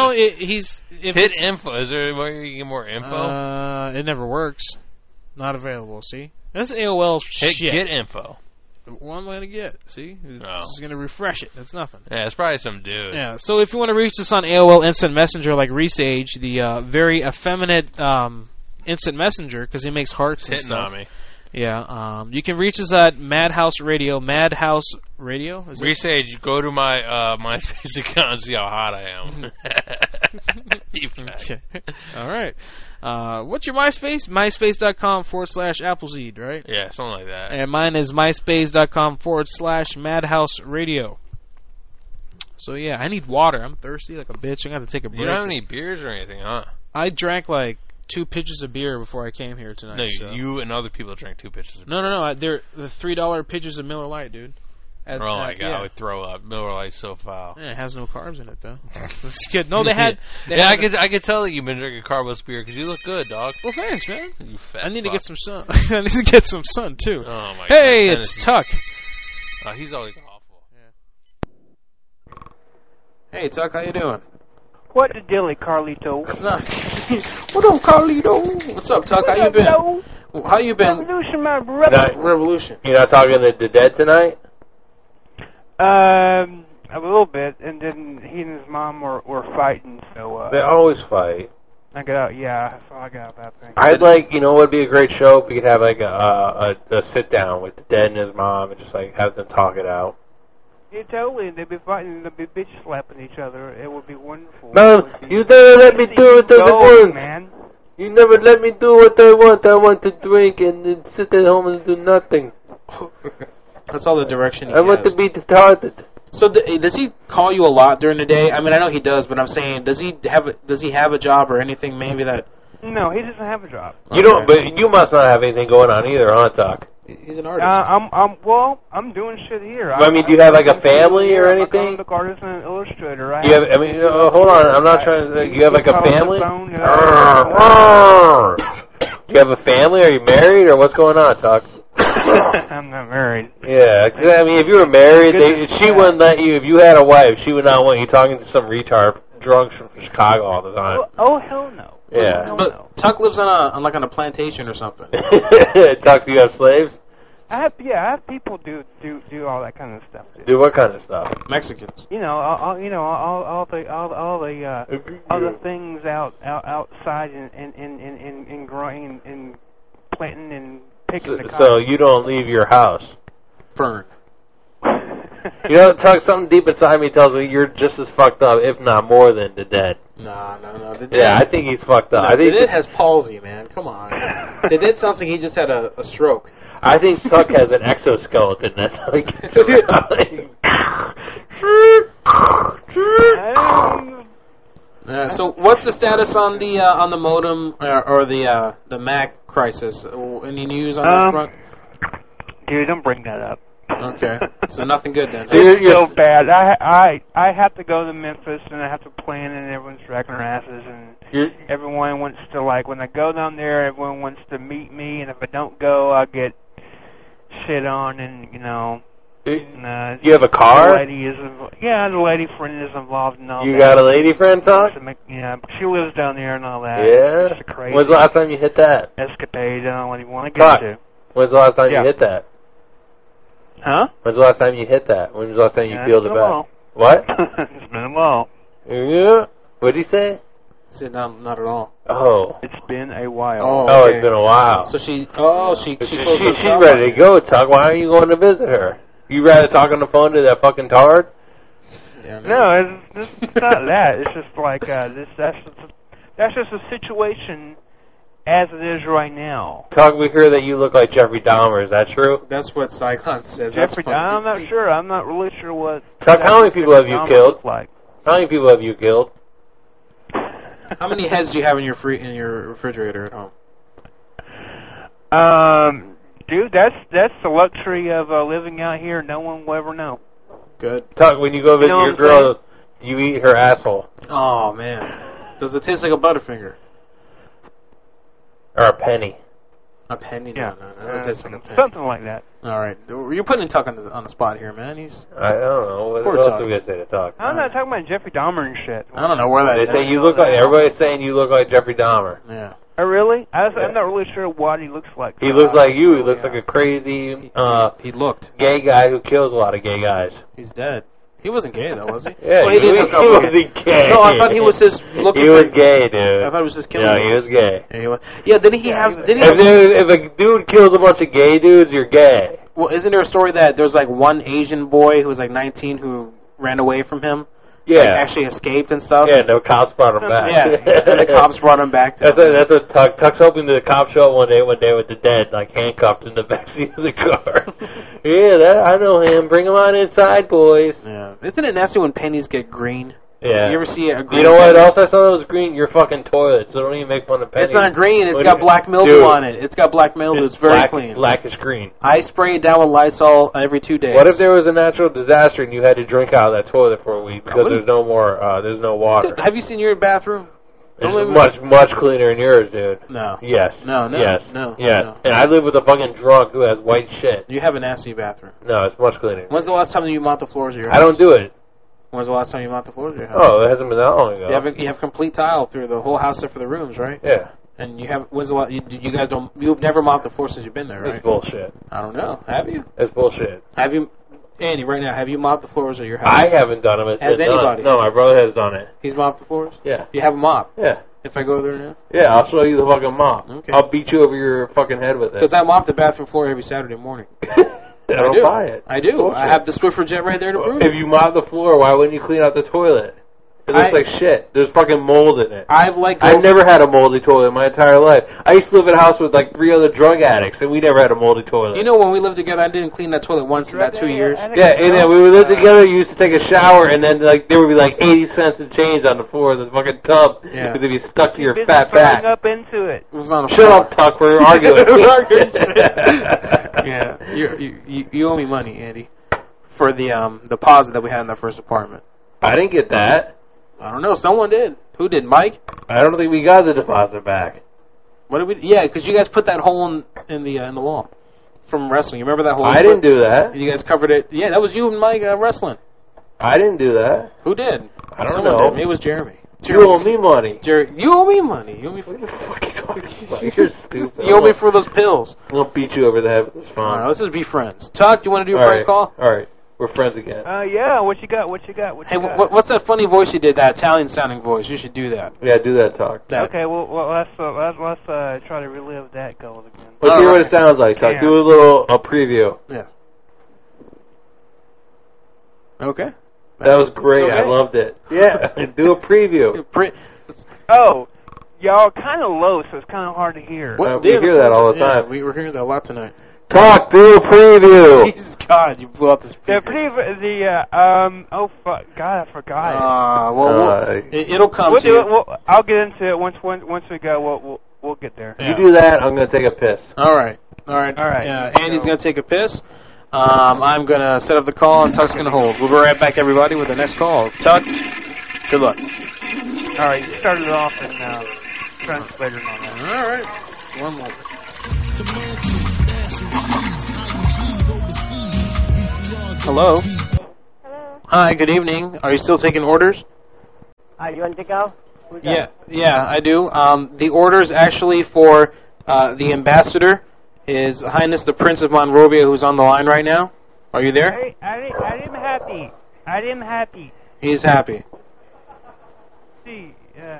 Speaker 4: hit info. Is there where you get more info?
Speaker 3: It never works. Not available. See, that's AOL shit.
Speaker 4: Get info.
Speaker 3: What am I going to get? See? It's going to refresh it. That's nothing.
Speaker 4: Yeah, it's probably some dude.
Speaker 3: Yeah, so if you want to reach us on AOL Instant Messenger like Resage, the very effeminate Instant Messenger, because he makes hearts and stuff.
Speaker 4: On me.
Speaker 3: Yeah, you can reach us at Madhouse Radio. Madhouse Radio?
Speaker 4: Resage, go to my MySpace account and see how hot I am.
Speaker 3: Okay. All right. What's your MySpace? MySpace.com/Appleseed, right?
Speaker 4: Yeah, something like that.
Speaker 3: And mine is MySpace.com/Madhouse Radio. So, yeah, I need water. I'm thirsty like a bitch. I'm going to have to take a break.
Speaker 4: You don't have any beers or anything, huh?
Speaker 3: I drank like 2 pitchers of beer before I came here tonight.
Speaker 4: No,
Speaker 3: so.
Speaker 4: You and other people drank 2 pitchers of beer.
Speaker 3: No. They're the $3 pitchers of Miller Lite, dude.
Speaker 4: Oh my god, I would throw up. Miller Lite's so foul.
Speaker 3: Yeah, it has no carbs in it though. That's good. No, they had.
Speaker 4: I could tell that you've been drinking carbless beer because you look good, dog.
Speaker 3: Well, thanks, man.
Speaker 4: You fat.
Speaker 3: I need to get some sun. I need to get some sun too.
Speaker 4: Oh my god.
Speaker 3: Hey, it's Tuck.
Speaker 4: He's always awful.
Speaker 5: Yeah. Hey, Tuck, how you doing?
Speaker 16: What the dilly, Carlito?
Speaker 5: What up, Carlito? What's up, Tuck? How you been? How you been?
Speaker 16: Revolution, my brother.
Speaker 5: Revolution.
Speaker 17: You're not talking to the dead tonight?
Speaker 16: A little bit, and then he and his mom were fighting, so...
Speaker 17: They always fight.
Speaker 16: I got out, yeah, that's all I got about that thing.
Speaker 17: I'd like, you know what would be a great show? If we could have, like, a sit-down with the dead and his mom and just, like, have them talk it out.
Speaker 16: Yeah, totally. They'd be fighting, they'd be bitch-slapping each other. It would be wonderful.
Speaker 17: No, you never let me do what I want.
Speaker 16: Man.
Speaker 17: You never let me do what I want. I want to drink and then sit at home and do nothing.
Speaker 5: That's all the direction he
Speaker 17: I want to be retarded.
Speaker 5: So does he call you a lot during the day? I mean, I know he does, but I'm saying, does he have a job or anything maybe that...
Speaker 16: No, he doesn't have a job.
Speaker 17: You don't, but you must not have anything going on either, huh, Tuck?
Speaker 5: He's an artist.
Speaker 16: I'm doing shit here.
Speaker 17: I mean, do you have like a family or anything?
Speaker 16: I'm a comic artist and an illustrator.
Speaker 17: Hold on, I'm not trying to... You have like a family? You have a family? Are you married or what's going on, Tuck?
Speaker 16: I'm not married.
Speaker 17: Yeah, cause, I mean, if you were married, she wouldn't let you. If you had a wife, she would not want you talking to some retard drunks from Chicago all the time.
Speaker 16: Oh hell no.
Speaker 17: Yeah,
Speaker 5: but Tuck lives on a plantation or something.
Speaker 17: Tuck, do you have slaves?
Speaker 16: I have people do all that kind of stuff.
Speaker 17: Do what kind of stuff?
Speaker 5: Mexicans.
Speaker 16: All the things outside and growing and planting and picking the cotton.
Speaker 17: So you don't leave your house.
Speaker 5: Fern.
Speaker 17: You know, Tuck, something deep inside me tells me you're just as fucked up, if not more than the dead.
Speaker 5: No.
Speaker 17: Yeah, I think he's fucked up.
Speaker 5: No, the dead has palsy, man. Come on. The dead sounds like he just had a stroke.
Speaker 17: I think Tuck has an exoskeleton. That's how he gets around.
Speaker 5: So what's the status on the modem or the Mac crisis? Any news on that front?
Speaker 16: Dude, don't bring that up.
Speaker 5: Okay, so nothing good then.
Speaker 16: It's so bad. I have to go to Memphis and I have to plan, and everyone's dragging their asses, and everyone wants to, like, when I go down there, everyone wants to meet me, and if I don't go, I get shit on, and you know.
Speaker 17: You have a car?
Speaker 16: The lady friend is involved in all that.
Speaker 17: You got a lady friend, Tuck?
Speaker 16: Yeah, she lives down there and all that.
Speaker 17: Yeah?
Speaker 16: It's crazy.
Speaker 17: When's the last time you hit that?
Speaker 16: Escapade, I don't know what you want to get to.
Speaker 17: When's the last time you hit that?
Speaker 16: Huh?
Speaker 17: When's the last time you hit that? When's the last time you peeled it back? What?
Speaker 16: It's been a while.
Speaker 17: Yeah? What did he say?
Speaker 5: He said not at all.
Speaker 17: Oh.
Speaker 16: It's been a while.
Speaker 17: Oh, okay. It's been a while.
Speaker 5: So she's
Speaker 17: ready to go, Tuck. Why are you going to visit her? You rather talk on the phone to that fucking tard?
Speaker 16: Yeah, no, it's not that. It's just like that's just a situation as it is right now.
Speaker 17: Tuck, we hear that you look like Jeffrey Dahmer. Is that true?
Speaker 5: That's what Saigon says.
Speaker 16: Jeffrey Dahmer? I'm not sure. I'm not really sure what.
Speaker 17: Tuck, how many people have you killed? How many people have you killed?
Speaker 5: How many heads do you have in your refrigerator at home?
Speaker 16: Dude, that's the luxury of living out here. No one will ever know.
Speaker 5: Good.
Speaker 17: Tuck, when you go visit your girl, you eat her asshole.
Speaker 5: Oh, man. Does it taste like a Butterfinger?
Speaker 17: Or a penny?
Speaker 5: A penny?
Speaker 16: Yeah.
Speaker 5: No.
Speaker 16: Something like that.
Speaker 5: All right. You're putting Tuck on the spot here, man.
Speaker 17: I don't know. What else are we going to say to Tuck?
Speaker 16: I'm not talking about Jeffrey Dahmer and shit.
Speaker 5: I don't know where that is.
Speaker 17: They say you look like... Everybody's saying you look like Jeffrey Dahmer.
Speaker 5: Yeah.
Speaker 16: Oh, really? I'm not really sure what he looks like.
Speaker 17: He looks like you. He looks like a crazy gay guy who kills a lot of gay guys.
Speaker 5: He's dead. He wasn't gay, though, was he?
Speaker 17: Yeah, he wasn't gay.
Speaker 5: No, I thought he was just looking...
Speaker 17: He was gay, dude.
Speaker 5: I thought he was just killing
Speaker 17: him. He was gay.
Speaker 5: Yeah, didn't he have...
Speaker 17: If a dude kills a bunch of gay dudes, you're gay.
Speaker 5: Well, isn't there a story that there's, like, one Asian boy who was, like, 19 who ran away from him?
Speaker 17: Yeah.
Speaker 5: Like, actually escaped and stuff?
Speaker 17: Yeah, the cops brought him back.
Speaker 5: Yeah, and the cops brought him back.
Speaker 17: That's what Tuck's hoping that the cops show up one day with the dead, like, handcuffed in the backseat of the car. I know him. Bring him on inside, boys.
Speaker 5: Yeah. Isn't it nasty when pennies get green?
Speaker 17: Yeah.
Speaker 5: You ever see a green
Speaker 17: You know what
Speaker 5: penny?
Speaker 17: else I saw that was green? Your fucking toilet. So don't even make fun of pennies.
Speaker 5: It's not green. It's got black mildew on it. It's got black mildew. It's very clean.
Speaker 17: Blackish green.
Speaker 5: I spray it down with Lysol every 2 days.
Speaker 17: What if there was a natural disaster and you had to drink out of that toilet for a week because there's no more, there's no water?
Speaker 5: Have you seen your bathroom?
Speaker 17: It's much cleaner than yours, dude.
Speaker 5: No.
Speaker 17: Yes.
Speaker 5: No.
Speaker 17: Yes.
Speaker 5: No.
Speaker 17: Yes.
Speaker 5: No.
Speaker 17: And I live with a fucking drunk who has white shit.
Speaker 5: You have a nasty bathroom.
Speaker 17: No, it's much cleaner.
Speaker 5: When's the last time you mopped the floors of your house?
Speaker 17: I don't do it.
Speaker 5: When's the last time you mopped the floors of your house?
Speaker 17: Oh, it hasn't been that long ago.
Speaker 5: You have complete tile through the whole house except for the rooms, right?
Speaker 17: Yeah.
Speaker 5: And you have, you guys don't, you've never mopped the floor since you've been there, right?
Speaker 17: It's bullshit.
Speaker 5: I don't know. Have you?
Speaker 17: It's bullshit.
Speaker 5: Have you, Andy, right now, have you mopped the floors of your house?
Speaker 17: I haven't done them.
Speaker 5: Has anybody?
Speaker 17: No, my brother has done it.
Speaker 5: He's mopped the floors?
Speaker 17: Yeah.
Speaker 5: You have a mop?
Speaker 17: Yeah.
Speaker 5: If I go there now?
Speaker 17: Yeah, I'll show you the fucking mop.
Speaker 5: Okay.
Speaker 17: I'll beat you over your fucking head with it.
Speaker 5: Because I mop the bathroom floor every Saturday morning.
Speaker 17: I don't buy it.
Speaker 5: I do.
Speaker 17: Bullshit.
Speaker 5: I have the Swiffer jet right there to prove it.
Speaker 17: If you mop the floor, why wouldn't you clean out the toilet? It looks like shit. There's fucking mold in it.
Speaker 5: I've
Speaker 17: never had a moldy toilet in my entire life. I used to live in a house with like 3 other drug addicts, and we never had a moldy toilet.
Speaker 5: You know, when we lived together, I didn't clean that toilet once in about 2 years.
Speaker 17: Yeah, and then we would live together. You used to take a shower, and then like there would be like 80 cents in change on the floor of the fucking tub because it'd be stuck to your fat back.
Speaker 16: Up into it.
Speaker 17: Shut up, Tuck. We're arguing.
Speaker 5: Yeah, you owe me money, Andy, for the deposit that we had in that first apartment.
Speaker 17: I didn't get that.
Speaker 5: I don't know. Someone did. Who did? Mike?
Speaker 17: I don't think we got the deposit back.
Speaker 5: What did we? Yeah, because you guys put that hole in the wall from wrestling. You remember that hole?
Speaker 17: I didn't do that.
Speaker 5: You guys covered it. Yeah, that was you and Mike wrestling.
Speaker 17: I didn't do that.
Speaker 5: Who did?
Speaker 17: I don't know.
Speaker 5: Did. Maybe it was Jeremy.
Speaker 17: You owe me money.
Speaker 5: You owe me money. You owe me for
Speaker 17: You're stupid.
Speaker 5: You owe me for those pills.
Speaker 17: I'll beat you over the head with this phone.
Speaker 5: All right, let's just be friends. Tuck, do you want to do a prank call?
Speaker 17: All right. We're friends again.
Speaker 16: Yeah, what you got?
Speaker 5: Hey, what's that funny voice you did? That Italian-sounding voice. You should do that.
Speaker 17: Yeah, do that, Tuck.
Speaker 16: Okay, well let's try to relive that goal again.
Speaker 17: Let's hear what it sounds like, Tuck.
Speaker 16: Yeah.
Speaker 17: Do a little preview.
Speaker 5: Yeah. Okay.
Speaker 17: That was great.
Speaker 16: Okay.
Speaker 17: I loved it.
Speaker 16: Yeah.
Speaker 17: Do a preview.
Speaker 16: Oh, y'all kind of low, so it's kind of hard to hear.
Speaker 17: We hear that all the time.
Speaker 5: We were hearing that a lot tonight.
Speaker 17: Tuck, do a preview.
Speaker 5: Jesus God, you blew up the speaker.
Speaker 16: Oh fuck, God, I forgot it.
Speaker 5: It'll come to you.
Speaker 16: I'll get into it once we go. We'll get there.
Speaker 17: You do that, I'm gonna take a piss.
Speaker 5: All right. Andy's gonna take a piss. I'm gonna set up the call, and Tuck's gonna hold. We'll be right back, everybody, with the next call. Tuck, good luck.
Speaker 16: All right, you started it off and translated on that.
Speaker 5: All right, one moment. Hello.
Speaker 7: Hello.
Speaker 5: Hi, good evening. Are you still taking orders?
Speaker 7: You want to go?
Speaker 5: Yeah, I do. The order's actually for the ambassador, His Highness the Prince of Monrovia, who's on the line right now. Are you there?
Speaker 16: I'm happy. I am happy.
Speaker 5: He's happy.
Speaker 16: See,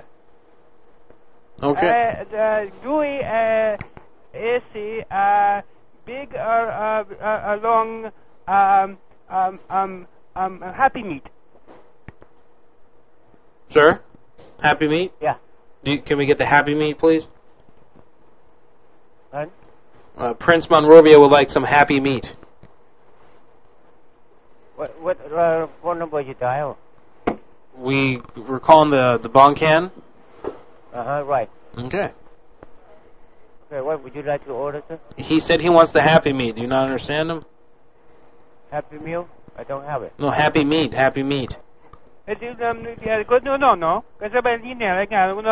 Speaker 5: Okay.
Speaker 16: Dewey is big long happy meat.
Speaker 5: Sir? Happy meat?
Speaker 7: Yeah.
Speaker 5: Can we get the happy meat, please?
Speaker 7: What?
Speaker 5: Prince Monrovia would like some happy meat.
Speaker 7: What phone number you dial?
Speaker 5: We're calling the Boncan.
Speaker 7: Right.
Speaker 5: Okay.
Speaker 7: Okay, what would you like to order, sir?
Speaker 5: He said he wants the happy meat. Do you not understand him?
Speaker 7: Happy meal? I don't have it.
Speaker 5: No, happy meat. Happy meat.
Speaker 16: No. Kasi ba hindi niya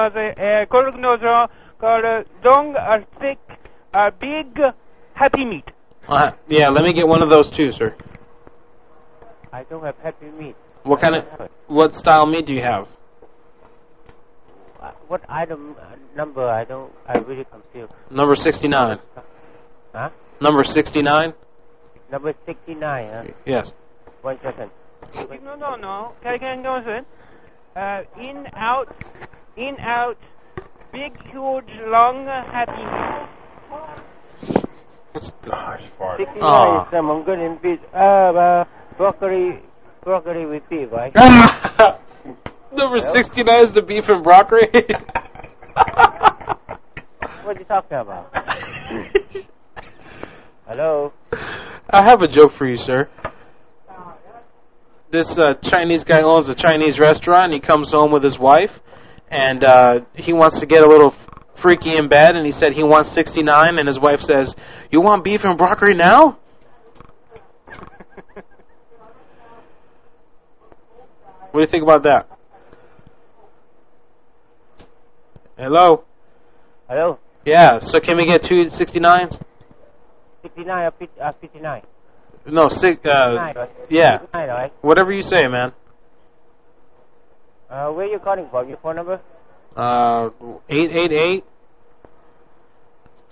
Speaker 16: dong thick big happy meat.
Speaker 5: Yeah, let me get one of those too, sir.
Speaker 7: I don't have happy meat.
Speaker 5: What style meat do you have?
Speaker 7: What item number? I'm really confused.
Speaker 5: Number 69.
Speaker 7: Huh?
Speaker 5: Number 69?
Speaker 7: Number 69, huh?
Speaker 5: Yes.
Speaker 7: 1 second.
Speaker 16: No. Can go in. In, out, big, huge, long, happy meat.
Speaker 5: What's the
Speaker 7: 69 is Mongolian beef. Broccoli with beef, right?
Speaker 5: Number 69 is the beef and broccoli.
Speaker 7: What are you talking about? Hello?
Speaker 5: I have a joke for you, sir. This Chinese guy owns a Chinese restaurant. He comes home with his wife, and he wants to get a little freaky in bed, and he said he wants 69, and his wife says, "You want beef and broccoli now?" What do you think about that? Hello?
Speaker 7: Hello?
Speaker 5: Yeah, so can we get 2 69s?
Speaker 7: 69 or 59?
Speaker 5: No,
Speaker 7: 59, right?
Speaker 5: yeah.
Speaker 7: 59, right?
Speaker 5: Whatever you say, man.
Speaker 7: Where are you calling from? Your phone number?
Speaker 5: 888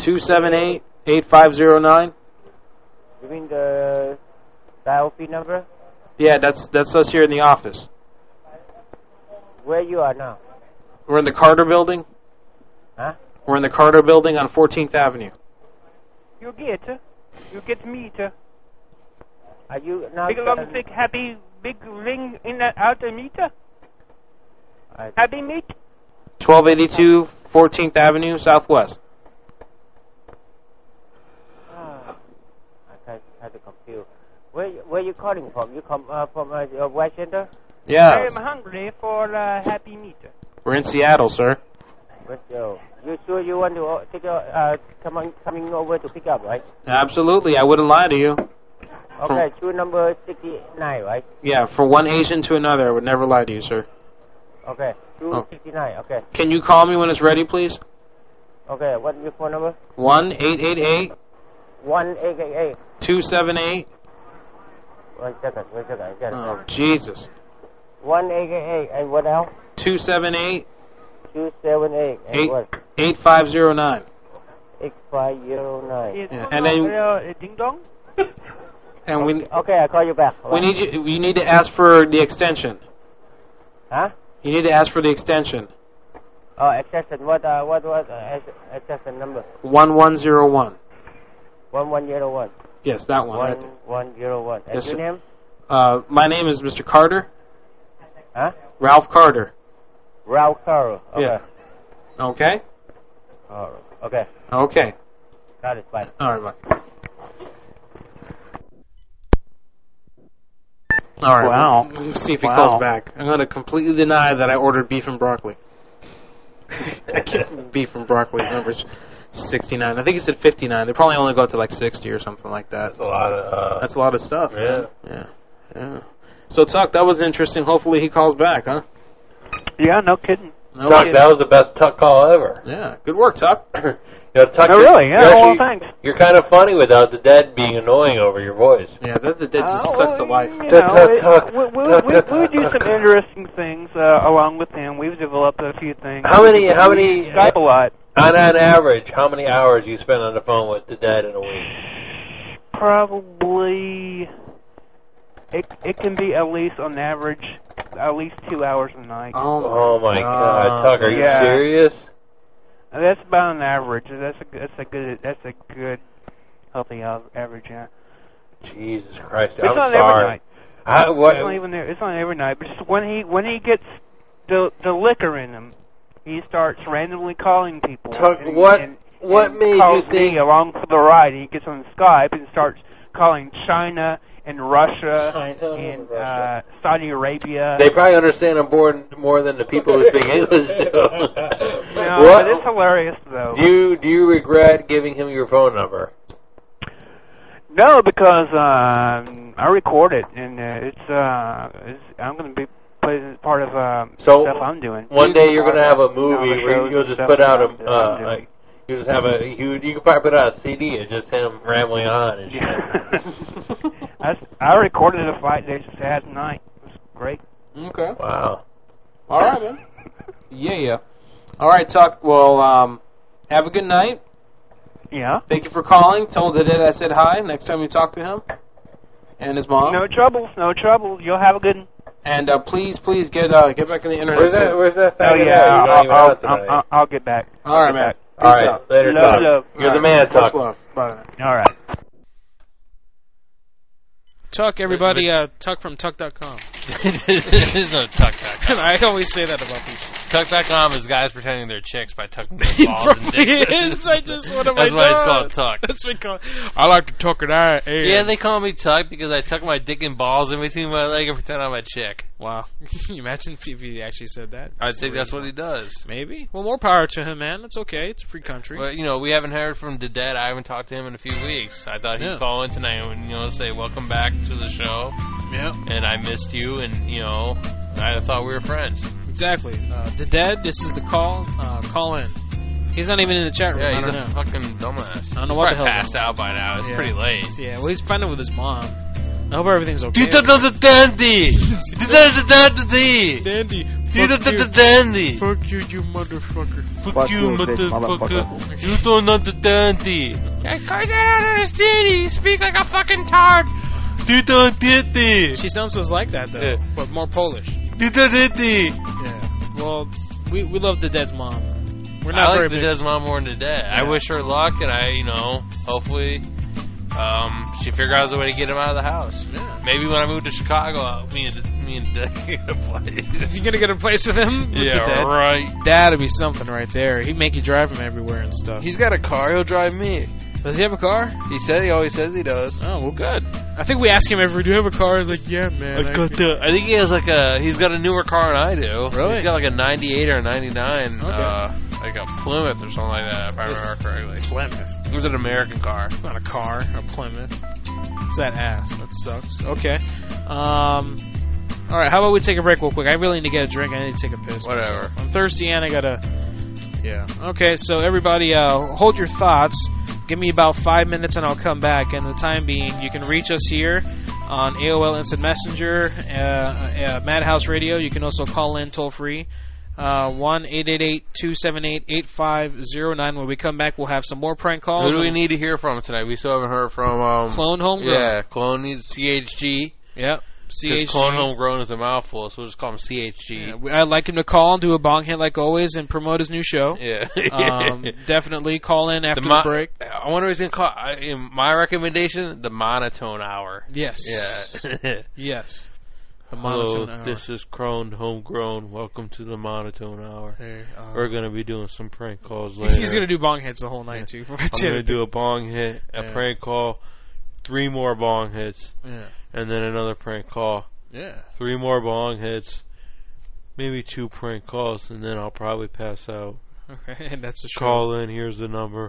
Speaker 5: 278-8509.
Speaker 18: You mean the dial fee number?
Speaker 5: Yeah, that's us here in the office.
Speaker 18: Where you are now?
Speaker 5: We're in the Carter Building.
Speaker 18: Huh?
Speaker 5: We're in the Carter Building on 14th Avenue.
Speaker 16: You get meet.
Speaker 18: Are you now?
Speaker 16: Big long, big happy, big ring in the outer meter. Happy meet.
Speaker 5: 1282 14th Avenue Southwest.
Speaker 18: I had to confuse. Where you calling from? You come from West Center?
Speaker 5: Yeah.
Speaker 16: I am hungry for happy meet.
Speaker 5: We're in Seattle, sir.
Speaker 18: Let's go. You sure you want to take coming over to pick up, right?
Speaker 5: Absolutely. I wouldn't lie to you.
Speaker 18: Okay, shoe number 69, right?
Speaker 5: Yeah, for one Asian to another, I would never lie to you, sir.
Speaker 18: Okay, 269, okay.
Speaker 5: Can you call me when it's ready, please?
Speaker 18: Okay, what's your phone number?
Speaker 5: 1-888.
Speaker 18: 1-888.
Speaker 5: 278.
Speaker 18: One second.
Speaker 5: Oh, Jesus.
Speaker 18: 1-888, and what else?
Speaker 5: 278.
Speaker 18: 278, and what?
Speaker 5: 8509.
Speaker 18: 8509.
Speaker 5: Yeah. And then...
Speaker 16: Ding dong?
Speaker 5: And we...
Speaker 18: Okay, I'll call you back.
Speaker 5: We need you need to ask for the extension.
Speaker 18: Huh?
Speaker 5: You need to ask for the extension.
Speaker 18: Oh, extension. What extension number?
Speaker 5: 1101.
Speaker 18: 1101.
Speaker 5: Yes, that one.
Speaker 18: 1101. And
Speaker 5: Yes,
Speaker 18: your name?
Speaker 5: My name is Mr. Carter.
Speaker 18: Huh?
Speaker 5: Ralph Carter.
Speaker 18: Ralph Carter. Okay.
Speaker 5: Yeah. Okay?
Speaker 18: Okay.
Speaker 5: Okay.
Speaker 18: Got it, bye.
Speaker 5: Alright, bye. Alright,
Speaker 16: wow.
Speaker 5: Let's see if he calls back. I'm going to completely deny that I ordered beef and broccoli. Beef and broccoli is number 69. I think he said 59. They probably only go up to like 60 or something like that.
Speaker 17: That's a lot of...
Speaker 5: That's a lot of stuff.
Speaker 17: Yeah.
Speaker 5: Yeah. So, Tuck, that was interesting. Hopefully he calls back, huh?
Speaker 16: Yeah, no kidding.
Speaker 17: Tuck, that was the best Tuck call ever.
Speaker 5: Yeah, good work, Tuck.
Speaker 17: Tuck,
Speaker 16: really? Yeah, well, thanks.
Speaker 17: You're kind of funny without the dead being annoying over your voice.
Speaker 5: Yeah, the dead just sucks the life.
Speaker 16: We do some interesting things along with him. We've developed a few things.
Speaker 17: How many?
Speaker 16: Skype a lot.
Speaker 17: On average, how many hours you spend on the phone with the dead in a week?
Speaker 16: Probably. It can be at least on average, at least 2 hours a night.
Speaker 17: Oh my God, Tuck, are you serious?
Speaker 16: That's about an average. That's a good healthy average. Yeah.
Speaker 17: Jesus Christ,
Speaker 16: I'm
Speaker 17: sorry.
Speaker 16: Every night.
Speaker 17: What?
Speaker 16: It's not even there. It's not every night. But just when he gets the liquor in him, he starts randomly calling people.
Speaker 17: Tuck, what made you think
Speaker 16: me along for the ride? He gets on Skype and starts calling China and Russia and Saudi Arabia.
Speaker 17: They probably understand him more than the people who speak English do.
Speaker 16: No, but it's hilarious though.
Speaker 17: Do you regret giving him your phone number?
Speaker 16: No, because I record it and I'm going to be putting it part of stuff I'm doing.
Speaker 17: One day you're going to have a movie where you'll just put out you just have you can probably put out a CD of just him rambling on and shit.
Speaker 16: I recorded a fight there just last night. It was great.
Speaker 5: Okay.
Speaker 17: Wow.
Speaker 5: All right, man. Yeah. All right, Tuck. Well, have a good night.
Speaker 16: Yeah.
Speaker 5: Thank you for calling. Tell the dad I said hi next time you talk to him and his mom.
Speaker 16: No trouble. You'll have a good one.
Speaker 5: And please get back on the internet.
Speaker 17: Where's that?
Speaker 16: Oh yeah, I'll get back.
Speaker 5: All right, man.
Speaker 17: All right, later, Tuck.
Speaker 16: Love.
Speaker 17: You're the man, Tuck.
Speaker 5: Bye.
Speaker 16: All right.
Speaker 3: Tuck, everybody, Tuck from Tuck.com.
Speaker 4: There's no Tuck.com.
Speaker 3: I always say that about people.
Speaker 4: Tuck.com is guys pretending they're chicks by tucking their balls and dicks.
Speaker 3: Is. I just, what have
Speaker 4: That's
Speaker 3: I
Speaker 4: why
Speaker 3: done?
Speaker 4: it's called Tuck.
Speaker 3: That's what called. I like to tuck it out.
Speaker 4: Yeah, they call me Tuck because I tuck my dick and balls in between my leg and pretend I'm a chick.
Speaker 3: Wow. Can you imagine if he actually said that?
Speaker 4: I think that's what he does.
Speaker 3: Maybe. Well, more power to him, man. It's okay. It's a free country.
Speaker 4: Well, we haven't heard from the dead. I haven't talked to him in a few weeks. I thought he'd call in tonight and, say, welcome back to the show.
Speaker 3: Yeah.
Speaker 4: And I missed you, and, I thought we were friends.
Speaker 3: Exactly. The dead, this is the call. Call in. He's not even in the chat room.
Speaker 4: Yeah,
Speaker 3: I don't
Speaker 4: he's a
Speaker 3: know.
Speaker 4: fucking dumbass.
Speaker 3: I don't know what the hell.
Speaker 4: He's passed out by now. It's pretty late.
Speaker 3: Yeah, well, he's fighting with his mom. I hope everything's okay.
Speaker 4: Dandy! Dandy!
Speaker 3: Dandy!
Speaker 4: He's the dandy.
Speaker 3: Fuck you, you motherfucker.
Speaker 4: Fuck you, motherfucker. You don't know the dandy.
Speaker 14: Of course I don't understand you. You speak like a fucking tard.
Speaker 4: You don't get it.
Speaker 3: She sounds just like that, though, but more Polish.
Speaker 4: You don't get it.
Speaker 3: Yeah. Well, we love the Dead's mom. We're
Speaker 4: I
Speaker 3: not
Speaker 4: like
Speaker 3: very
Speaker 4: the
Speaker 3: big.
Speaker 4: Dead's mom more than the Dead. I wish her luck, and hopefully, she figure out a way to get him out of the house.
Speaker 3: Yeah.
Speaker 4: Maybe when I move to Chicago, me and Dad get a place.
Speaker 3: You gonna get a place with him? With
Speaker 4: Yeah,
Speaker 3: the Dead?
Speaker 4: right.
Speaker 3: That'd be something right there. He'd make you drive him everywhere and stuff.
Speaker 4: He's got a car. He'll drive me.
Speaker 3: Does he have a car?
Speaker 4: He always says he does.
Speaker 3: Oh, well, good. I think we asked him if we do have a car. He's like, yeah, man.
Speaker 4: I think he has he's got a newer car than I do.
Speaker 3: Really?
Speaker 4: He's got like a 98 or a 99,
Speaker 3: Okay.
Speaker 4: like a Plymouth or something like that, if I remember correctly.
Speaker 3: Plymouth.
Speaker 4: It was an American car.
Speaker 3: It's not a car, a Plymouth. It's that ass. That sucks. Okay. Alright, how about we take a break real quick? I really need to get a drink. I need to take a piss.
Speaker 4: Whatever.
Speaker 3: Myself. I'm thirsty and I gotta... Yeah. Okay, so everybody, hold your thoughts. Give me about 5 minutes and I'll come back. And the time being, you can reach us here on AOL Instant Messenger, Madhouse Radio. You can also call in toll free. 1-888-278-8509. When we come back, we'll have some more prank calls.
Speaker 4: Who do we need to hear from tonight? We still haven't heard from
Speaker 3: Clone Homegrown.
Speaker 4: Yeah, Clone needs CHG.
Speaker 3: Yep. CHG.
Speaker 4: Clone Homegrown is a mouthful, so we'll just call him CHG.
Speaker 3: Yeah, I'd like him to call and do a bong hit like always and promote his new show.
Speaker 4: Yeah.
Speaker 3: Definitely call in after the break.
Speaker 4: I wonder what he's going to call. My recommendation, the Monotone Hour.
Speaker 3: Yes.
Speaker 4: Yeah.
Speaker 3: Yes. The Monotone Hour.
Speaker 4: This is Clone Homegrown. Welcome to the Monotone Hour.
Speaker 3: Hey,
Speaker 4: we're going to be doing some prank calls later.
Speaker 3: He's going to do bong hits the whole night, too.
Speaker 4: I'm going to do a bong hit, a prank call, 3 more bong hits, and then another prank call.
Speaker 3: Yeah.
Speaker 4: 3 more bong hits, maybe 2 prank calls, and then I'll probably pass out.
Speaker 3: Okay, and that's a show.
Speaker 4: Call in, here's the number.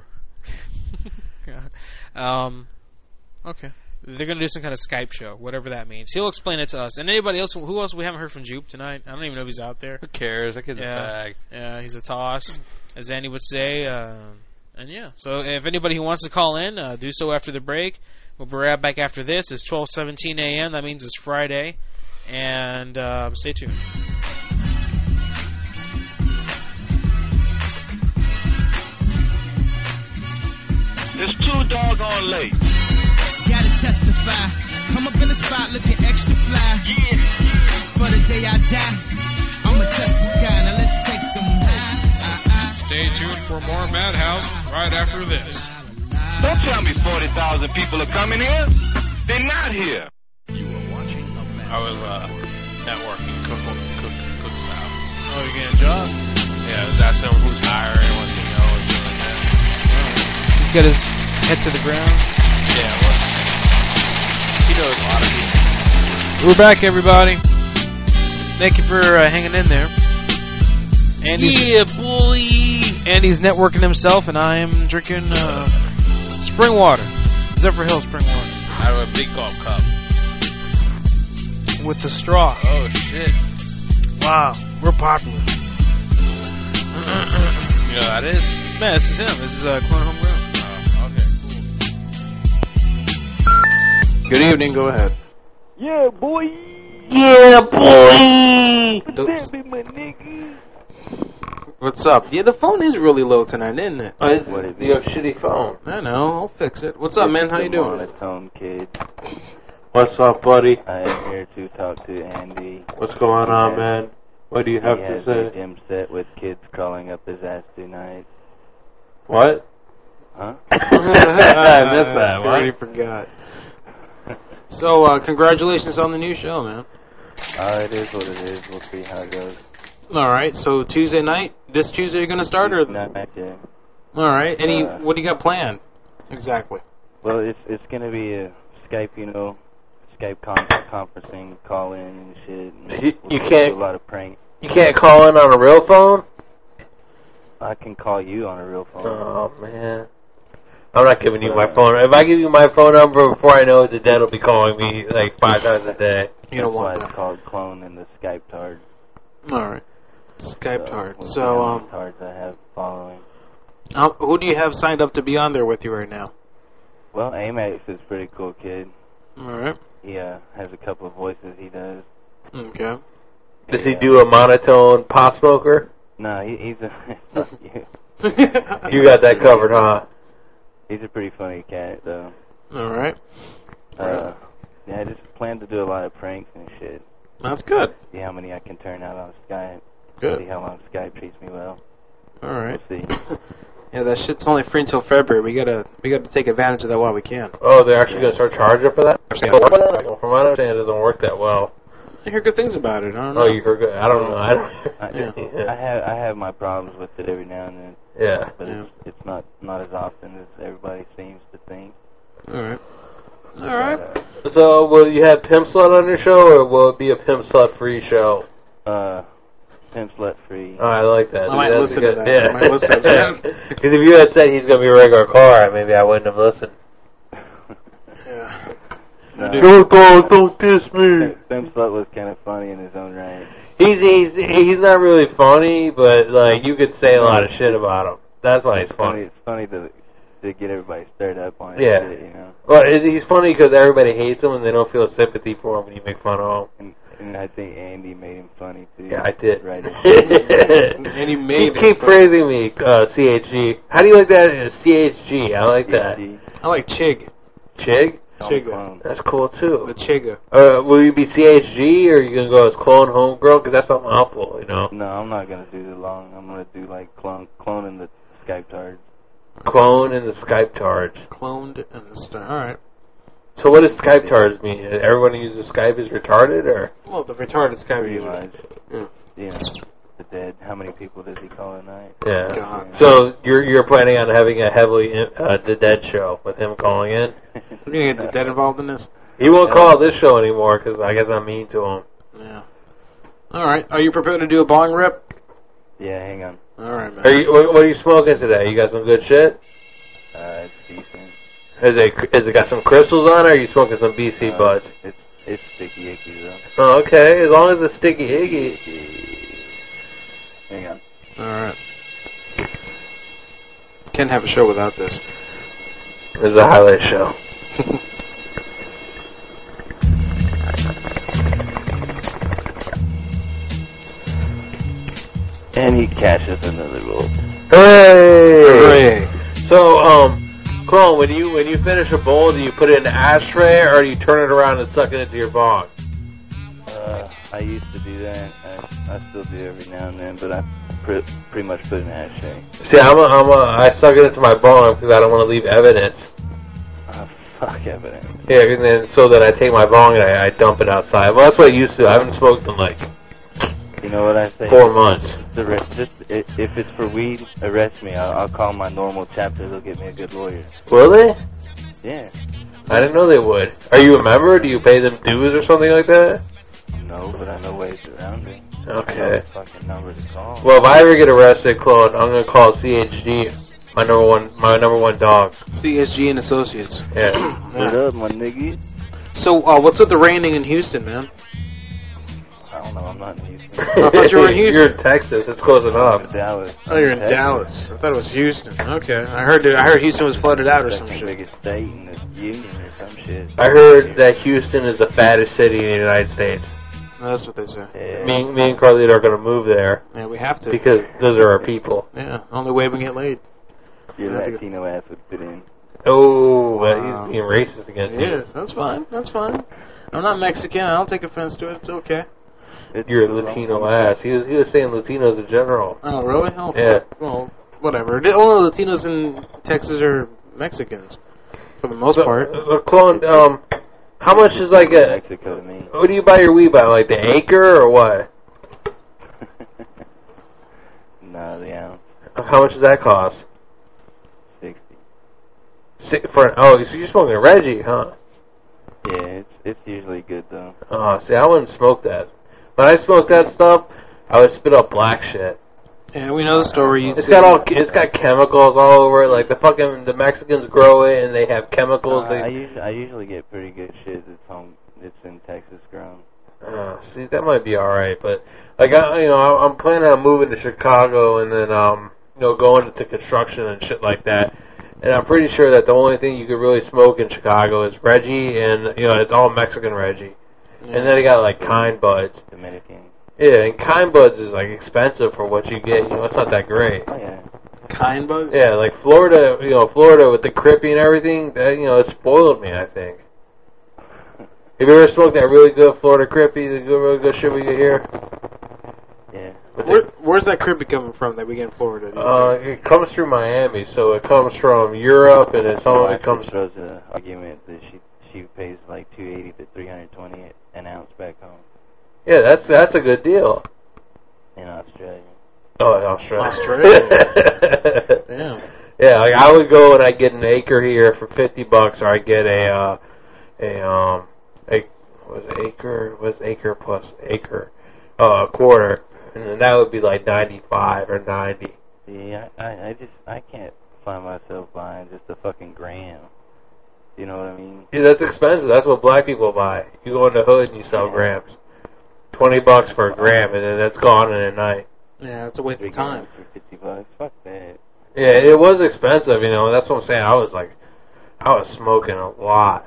Speaker 3: Okay. They're going to do some kind of Skype show, whatever that means. He'll explain it to us. And anybody else, who else we haven't heard from Jupe tonight? I don't even know if he's out there.
Speaker 4: Who cares? That kid's a bag.
Speaker 3: Yeah, he's a toss, as Andy would say. And yeah, so if anybody who wants to call in, do so after the break. We'll be right back after this. It's 12:17 a.m. That means it's Friday. And stay tuned.
Speaker 2: It's too doggone late.
Speaker 19: Gotta testify. Come up in the spot looking extra fly. Yeah. For the day I die, I'ma test the sky. Now let's take them high.
Speaker 1: Stay tuned for more Madhouse right after this.
Speaker 2: Don't tell me 40,000 people are coming here. They're not here.
Speaker 4: I was networking cook style.
Speaker 3: Oh, you getting a job?
Speaker 4: Yeah, I was asking him who's hiring, what you know, and shit like that.
Speaker 3: He's got his head to the ground.
Speaker 4: Yeah, well, he knows a lot of people.
Speaker 3: We're back, everybody. Thank you for hanging in there.
Speaker 4: Yeah, boy.
Speaker 3: Andy's networking himself, and I am drinking spring water. Zephyr Hill spring water.
Speaker 4: Out of a big golf cup.
Speaker 3: With the straw.
Speaker 4: Oh, shit.
Speaker 3: Wow. We're popular.
Speaker 4: You know that is?
Speaker 3: Man, this is him. This is Clone Homegrown.
Speaker 4: Oh, okay,
Speaker 3: cool. Good evening. Go ahead.
Speaker 15: Yeah, boy.
Speaker 17: Yeah, boy.
Speaker 15: That be my nigga.
Speaker 5: What's up? Yeah, the phone is really low tonight, isn't it?
Speaker 17: You have a shitty phone.
Speaker 5: I know. I'll fix it. What's up, man? How you doing?
Speaker 20: Monotone kid.
Speaker 17: What's up, buddy?
Speaker 20: I am here to talk to Andy.
Speaker 17: What's going on, man? What do you have to say?
Speaker 20: He has a gym set with kids crawling up his ass tonight.
Speaker 17: What?
Speaker 20: Huh?
Speaker 5: I missed that. I already forgot. So, congratulations on the new show, man.
Speaker 20: It is what it is. We'll see how it goes.
Speaker 5: All right. So Tuesday night, this Tuesday, you're gonna start, or?
Speaker 20: Night, yeah.
Speaker 5: All right. What do you got planned? Exactly.
Speaker 20: Well, it's gonna be a Skype, Skype conferencing, call in and shit. And
Speaker 17: you can't
Speaker 20: do a lot of prank.
Speaker 17: You can't call in on a real phone.
Speaker 20: I can call you on a real phone.
Speaker 17: Oh man. I'm not giving you my phone. If I give you my phone number before I know it, the dad will be calling me like 5 times a day.
Speaker 20: You don't want that. It's called Clone and the Skype Tard.
Speaker 5: All right. Skype Tard.
Speaker 20: So, Tards I have following.
Speaker 5: Who do you have signed up to be on there with you right now?
Speaker 20: Well, Amax is a pretty cool kid.
Speaker 5: All right.
Speaker 20: He has a couple of voices he does.
Speaker 5: Okay.
Speaker 17: Does he do a monotone pot smoker?
Speaker 20: No, he's a...
Speaker 17: You got that covered, huh?
Speaker 20: He's a pretty funny cat, though.
Speaker 5: All right.
Speaker 20: Yeah, I just plan to do a lot of pranks and shit.
Speaker 5: That's good.
Speaker 20: See how many I can turn out on Skype.
Speaker 5: Good.
Speaker 20: See how long Skype treats me well.
Speaker 5: All right.
Speaker 20: We'll see.
Speaker 5: Yeah, that shit's only free until February. We gotta take advantage of that while we can.
Speaker 17: Oh, they're actually gonna start charging for that? From what I understand, it doesn't work that well.
Speaker 5: I hear good things about it. I don't know.
Speaker 17: Oh, you heard good? I don't know.
Speaker 20: I have my problems with it every now and then.
Speaker 17: Yeah.
Speaker 20: But it's not as often as everybody seems to think.
Speaker 5: All right. All right.
Speaker 17: So, will you have Pimp Slut on your show, or will it be a Pimp Slut free show?
Speaker 20: Pimp Slut free.
Speaker 17: Oh, I like that.
Speaker 5: I might listen to that.
Speaker 17: Yeah.
Speaker 5: I might listen to that.
Speaker 17: Because if you had said he's going to be a regular caller, maybe I wouldn't have listened.
Speaker 5: Yeah.
Speaker 17: No. Don't diss me.
Speaker 20: Pimp Slut was kind of funny in his own right.
Speaker 17: He's not really funny, but like you could say a lot of shit about him. That's why he's funny.
Speaker 20: It's funny to get everybody stirred up on it.
Speaker 17: Yeah.
Speaker 20: Shit, you know.
Speaker 17: Well, he's funny because everybody hates him and they don't feel sympathy for him when you make fun of him.
Speaker 20: And I think Andy made him funny too.
Speaker 17: Yeah, I did.
Speaker 20: Right.
Speaker 5: And he made
Speaker 17: you keep praising me, CHG. How do you like that? CHG. I like that.
Speaker 5: I like Chig.
Speaker 17: Chig?
Speaker 5: Chigga.
Speaker 17: That's cool too.
Speaker 5: The Chigga.
Speaker 17: Will you be CHG or are you gonna go as clone homegrown? Because that's something awful, you know.
Speaker 20: No, I'm not gonna do the long. I'm gonna do like cloning the Skype tards.
Speaker 17: Clone and the Skype tards.
Speaker 5: Cloned and the star. All right.
Speaker 17: So what does Skype tards mean? Everyone who uses Skype is retarded, or?
Speaker 5: Well, the retarded Skype user.
Speaker 20: Yeah. The dead. How many people does he call a night?
Speaker 17: Yeah.
Speaker 5: God.
Speaker 17: So you're planning on having a heavily the Dead show with him calling in?
Speaker 5: We're gonna get the Dead involved in this.
Speaker 17: He won't call this show anymore because I guess I'm mean to him.
Speaker 5: Yeah. All right. Are you prepared to do a bong rip?
Speaker 20: Yeah. Hang on.
Speaker 5: All right, man.
Speaker 17: What are you smoking today? You got some good shit?
Speaker 20: It's decent.
Speaker 17: Has it got some crystals on it, or are you smoking some BC buds?
Speaker 20: It's sticky icky though.
Speaker 17: Oh, okay. As long as it's sticky icky.
Speaker 20: Hang on.
Speaker 5: All right. Can't have a show without this.
Speaker 17: This is a highlight show.
Speaker 20: And he cashes another roll.
Speaker 17: Hooray! So, Clone, when you finish a bowl, do you put it in an ashtray, or do you turn it around and suck it into your bong?
Speaker 20: I used to do that. I still do every now and then, but I pretty much put it in an ashtray.
Speaker 17: See, I suck it into my bong because I don't want to leave evidence.
Speaker 20: Oh, fuck evidence.
Speaker 17: Yeah, and then so that I take my bong and I dump it outside. Well, that's what I used to. I haven't smoked in like.
Speaker 20: You know what I say?
Speaker 17: 4 months.
Speaker 20: If it's for weed, arrest me. I'll call my normal chapter. They'll get me a good lawyer.
Speaker 17: Will they?
Speaker 20: Yeah.
Speaker 17: I didn't know they would. Are you a member? Do you pay them dues or something like that?
Speaker 20: No, but I know ways around it.
Speaker 17: Okay.
Speaker 20: I know the fucking number to call.
Speaker 17: Well, if I ever get arrested, Claude, I'm gonna call CHG, my number one dog.
Speaker 5: CSG and Associates.
Speaker 17: Yeah.
Speaker 20: What up, my nigga?
Speaker 5: So, what's with the raining in Houston, man?
Speaker 20: I don't know. I'm not in Houston.
Speaker 5: I thought you were in Houston.
Speaker 17: You're in Texas. It's close enough.
Speaker 20: I'm in Dallas.
Speaker 5: Oh, you're in Dallas. I thought it was Houston. Okay. I heard Houston was flooded out or some shit.
Speaker 20: The biggest state in the union or some shit.
Speaker 17: I heard that Houston is the fattest city in the United States.
Speaker 5: No, that's what they say.
Speaker 20: Yeah.
Speaker 17: Me and Carlita are going to move there.
Speaker 5: Yeah, we have to.
Speaker 17: Because those are our people.
Speaker 5: Yeah, only way we get laid.
Speaker 20: Your Latino ass would fit in.
Speaker 17: Oh, he's being racist against you.
Speaker 5: Yes, that's fine. That's fine. I'm not Mexican. I don't take offense to it. It's okay.
Speaker 17: You're a Latino ass. He was saying Latinos in general.
Speaker 5: Oh, really? Oh,
Speaker 17: yeah.
Speaker 5: Well, whatever. All the Latinos in Texas are Mexicans, for the most part.
Speaker 17: Clone, how much is like a...
Speaker 20: Mexico to me.
Speaker 17: What do you buy your weed by? Like the acre or what?
Speaker 20: No, the ounce.
Speaker 17: How much does that cost?
Speaker 20: 60.
Speaker 17: So you're smoking a Reggie, huh?
Speaker 20: Yeah, it's usually good though.
Speaker 17: Oh, see, I wouldn't smoke that. When I smoke that stuff, I would spit out black shit.
Speaker 5: Yeah, we know the story.
Speaker 17: It's got chemicals all over it. Like the Mexicans grow it and they have chemicals.
Speaker 20: I usually get pretty good shit. It's in Texas grown.
Speaker 17: See, that might be all right, but like I'm planning on moving to Chicago and then going into construction and shit like that. And I'm pretty sure that the only thing you could really smoke in Chicago is Reggie, and it's all Mexican Reggie. Yeah. And then they got like Kind buds.
Speaker 20: Dominican.
Speaker 17: Yeah, and Kind Buds is like expensive for what you get. You know, it's not that great.
Speaker 20: Oh, yeah.
Speaker 5: Kind Buds?
Speaker 17: Yeah, like Florida, you know, Florida with the Crippy and everything, that, you know, it spoiled me, I think. Have you ever smoked that really good Florida Crippy, the really good shit we get here?
Speaker 20: Yeah.
Speaker 5: Where's that Crippy coming from that we get in Florida?
Speaker 17: It comes through Miami, so it comes from Europe, and then some of it comes...
Speaker 20: throws an argument that she pays like $280 to $320 an ounce back home.
Speaker 17: Yeah, that's a good deal.
Speaker 20: In Australia.
Speaker 17: Oh, in Australia.
Speaker 5: Damn.
Speaker 17: Yeah, like I would go and I get an acre here for $50, or I get acre plus acre, quarter, and then that would be like 95 or 90.
Speaker 20: Yeah, I can't find myself buying just a fucking gram. You know what I mean?
Speaker 17: Yeah, that's expensive. That's what black people buy. You go in the hood and you sell grams. $20 for a gram, and then that's gone in a night.
Speaker 5: Yeah, it's a waste of time.
Speaker 20: For $50, fuck that.
Speaker 17: Yeah, it was expensive, you know. That's what I'm saying. I was smoking a lot.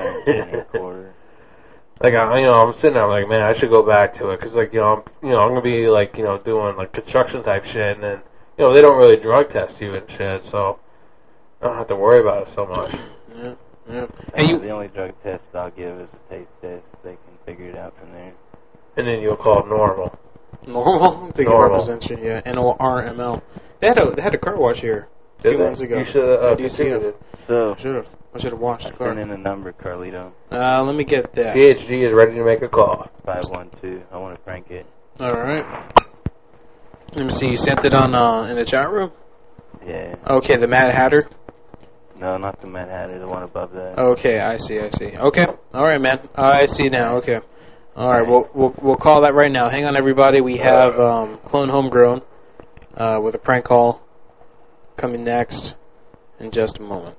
Speaker 17: Like I'm sitting there, I'm like, man, I should go back to it, because like, I'm gonna be like, doing like construction type shit, and then, they don't really drug test you and shit, so I don't have to worry about it so much.
Speaker 5: Yeah.
Speaker 20: And the only drug test I'll give is a taste test. They can figure it out from there.
Speaker 17: And then you'll call it normal.
Speaker 5: Normal? I think it represents you, yeah. NORML. They had a car wash here a few months ago.
Speaker 17: You should have contributed.
Speaker 20: So,
Speaker 5: I should have washed the car.
Speaker 20: Send in a number, Carlito.
Speaker 5: Let me get that.
Speaker 17: PhD is ready to make a call.
Speaker 20: 512. I want to crank it.
Speaker 5: Alright. Let me see. You sent it on in the chat room?
Speaker 20: Yeah.
Speaker 5: Okay, the Mad Hatter?
Speaker 20: No, not the Mad Hatter. The one above that.
Speaker 5: Okay, I see. Okay. Alright, man. I see now. Okay. Alright, we'll call that right now. Hang on, everybody. We have Clone Homegrown with a prank call coming next in just a moment.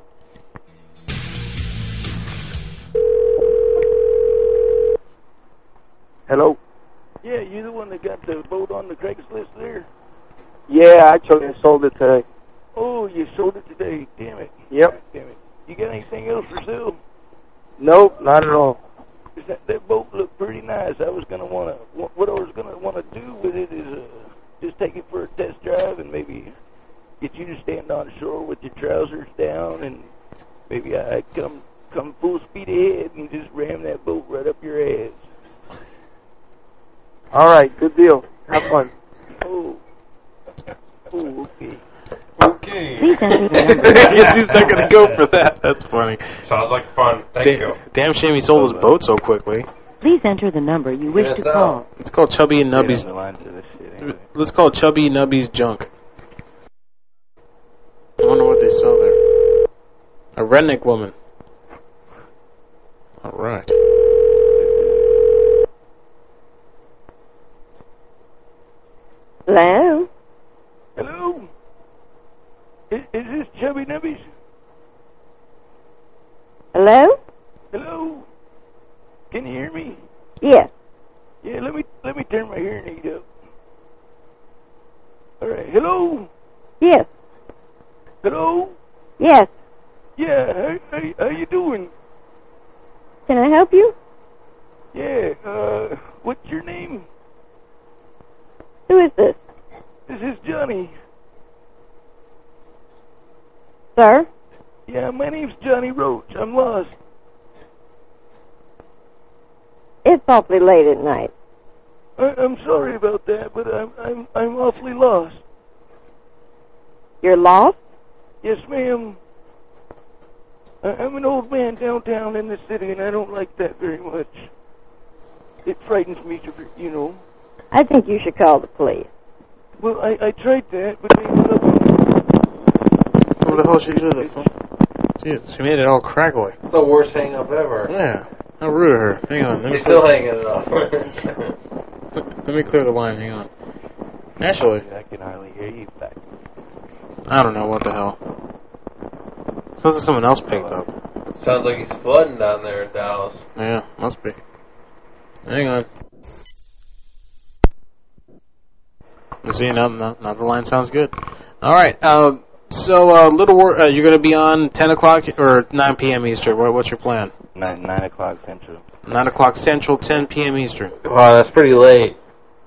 Speaker 21: Hello?
Speaker 22: Yeah, you the one that got the boat on the Craigslist there?
Speaker 21: Yeah, actually I sold it today.
Speaker 22: Oh, you sold it today. Damn it.
Speaker 21: Yep.
Speaker 22: Damn it. You got anything else for sale?
Speaker 21: Nope, not at all.
Speaker 22: That boat looked pretty nice. What I was gonna wanna do with it is just take it for a test drive and maybe get you to stand on shore with your trousers down, and maybe I come full speed ahead and just ram that boat right up your ass.
Speaker 21: All right, good deal. Have fun.
Speaker 22: Oh, okay.
Speaker 17: Okay.
Speaker 5: I guess he's not going to go for that. That's funny.
Speaker 17: Sounds like fun. Thank you.
Speaker 5: Damn shame he sold his boat so quickly.
Speaker 11: Please enter the number you wish to call.
Speaker 5: Let's call Chubby and Nubby's. Let's call Chubby Nubby's junk. I wonder what they sell there. A redneck woman. All right.
Speaker 7: Hello?
Speaker 22: Hello? Is this Chubby Nubbies?
Speaker 7: Hello?
Speaker 22: Hello? Can you hear me?
Speaker 7: Yes.
Speaker 22: Yeah, let me turn my hearing aid up. All right. Hello?
Speaker 7: Yes.
Speaker 22: Hello?
Speaker 7: Yes.
Speaker 22: Yeah, how you doing?
Speaker 7: Can I help you?
Speaker 22: Yeah, what's your name?
Speaker 7: Who is this?
Speaker 22: This is Johnny.
Speaker 7: Sir?
Speaker 22: Yeah, my name's Johnny Roach. I'm lost.
Speaker 7: It's awfully late at night.
Speaker 22: I'm sorry about that, but I'm awfully lost.
Speaker 7: You're lost?
Speaker 22: Yes, ma'am. I'm an old man downtown in the city, and I don't like that very much. It frightens me,
Speaker 7: I think you should call the police.
Speaker 22: Well, I tried that, but they put up...
Speaker 5: What the hell she do that? Jesus, she made it all crackly.
Speaker 17: The worst hang-up ever.
Speaker 5: Yeah. How rude of her. Hang on.
Speaker 17: She's still hanging it up.
Speaker 5: Let me clear the line. Hang on. Actually,
Speaker 20: I can hardly hear you back.
Speaker 5: I don't know what the hell. Sounds like someone else picked up.
Speaker 17: Sounds like he's flooding down there in Dallas.
Speaker 5: Yeah, must be. Hang on. You see, now the line sounds good. All right. So, you're going to be on 10 o'clock or 9 p.m. Eastern. What's your plan?
Speaker 20: 9 o'clock Central.
Speaker 5: 9 o'clock Central, 10 p.m. Eastern.
Speaker 17: Wow, that's pretty late.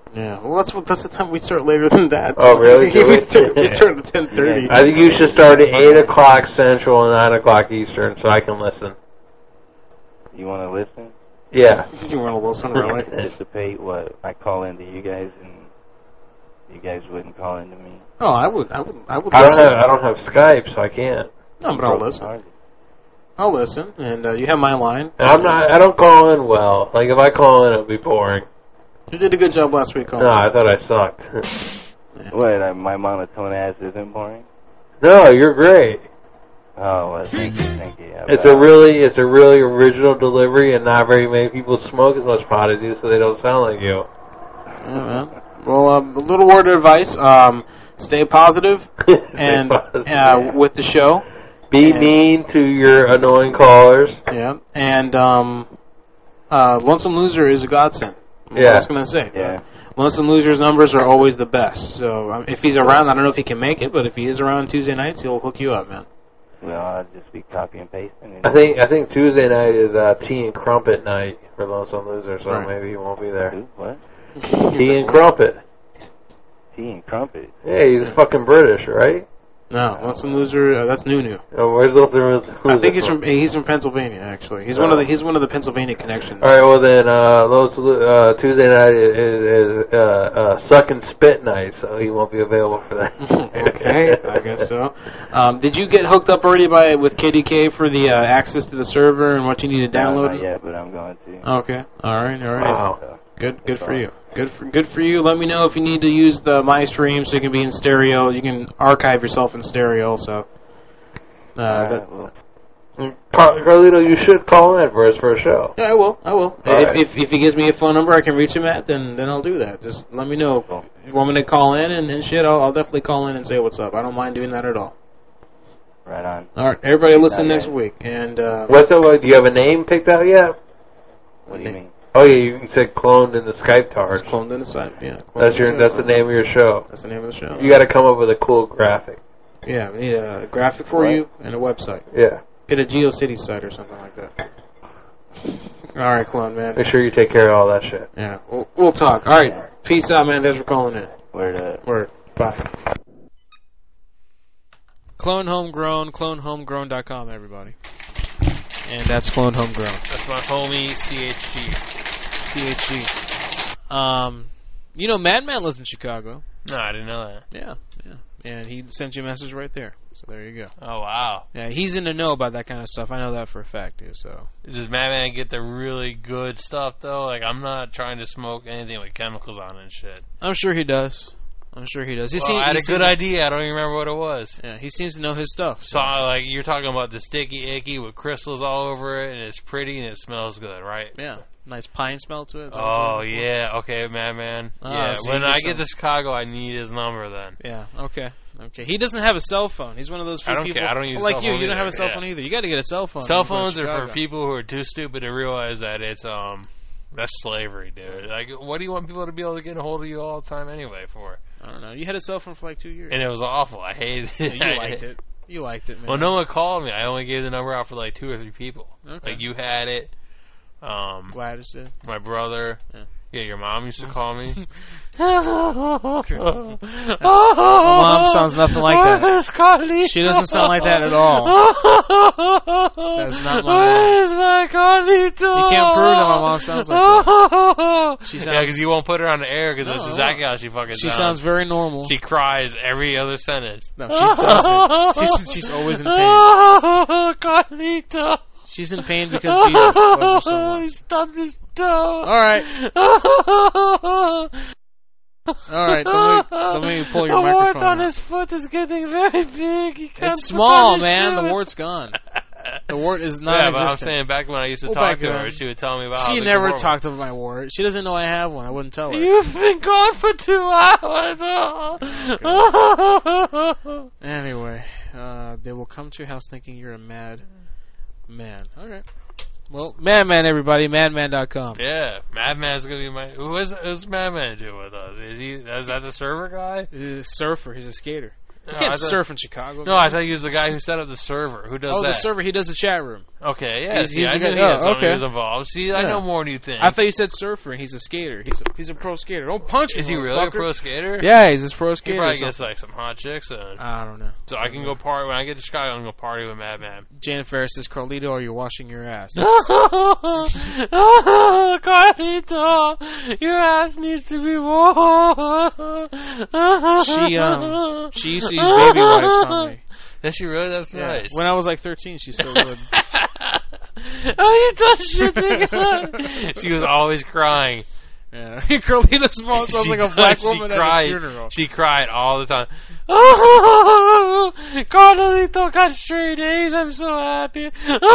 Speaker 5: Yeah, well, that's the time we start later than that.
Speaker 17: Oh, really?
Speaker 5: we start at 10:30.
Speaker 17: I think you should start at 8 o'clock Central and 9 o'clock Eastern so I can listen.
Speaker 20: You want to listen?
Speaker 17: Yeah.
Speaker 5: You want to listen, really?
Speaker 20: Anticipate what I call into you guys and you guys wouldn't call into me.
Speaker 5: Oh, I would.
Speaker 17: I don't have Skype, so I can't.
Speaker 5: No, but I'll listen. I'll listen, and you have my line.
Speaker 17: And I don't call in well. Like, if I call in, it'll be boring.
Speaker 5: You did a good job last week, Colin.
Speaker 17: No, I thought I sucked.
Speaker 20: What, my monotone ass isn't boring?
Speaker 17: No, you're great.
Speaker 20: Oh, well, thank you. Yeah,
Speaker 17: it's a really original delivery, and not very many people smoke as much pot as you, so they don't sound like you.
Speaker 5: Yeah, man. Well, a little word of advice: stay positive, and with the show,
Speaker 17: be mean to your annoying callers.
Speaker 5: Yeah, and Lonesome Loser is a godsend.
Speaker 17: Yeah.
Speaker 5: I was going to say. Yeah. Lonesome Loser's numbers are always the best. So if he's around, I don't know if he can make it, but if he is around Tuesday nights, he'll hook you up, man.
Speaker 20: Well, I'll just be copy and pasting.
Speaker 17: I think Tuesday night is tea and crumpet night for Lonesome Loser, so maybe he won't be there.
Speaker 20: What?
Speaker 17: Tea and crumpet.
Speaker 20: Tea and crumpet?
Speaker 17: Yeah, he's fucking British, right?
Speaker 5: No, Lonesome Loser, that's Nunu.
Speaker 17: Oh, where's Lonesome Loser?
Speaker 5: I think he's from Pennsylvania, actually. He's one of the Pennsylvania connections.
Speaker 17: All right, well then, Tuesday night is suck and spit night, so he won't be available for that.
Speaker 5: Okay, I guess so. Did you get hooked up already with KDK for the access to the server and what you need to download?
Speaker 20: Not yet, but I'm going to.
Speaker 5: Okay, all right.
Speaker 17: Wow.
Speaker 5: Good for you. Good for you. Let me know if you need to use the MyStream so you can be in stereo. You can archive yourself in stereo. So,
Speaker 17: Carlito, you should call in for his first show.
Speaker 5: Yeah, I will.
Speaker 17: Right.
Speaker 5: If he gives me a phone number I can reach him at, then I'll do that. Just let me know. If you want me to call in and shit, I'll definitely call in and say what's up. I don't mind doing that at all.
Speaker 20: Right on.
Speaker 5: All right, everybody listen next week. And
Speaker 17: what's up? Do you have a name picked out yet?
Speaker 20: What do you mean?
Speaker 17: Oh yeah, you said cloned in the Skype target.
Speaker 5: Cloned in the Skype, yeah.
Speaker 17: That's the name of your show.
Speaker 5: That's the name of the show.
Speaker 17: You got to come up with a cool graphic.
Speaker 5: Yeah, we need a graphic for you and a website.
Speaker 17: Yeah.
Speaker 5: Get a GeoCities site or something like that. All right, clone man.
Speaker 17: Make sure you take care of all that shit.
Speaker 5: Yeah, we'll talk. All right, peace out, man. Thanks for calling in.
Speaker 20: Word.
Speaker 5: Bye. Clone Homegrown, clonehomegrown.com, everybody. And that's Clone Homegrown.
Speaker 3: That's my homie, CHG. You know Madman lives in Chicago.
Speaker 4: No, I didn't know that.
Speaker 3: Yeah. And he sent you a message right there. So there you go.
Speaker 4: Oh, wow.
Speaker 3: Yeah, he's in the know about that kind of stuff. I know that for a fact, too, so.
Speaker 4: Does Madman get the really good stuff, though? Like, I'm not trying to smoke anything with chemicals on it and shit.
Speaker 3: I'm sure he does. I had
Speaker 4: a good idea. I don't even remember what it was.
Speaker 3: Yeah, he seems to know his stuff.
Speaker 4: So, like, you're talking about the sticky icky with crystals all over it, and it's pretty and it smells good, right?
Speaker 3: Yeah. Nice pine smell to it.
Speaker 4: Oh, yeah. Okay, Madman. Yeah, when I get to Chicago, I need his number then.
Speaker 3: Yeah, okay. He doesn't have a cell phone. He's one of those few people.
Speaker 4: Care. I don't use
Speaker 3: like
Speaker 4: cell
Speaker 3: you.
Speaker 4: phone
Speaker 3: You don't have a cell
Speaker 4: either.
Speaker 3: phone either. You got to get a cell phone.
Speaker 4: Cell phones are for people who are too stupid to realize that it's that's slavery, dude. Like, what do you want people to be able to get a hold of you all the time anyway for?
Speaker 3: I don't know. You had a cell phone for like 2 years.
Speaker 4: And it was awful. I hated it.
Speaker 3: You liked it, man.
Speaker 4: Well, no one called me. I only gave the number out for like 2 or 3 people.
Speaker 3: Okay.
Speaker 4: Like, you had it.
Speaker 3: Gladys did.
Speaker 4: My brother. Yeah, your mom used to call me.
Speaker 3: My mom sounds nothing like that. She doesn't sound like that at all. That's not my mom.
Speaker 4: Where's my Carlito?
Speaker 3: You can't prove that my mom sounds like that. She sounds,
Speaker 4: because you won't put her on the air because that's exactly how she fucking sounds.
Speaker 3: She sounds very normal.
Speaker 4: She cries every other sentence.
Speaker 3: No, she doesn't. She's always in pain.
Speaker 4: Carlito.
Speaker 3: She's in pain because Beatles love her so much.
Speaker 4: Stop this dog.
Speaker 3: Alright. Alright, let me pull your microphone.
Speaker 4: The wart on his foot is getting very big.
Speaker 3: It's small, man. The wart's gone. The wart is not existent.
Speaker 4: Yeah, but I'm saying back when I used to talk to her, she would tell me about how
Speaker 3: she never talked about my wart. She doesn't know I have one. I wouldn't tell her.
Speaker 4: You've been gone for 2 hours.
Speaker 3: Anyway, they will come to your house thinking you're a mad man. Alright. Well, Madman, everybody. Madman.com.
Speaker 4: Yeah, Madman's going to be my... Who's Madman doing with us? Is that the server guy?
Speaker 3: He's a surfer. He's a skater. You can't surf in Chicago.
Speaker 4: No, I thought he was the guy who set up the server. Who does that?
Speaker 3: Oh, the server. He does the chat room.
Speaker 4: Okay, yeah.
Speaker 3: He's
Speaker 4: I
Speaker 3: the
Speaker 4: knew
Speaker 3: guy.
Speaker 4: he was involved. See, I know more than you think.
Speaker 3: I thought you said surfer, and he's a skater. He's a pro skater. Don't punch me,
Speaker 4: Is he really a pro skater?
Speaker 3: Yeah, he's a pro skater.
Speaker 4: He probably gets like some hot chicks.
Speaker 3: I don't know.
Speaker 4: So I can go party when I get to Chicago. I'm gonna go party with Madman.
Speaker 3: Janet Ferris says, "Carlito, are you washing your ass?"
Speaker 14: Carlito, your ass needs to be washed.
Speaker 3: She used to use baby wipes on me.
Speaker 4: Does she really? That's nice.
Speaker 3: When I was like 13, she still would.
Speaker 14: Oh, you touched your thing.
Speaker 4: She was always crying.
Speaker 3: Yeah. Carlito's mom sounds like a black woman at a funeral.
Speaker 4: She cried all the time.
Speaker 14: Oh, Carlito got straight A's. I'm so happy.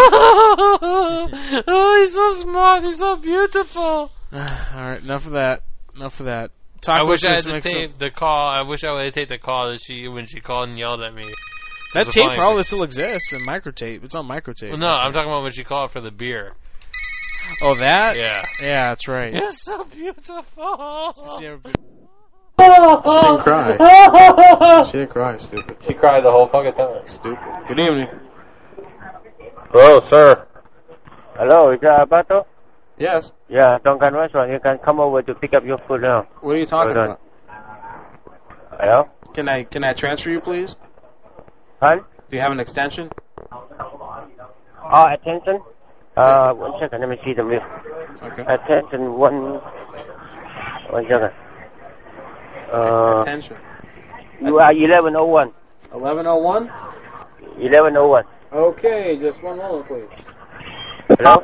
Speaker 14: Oh, he's so smart. He's so beautiful.
Speaker 3: All right, enough of that.
Speaker 4: I wish I had to take the call. I wish I would have taken the call that when she called and yelled at me.
Speaker 3: That tape probably still exists in microtape. It's on microtape.
Speaker 4: Well, no, I'm talking about when she called for the beer.
Speaker 3: Oh, that?
Speaker 4: Yeah.
Speaker 3: Yeah, that's right.
Speaker 14: You're so beautiful.
Speaker 3: She didn't cry. She didn't cry, stupid.
Speaker 17: She cried the whole fucking time.
Speaker 3: Stupid. Good evening.
Speaker 17: Hello, sir.
Speaker 18: Hello, is that Alberto?
Speaker 3: Yes.
Speaker 18: Yeah, Tonkan Restaurant. You can come over to pick up your food now.
Speaker 3: What are you talking about?
Speaker 18: Hello?
Speaker 3: Can I transfer you, please?
Speaker 18: Huh?
Speaker 3: Do you have an extension?
Speaker 18: Oh, attention. 1 second. Let me see the list.
Speaker 3: Okay.
Speaker 18: Attention. One second.
Speaker 3: Attention.
Speaker 18: You are 1101.
Speaker 3: 1101?
Speaker 18: 1101.
Speaker 3: Okay, just one moment, please.
Speaker 18: Hello?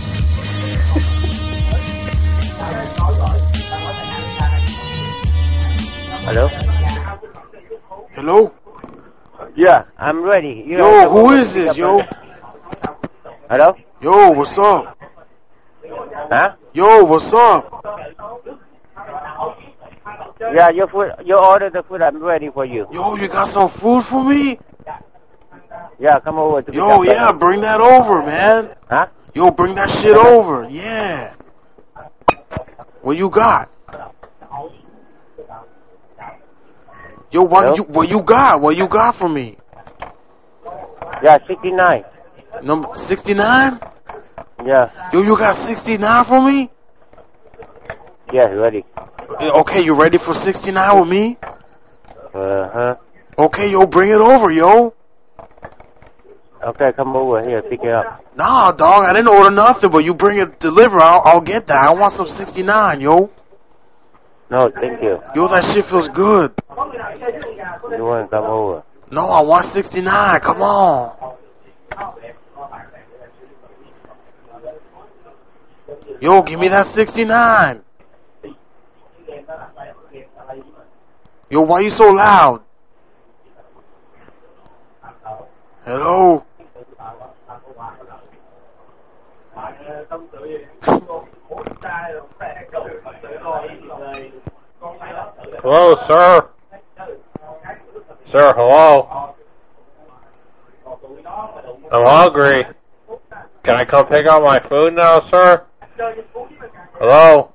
Speaker 18: Hello?
Speaker 3: Hello?
Speaker 18: Yeah, I'm ready.
Speaker 3: Yo, who is this, yo?
Speaker 18: Hello?
Speaker 3: Yo, what's up?
Speaker 18: Huh?
Speaker 3: Yo, what's up?
Speaker 18: Yeah, your food. You order the food. I'm ready for you.
Speaker 3: Yo, you got some food for me?
Speaker 18: Yeah, come over to.
Speaker 3: Yo, yeah, bring that over, man.
Speaker 18: Huh?
Speaker 3: Yo, bring that shit over. Yeah. What you got? Yo, what you got? What you got for me?
Speaker 18: Yeah, 69.
Speaker 3: Number 69?
Speaker 18: Yeah.
Speaker 3: Yo, you got 69 for me?
Speaker 18: Yeah, ready.
Speaker 3: Okay, you ready for 69 with me?
Speaker 18: Uh-huh.
Speaker 3: Okay, yo, bring it over, yo.
Speaker 18: Okay, come over here, pick it up.
Speaker 3: Nah, dog, I didn't order nothing, but you bring it, deliver, I'll get that. I want some 69, yo.
Speaker 18: No, thank you.
Speaker 3: Yo, that shit feels good.
Speaker 18: You want to come over?
Speaker 3: No, I want 69, come on. Yo, give me that 69. Yo, why you so loud? Hello?
Speaker 17: Hello, sir. Sir, hello. I'm hungry. Can I come pick up my food now, sir? Hello?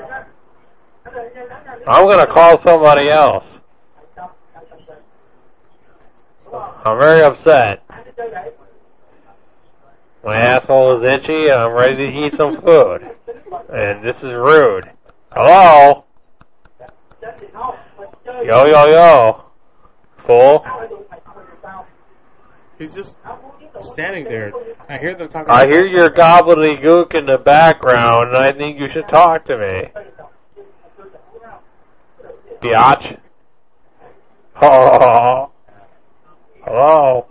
Speaker 17: I'm gonna call somebody else. I'm very upset. My asshole is itchy and I'm ready to eat some food. And this is rude. Hello? Yo, yo, yo. Fool.
Speaker 3: He's just standing there. I hear them talking.
Speaker 17: I hear your gobbledygook in the background and I think you should talk to me. Biatch. Oh. Hello.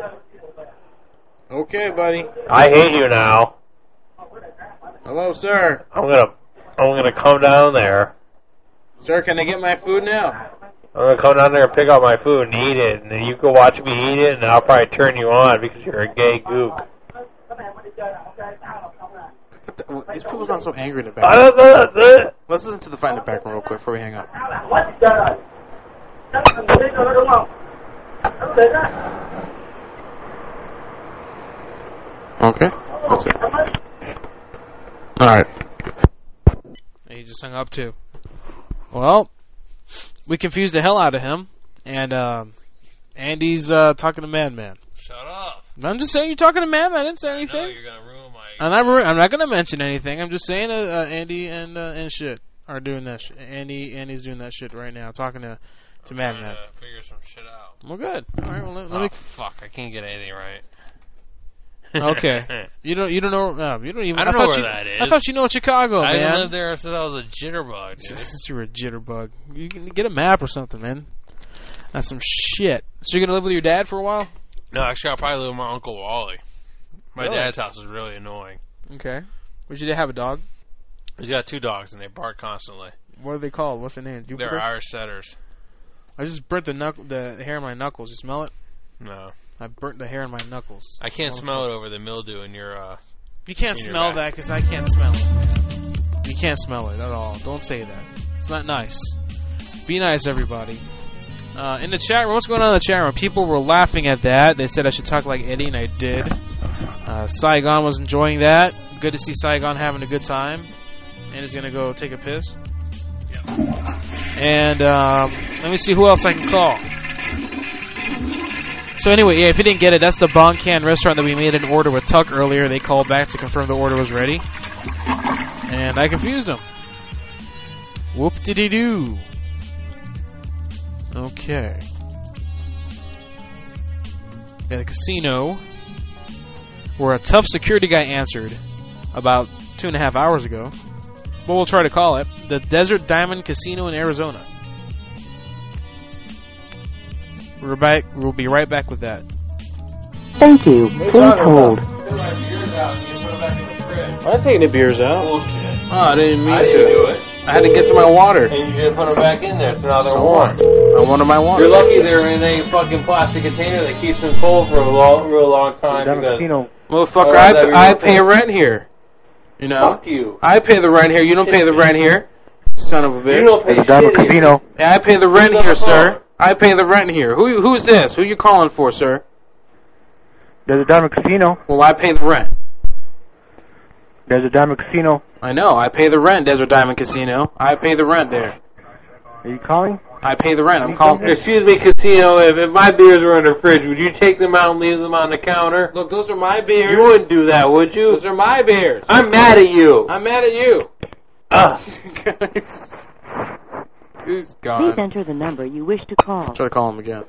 Speaker 3: Okay, buddy.
Speaker 17: I hate you now.
Speaker 3: Hello, sir.
Speaker 17: I'm gonna come down there.
Speaker 3: Sir, can I get my food now?
Speaker 17: I'm gonna come down there and pick up my food and eat it, and then you can watch me eat it, and I'll probably turn you on because you're a gay gook.
Speaker 3: These people's not so angry in the background. Let's listen to the fight in the background real quick before we hang up. Okay, that's it. Alright. He just hung up too. Well, we confused the hell out of him, and Andy's talking to Madman.
Speaker 4: Shut up.
Speaker 3: I'm just saying you're talking to Madman. I didn't say anything.
Speaker 4: I know you're gonna ruin my.
Speaker 3: I'm not gonna mention anything. I'm just saying Andy and shit are doing that. Andy's doing that shit right now, talking to Madman.
Speaker 4: To figure some shit out.
Speaker 3: Well, good. All right. Well, let me.
Speaker 4: Fuck! I can't get anything right.
Speaker 3: Okay. You don't know. You don't even.
Speaker 4: I don't know where that is.
Speaker 3: I thought you know Chicago, man.
Speaker 4: I haven't lived there since I was a jitterbug. Dude.
Speaker 3: Since you were a jitterbug, you can get a map or something, man. That's some shit. So you're gonna live with your dad for a while?
Speaker 4: No, actually, I'll probably live with my Uncle Wally. My dad's house is really annoying.
Speaker 3: Okay. Would your dad have a dog?
Speaker 4: He's got 2 dogs, and they bark constantly.
Speaker 3: What are they called? What's their name? Jupiter?
Speaker 4: They're Irish setters.
Speaker 3: I just burnt the hair in my knuckles. You smell it?
Speaker 4: No.
Speaker 3: I burnt the hair in my knuckles.
Speaker 4: I can't smell it over the mildew in your.
Speaker 3: You can't smell that because I can't smell it. You can't smell it at all. Don't say that. It's not nice. Be nice, everybody. In the chat room, what's going on in the chat room? People were laughing at that. They said I should talk like Eddie, and I did. Saigon was enjoying that. Good to see Saigon having a good time. And he's going to go take a piss.
Speaker 4: Yep.
Speaker 3: And let me see who else I can call. So anyway, yeah, if you didn't get it, that's the Bon Can restaurant that we made an order with Tuck earlier. They called back to confirm the order was ready. And I confused them. Whoop-de-dee-doo. Okay. At a casino where a tough security guy answered about 2.5 hours ago. But we'll try to call it the Desert Diamond Casino in Arizona. We'll be right back with that.
Speaker 11: Thank you. Please hold.
Speaker 5: I'm taking the beers out.
Speaker 4: Bullshit.
Speaker 5: Oh, I didn't mean
Speaker 4: I didn't do it.
Speaker 5: I had to get to my water.
Speaker 4: And you didn't put them back in there, so now they're warm.
Speaker 5: I wanted my water.
Speaker 17: You're lucky they're in a fucking plastic container that keeps them cold for a real long time.
Speaker 5: Motherfucker, I pay rent here. You know?
Speaker 17: Fuck you.
Speaker 5: I pay the rent here. You don't pay the rent here. Son of a bitch.
Speaker 17: You don't pay shit
Speaker 5: casino. Yeah, I pay the rent here, sir. I pay the rent here. Who's this? Who you calling for, sir?
Speaker 21: There's a Diamond Casino.
Speaker 5: Well, I pay the rent.
Speaker 21: There's a Diamond Casino.
Speaker 5: I know. I pay the rent, Desert Diamond Casino. I pay the rent there.
Speaker 21: Are you calling?
Speaker 5: I pay the rent. I'm calling.
Speaker 17: Excuse me, casino. If my beers were in the fridge, would you take them out and leave them on the counter?
Speaker 5: Look, those are my beers.
Speaker 17: You wouldn't do that, would you?
Speaker 5: Those are my beers.
Speaker 17: I'm mad at you.
Speaker 5: I'm mad at you. Who's gone?
Speaker 11: Please enter the number you wish to call.
Speaker 5: Try to call him again.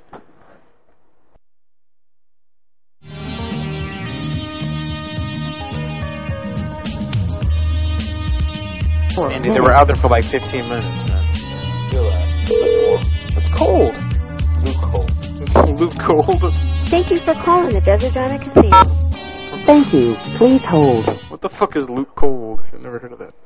Speaker 5: Andy, they were out there for like 15 minutes, man. It's cold. Luke cold.
Speaker 13: Thank you for calling the Desert Diamond Casino.
Speaker 11: Thank you. Please hold.
Speaker 5: What the fuck is Luke cold? I've never heard of that.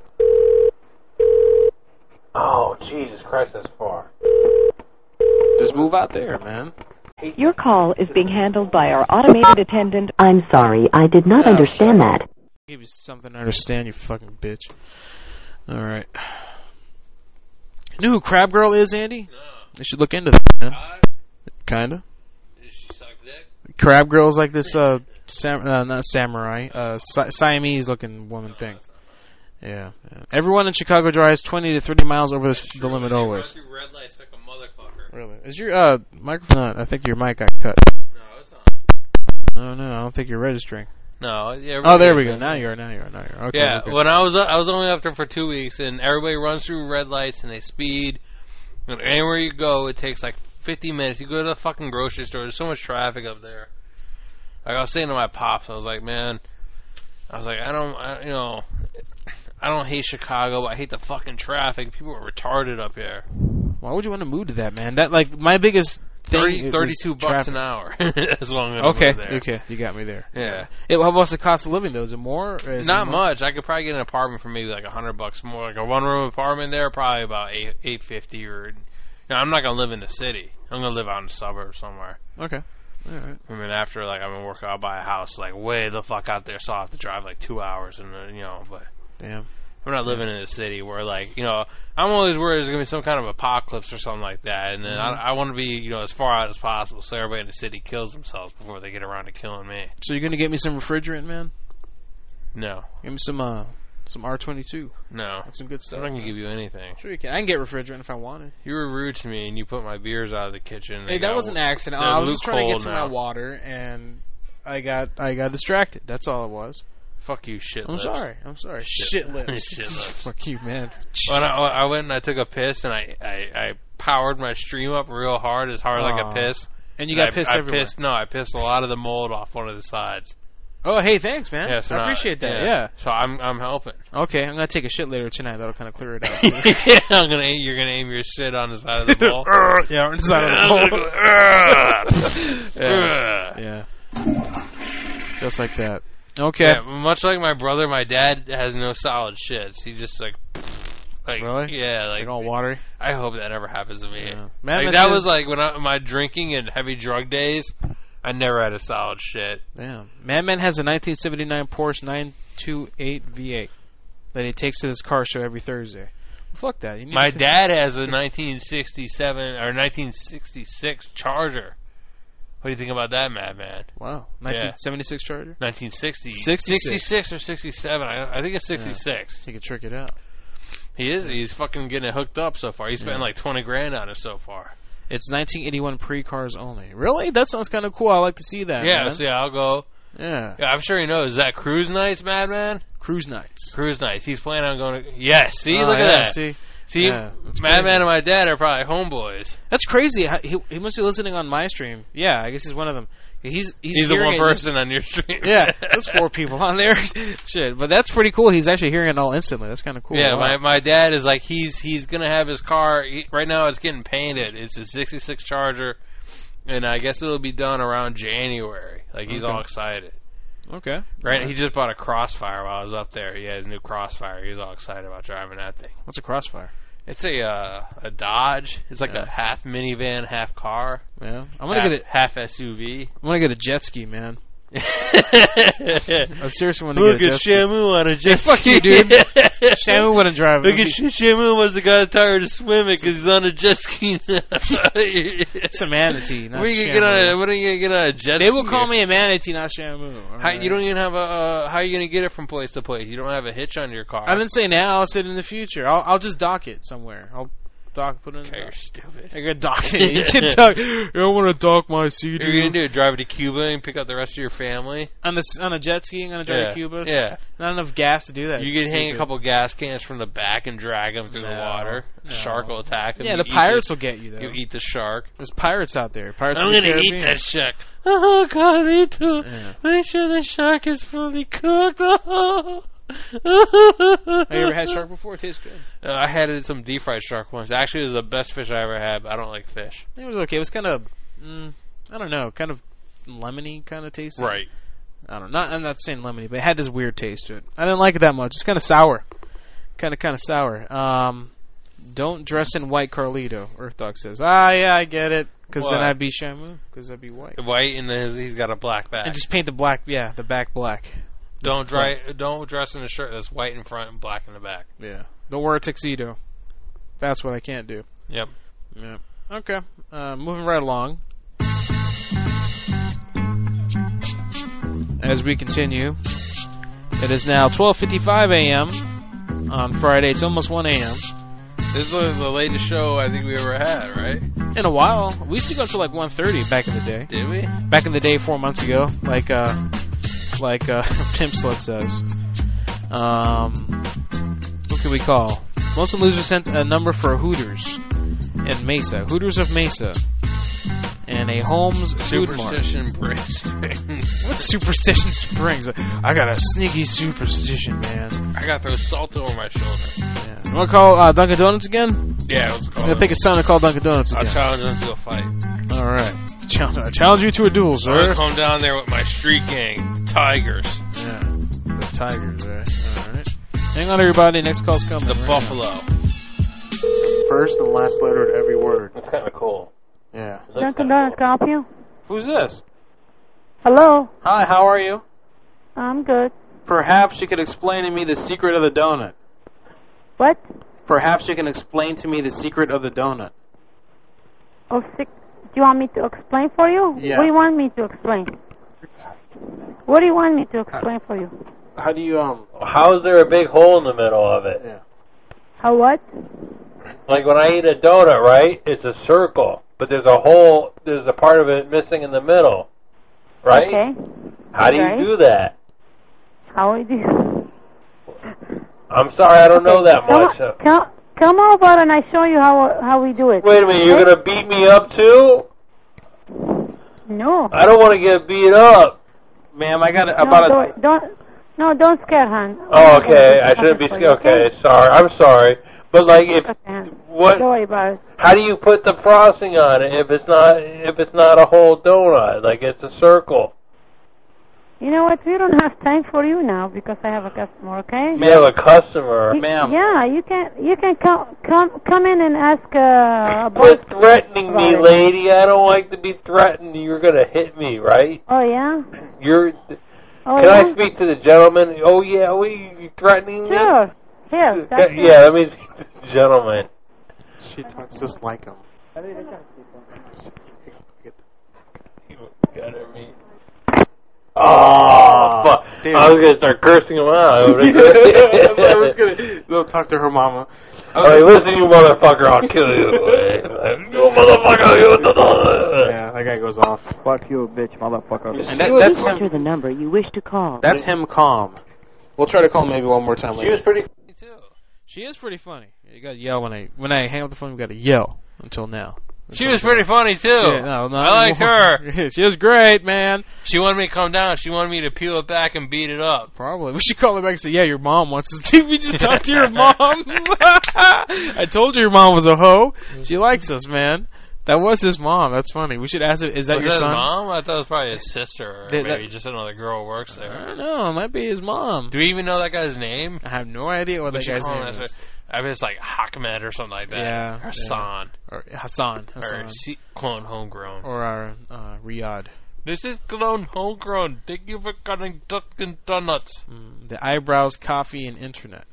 Speaker 17: Oh, Jesus Christ, that's far.
Speaker 5: Just move out there, man.
Speaker 11: Your call is being handled by our automated attendant. I'm sorry, I did not understand that.
Speaker 3: Give you something to understand, you fucking bitch. Alright. You know who Crab Girl is, Andy?
Speaker 4: No.
Speaker 3: You should look into that, man. Kinda.
Speaker 4: Does she suck dick?
Speaker 3: Crab Girl's like this, not samurai, Siamese looking woman thing. Yeah. Everyone in Chicago drives 20 to 30 miles over the limit always.
Speaker 4: Run through red lights like a motherfucker.
Speaker 3: Really? Is your microphone on? I think your mic got cut.
Speaker 4: No, it's on.
Speaker 3: Oh no, I don't think you're registering.
Speaker 4: No. Yeah,
Speaker 3: oh, there we go. Now you are. Okay.
Speaker 4: Yeah.
Speaker 3: Okay.
Speaker 4: When I was only up there for 2 weeks, and everybody runs through red lights and they speed. And anywhere you go, it takes like 50 minutes. You go to the fucking grocery store. There's so much traffic up there. Like I was saying to my pops, I was like, man, I don't hate Chicago, but I hate the fucking traffic. People are retarded up here.
Speaker 3: Why would you want to move to that, man? That like my biggest thing.
Speaker 4: $32 an hour. That's what I'm gonna move there.
Speaker 3: Okay, you got me there.
Speaker 4: Yeah.
Speaker 3: How about the cost of living though? Is it more? Or is
Speaker 4: Not
Speaker 3: it more?
Speaker 4: much. I could probably get an apartment for maybe like $100 more. Like a one-room apartment there, probably about $850 or. I'm not gonna live in the city. I'm gonna live out in the suburbs somewhere.
Speaker 3: Okay. All right.
Speaker 4: I mean, after like I'm gonna work, I'll buy a house like way the fuck out there, so I have to drive like 2 hours, and but.
Speaker 3: Damn.
Speaker 4: I'm not living in a city where, like, I'm always worried there's going to be some kind of apocalypse or something like that. And then I want to be, as far out as possible so everybody in the city kills themselves before they get around to killing me.
Speaker 3: So you're going to get me some refrigerant, man?
Speaker 4: No.
Speaker 3: Give me some Some R22.
Speaker 4: No.
Speaker 3: That's some good stuff.
Speaker 4: I'm not going to give you anything.
Speaker 3: Sure you can. I can get refrigerant if I wanted.
Speaker 4: You were rude to me, and you put my beers out of the kitchen.
Speaker 3: Hey, that was an accident. I was just trying to get to my water, and I got distracted. That's all it was.
Speaker 4: Fuck you, shit lips.
Speaker 3: I'm sorry. Shit lips. Fuck you, man.
Speaker 4: When I went and I took a piss, and I powered my stream up real hard as I could piss.
Speaker 3: And you got pissed everywhere.
Speaker 4: I pissed a lot of the mold off one of the sides.
Speaker 3: Oh, hey, thanks, man.
Speaker 4: Yeah, so
Speaker 3: I appreciate that. Yeah.
Speaker 4: So I'm helping.
Speaker 3: Okay, I'm gonna take a shit later tonight. That'll kind of clear it out.
Speaker 4: Yeah, you're gonna aim your shit on the side of the bowl.
Speaker 3: Yeah, on the side of the bowl. Yeah. Just like that. Okay.
Speaker 4: Yeah, much like my brother, my dad has no solid shits. He just like
Speaker 3: really?
Speaker 4: Yeah, like
Speaker 3: all watery.
Speaker 4: I hope that never happens to me.
Speaker 3: Yeah.
Speaker 4: Like, that was like when my drinking and heavy drug days. I never had a solid shit.
Speaker 3: Damn. Madman has a 1979 Porsche 928 V8 that he takes to his car show every Thursday. Fuck that.
Speaker 4: My dad has a 1967 or 1966 Charger. What do you think about that, Madman?
Speaker 3: Wow. 1976 Charger?
Speaker 4: 1960.
Speaker 3: 66
Speaker 4: or 67. I think it's 66.
Speaker 3: Yeah. You can trick it out.
Speaker 4: He is. He's fucking getting it hooked up so far. He spent like 20 grand on it so far.
Speaker 3: It's 1981 pre-cars only. Really? That sounds kind of cool. I like to see that.
Speaker 4: Yeah,
Speaker 3: man.
Speaker 4: so I'll go.
Speaker 3: Yeah.
Speaker 4: I'm sure he knows. Is that Cruise Nights, Madman?
Speaker 3: Cruise Nights.
Speaker 4: Cruise Nights. He's planning on going to... Yes, see? Look at that.
Speaker 3: See,
Speaker 4: Madman and my dad are probably homeboys.
Speaker 3: That's crazy. He must be listening on my stream. Yeah, I guess he's one of them. He's
Speaker 4: the one person on your stream.
Speaker 3: Yeah, there's 4 people on there. Shit, but that's pretty cool. He's actually hearing it all instantly. That's kind of cool.
Speaker 4: Yeah,
Speaker 3: wow.
Speaker 4: my dad is like he's gonna have his car right now. It's getting painted. It's a '66 Charger, and I guess it'll be done around January. Like he's all excited.
Speaker 3: Okay.
Speaker 4: Right. He just bought a Crossfire while I was up there. He had his new Crossfire. He's all excited about driving that thing.
Speaker 3: What's a Crossfire?
Speaker 4: It's a Dodge. It's like a half minivan, half car.
Speaker 3: Yeah, I'm gonna get it
Speaker 4: half SUV.
Speaker 3: I'm gonna get a jet ski, man. I seriously want to get a jet ski.
Speaker 4: Look at Shamu on a jet ski.
Speaker 3: Fuck you, dude. Shamu wouldn't drive.
Speaker 4: Look at Shamu was the guy tired of swimming because he's on a jet ski now.
Speaker 3: It's a manatee. Not
Speaker 4: What are you gonna get on a jet ski?
Speaker 3: They will call me a manatee, not Shamu.
Speaker 4: You don't even have a. How are you gonna get it from place to place? You don't have a hitch on your car.
Speaker 3: I didn't say now. I'll say it in the future. I'll just dock it somewhere. I'll put it in.
Speaker 4: Okay, you're stupid.
Speaker 3: I got dock it. You can dock. I want to dock my CD.
Speaker 4: What are you gonna do? Drive to Cuba and pick up the rest of your family
Speaker 3: on a jet ski? I'm gonna drive to Cuba.
Speaker 4: Yeah,
Speaker 3: not enough gas to do that.
Speaker 4: You can hang a couple gas cans from the back and drag them through the water. No. Shark will attack them.
Speaker 3: Yeah, the pirates will get you though.
Speaker 4: You eat the shark.
Speaker 3: There's pirates out there. Pirates.
Speaker 4: I'm gonna eat that shark. Oh, Carlito, make sure the shark is fully cooked. Oh.
Speaker 3: Have you ever had shark before? It tastes good.
Speaker 4: I had some deep fried shark once. Actually, it was the best fish I ever had. But I don't like fish.
Speaker 3: It was okay. It was kind of, I don't know, kind of lemony kind of taste.
Speaker 4: Right.
Speaker 3: I don't know. I'm not saying lemony, but it had this weird taste to it. I didn't like it that much. It's kind of sour. Kind of sour. Don't dress in white, Carlito. Earth Dog says. Yeah, I get it. Because then I'd be Shamu. Because I'd be white.
Speaker 4: White, and then he's got a black back.
Speaker 3: And just paint the black, the back black.
Speaker 4: Don't dress in a shirt that's white in front and black in the back.
Speaker 3: Yeah. Don't wear a tuxedo. That's what I can't do.
Speaker 4: Yep.
Speaker 3: Yeah. Okay. Moving right along. As we continue, it is now 12:55 a.m. on Friday. It's almost 1 a.m.
Speaker 4: This is the latest show I think we ever had, right?
Speaker 3: In a while. We used to go to like 1:30 back in the day.
Speaker 4: Did we?
Speaker 3: Back in the day, 4 months ago. Like Pimp Slut says. What can we call? Muslim Loser sent a number for Hooters in Mesa. Hooters of Mesa. And a Holmes Food Mart.
Speaker 4: Superstition Springs.
Speaker 3: What's Superstition Springs? I got a sneaky superstition, man.
Speaker 4: I gotta throw salt over my shoulder.
Speaker 3: Yeah. You wanna call Dunkin' Donuts again?
Speaker 4: Yeah, let's call
Speaker 3: I think it's time to call Dunkin' Donuts again.
Speaker 4: I'll challenge them to a fight.
Speaker 3: Alright. I challenge you to a duel, sir.
Speaker 4: I'm gonna come down there with my street gang, the Tigers.
Speaker 3: Yeah, the Tigers, right? Alright. Hang on, everybody. Next call's coming.
Speaker 4: The Buffalo.
Speaker 3: First and last letter of every word.
Speaker 4: That's kind of cool.
Speaker 3: Yeah.
Speaker 7: Dunkin' Donuts, can I help you?
Speaker 3: Who's this?
Speaker 7: Hello.
Speaker 3: Hi, how are you?
Speaker 7: I'm good.
Speaker 3: Perhaps you could explain to me the secret of the donut.
Speaker 7: What?
Speaker 3: Perhaps you can explain to me the secret of the donut.
Speaker 7: Oh, do you want me to explain for you?
Speaker 3: Yeah.
Speaker 7: What do you want me to explain? What do you want me to explain for you?
Speaker 5: how do you
Speaker 17: How is there a big hole in the middle of it?
Speaker 5: Yeah.
Speaker 9: How what?
Speaker 17: Like when I eat a donut, right? It's a circle, but there's a hole. There's a part of it missing in the middle, right?
Speaker 9: Okay.
Speaker 17: How do you do that?
Speaker 9: How we do?
Speaker 17: I'm sorry, I don't know that much.
Speaker 9: Come over and I show you how we do it.
Speaker 17: Wait a minute, you're gonna beat me up too?
Speaker 9: No.
Speaker 17: I don't want to get beat up.
Speaker 5: Ma'am, I got
Speaker 9: don't scare, hon.
Speaker 17: Oh, okay. I shouldn't be scared. Okay, sorry. I'm sorry. But like, what?
Speaker 9: Don't worry about it.
Speaker 17: How do you put the frosting on it if it's not a whole donut? Like it's a circle.
Speaker 9: You know what? We don't have time for you now because I have a customer. Okay?
Speaker 17: You have a customer, ma'am.
Speaker 9: Yeah, you can come in and ask about.
Speaker 17: Quit threatening me, lady. I don't like to be threatened. You're gonna hit me, right?
Speaker 9: Oh yeah.
Speaker 17: Can I speak to the gentleman? Oh yeah. You threatening me?
Speaker 9: Sure. Here.
Speaker 17: Yeah. Let me speak to the gentleman.
Speaker 5: She talks just like him.
Speaker 17: Oh, fuck. I was going to start cursing him out.
Speaker 5: I was going to go talk to her mama.
Speaker 17: Hey, listen, you motherfucker, I'll kill you. You motherfucker.
Speaker 5: Yeah, that guy goes off.
Speaker 15: Fuck you, bitch, motherfucker.
Speaker 5: And that's him.
Speaker 11: Enter the number you wish to call.
Speaker 5: That's him calm. We'll try to call maybe one more time later.
Speaker 17: She was pretty funny,
Speaker 3: too. She is pretty funny. You gotta yell when I hang up the phone, we gotta yell until now.
Speaker 4: She was pretty funny, too.
Speaker 3: Yeah, no,
Speaker 4: I liked her.
Speaker 3: She was great, man.
Speaker 4: She wanted me to come down. She wanted me to peel it back and beat it up.
Speaker 3: Probably. We should call her back and say, yeah, your mom wants to see. We just talked to your mom. I told you your mom was a hoe. She likes us, man. That was his mom. That's funny. We should ask her, is that
Speaker 4: was
Speaker 3: your
Speaker 4: that
Speaker 3: son?
Speaker 4: His mom? I thought it was probably his sister. Or maybe just another girl who works there.
Speaker 3: I don't know. It might be his mom.
Speaker 4: Do we even know that guy's name?
Speaker 3: I have no idea what that guy's name is.
Speaker 4: I mean, it's like Ahmed or something like that.
Speaker 3: Yeah.
Speaker 4: Hassan.
Speaker 3: Or Hassan.
Speaker 4: Or clone homegrown.
Speaker 3: Or our Riyadh.
Speaker 4: This is clone homegrown. Thank you for cutting Dunkin' Donuts.
Speaker 3: The eyebrows, coffee, and internet.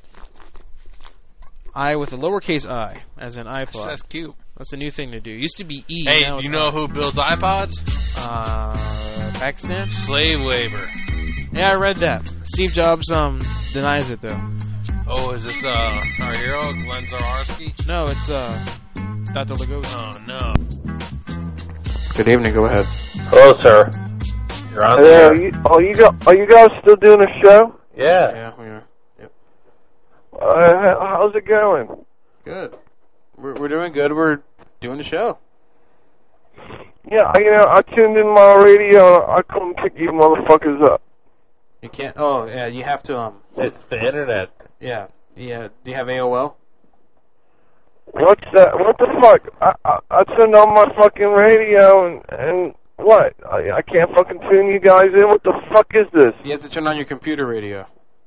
Speaker 3: I with a lowercase I, as in iPod.
Speaker 4: That's cute.
Speaker 3: That's a new thing to do. It used to be E.
Speaker 4: Hey, you know who builds iPods?
Speaker 3: Pakistan?
Speaker 4: Slave labor.
Speaker 3: Yeah, I read that. Steve Jobs denies it, though.
Speaker 4: Oh, is this our hero, Glenn Zawarski?
Speaker 3: No, it's Dr. Lugosi.
Speaker 4: Oh, no.
Speaker 5: Good evening, go ahead.
Speaker 17: Hello, sir. You're on there.
Speaker 12: Are you guys still doing a show?
Speaker 17: Yeah.
Speaker 5: Yeah, we are. Yep.
Speaker 12: How's it going?
Speaker 5: Good. We're doing good. We're doing the show.
Speaker 12: Yeah, I tuned in my radio. I couldn't pick you motherfuckers up.
Speaker 5: You can't. Oh, yeah. You have to.
Speaker 17: It's the internet.
Speaker 5: Yeah. Yeah. Do you have AOL?
Speaker 12: What's that? What the fuck? I turned on my fucking radio and what? I can't fucking tune you guys in. What the fuck is this?
Speaker 5: You have to turn on your computer radio.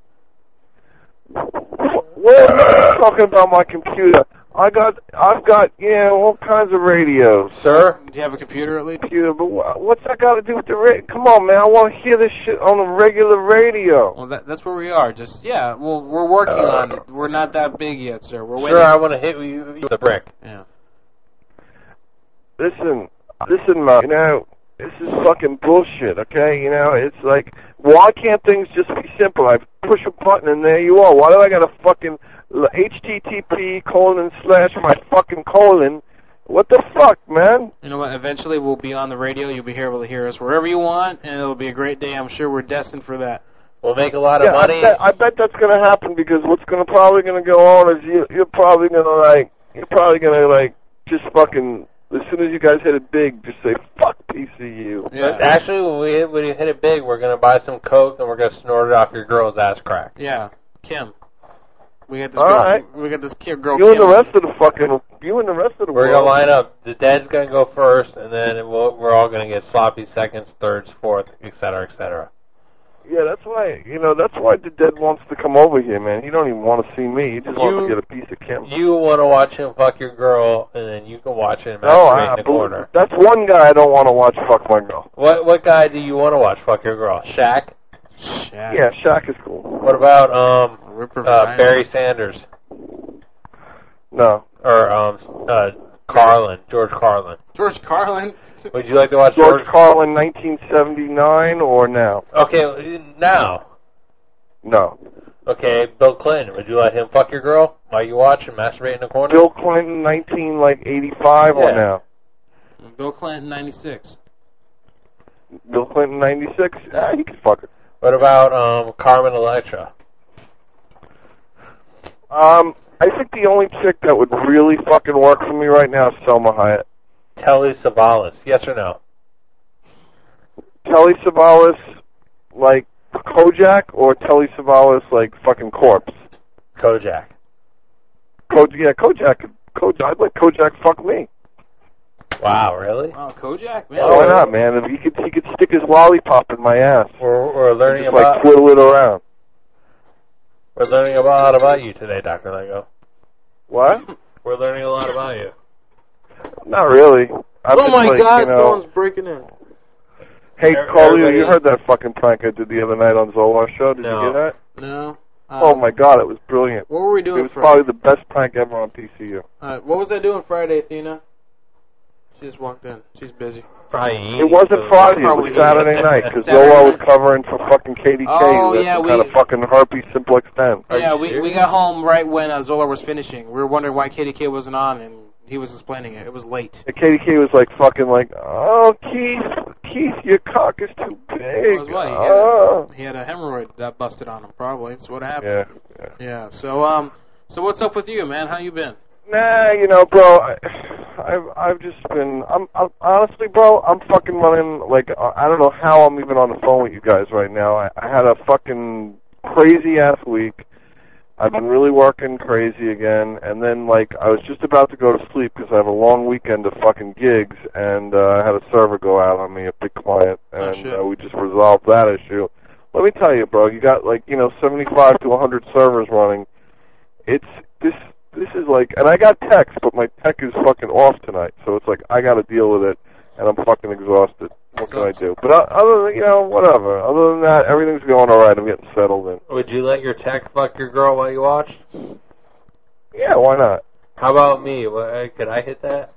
Speaker 12: What are you talking about my computer? I've got all kinds of radios, sir.
Speaker 5: Do you have a computer at least?
Speaker 12: Computer, but what's that got to do with the radio? Come on, man, I want to hear this shit on the regular radio.
Speaker 5: Well, that's where we are. Just well, we're working on it. We're not that big yet, sir. We're waiting.
Speaker 17: Sure, I want to hit you with a brick.
Speaker 5: Yeah.
Speaker 12: Listen, man. This is fucking bullshit. Okay, it's like, why can't things just be simple? I push a button and there you are. Why do I got to fucking HTTP : my fucking colon? What the fuck, man?
Speaker 5: You know what? Eventually we'll be on the radio. You'll be able to hear us wherever you want, and it'll be a great day. I'm sure we're destined for that.
Speaker 17: We'll make a lot of money.
Speaker 12: I bet that's gonna happen because what's probably gonna go on is you're probably gonna just fucking, as soon as you guys hit it big, just say fuck PCU.
Speaker 17: Yeah. Actually, when we hit it big, we're gonna buy some coke and we're gonna snort it off your girl's ass crack.
Speaker 5: Yeah, Kim. We got this
Speaker 12: all
Speaker 5: girl.
Speaker 12: Right.
Speaker 5: We got this girl.
Speaker 12: You
Speaker 5: Kim.
Speaker 12: and the rest of the world.
Speaker 17: We're gonna line up. The Dead's gonna go first, and then we're all gonna get sloppy seconds, thirds, fourth, etc., etc.
Speaker 12: Yeah, that's why the Dead wants to come over here, man. He don't even want to see me. He just wants to get a piece of Kim.
Speaker 17: You want to watch him fuck your girl, and then you can watch him masturbate in the corner.
Speaker 12: That's one guy I don't want to watch fuck my girl.
Speaker 17: What guy do you want to watch fuck your girl? Shaq?
Speaker 5: Shaq.
Speaker 12: Yeah, Shaq is cool.
Speaker 17: What about Barry Sanders?
Speaker 12: No.
Speaker 17: Or Carlin, George Carlin.
Speaker 5: George Carlin?
Speaker 17: Would you like to watch
Speaker 12: George Carlin 1979 or now?
Speaker 17: Okay, now.
Speaker 12: No.
Speaker 17: Okay, Bill Clinton. Would you let him fuck your girl while you watch and masturbate in the corner?
Speaker 12: Bill Clinton, 1985 or now?
Speaker 5: Bill Clinton, 96.
Speaker 12: Bill Clinton, 96? Yeah, he can fuck her.
Speaker 17: What about Carmen Electra?
Speaker 12: I think the only chick that would really fucking work for me right now is Selma Hayek.
Speaker 17: Telly Savalas. Yes or no?
Speaker 12: Telly Savalas, like Kojak, or Telly Savalas, like fucking Corpse?
Speaker 17: Kojak.
Speaker 12: Yeah, Kojak. I'd let Kojak fuck me.
Speaker 17: Wow, really?
Speaker 5: Oh, Kojak, man.
Speaker 12: Why not, man? If he could stick his lollipop in my ass.
Speaker 17: We're learning
Speaker 12: just,
Speaker 17: about...
Speaker 12: like, twiddle it around.
Speaker 17: We're learning a lot about you today, Dr. Lego.
Speaker 12: What?
Speaker 17: We're learning a lot about you.
Speaker 12: Not really.
Speaker 5: Oh my God, someone's breaking in.
Speaker 12: Hey, Carlito, you heard that fucking prank I did the other night on Zolar's show? Did you hear that?
Speaker 5: No.
Speaker 12: Oh my God, it was brilliant.
Speaker 5: What were we doing
Speaker 12: It was
Speaker 5: Friday?
Speaker 12: probably the best prank ever on PCU.
Speaker 5: What was I doing Friday, Athena? She just walked in. She's busy.
Speaker 12: It wasn't Friday, it was Saturday night, because Zola was covering for fucking KDK,
Speaker 5: Oh,
Speaker 12: who has
Speaker 5: yeah,
Speaker 12: some kind of fucking herpes simplex 10.
Speaker 5: Yeah, we got home right when Zola was finishing. We were wondering why KDK wasn't on, and he was explaining it. It was late.
Speaker 12: And KDK was like fucking like, oh, Keith, your cock is too big.
Speaker 5: He had a hemorrhoid that busted on him, probably. That's what happened.
Speaker 12: Yeah.
Speaker 5: So what's up with you, man? How you been?
Speaker 12: Nah, you know, bro, I've just been, I'm honestly, bro, I'm fucking running, like, I don't know how I'm even on the phone with you guys right now. I had a fucking crazy-ass week. I've been really working crazy again, and then, like, I was just about to go to sleep because I have a long weekend of fucking gigs, and I had a server go out on me, a big client, and we just resolved that issue. Let me tell you, bro, you got, like, 75 to 100 servers running. This is like, and I got text, but my tech is fucking off tonight, so it's like I got to deal with it, and I'm fucking exhausted. What can I do? But other than, whatever. Other than that, everything's going all right. I'm getting settled in.
Speaker 17: Would you let your tech fuck your girl while you watch?
Speaker 12: Yeah, why not?
Speaker 17: How about me? Could I hit that?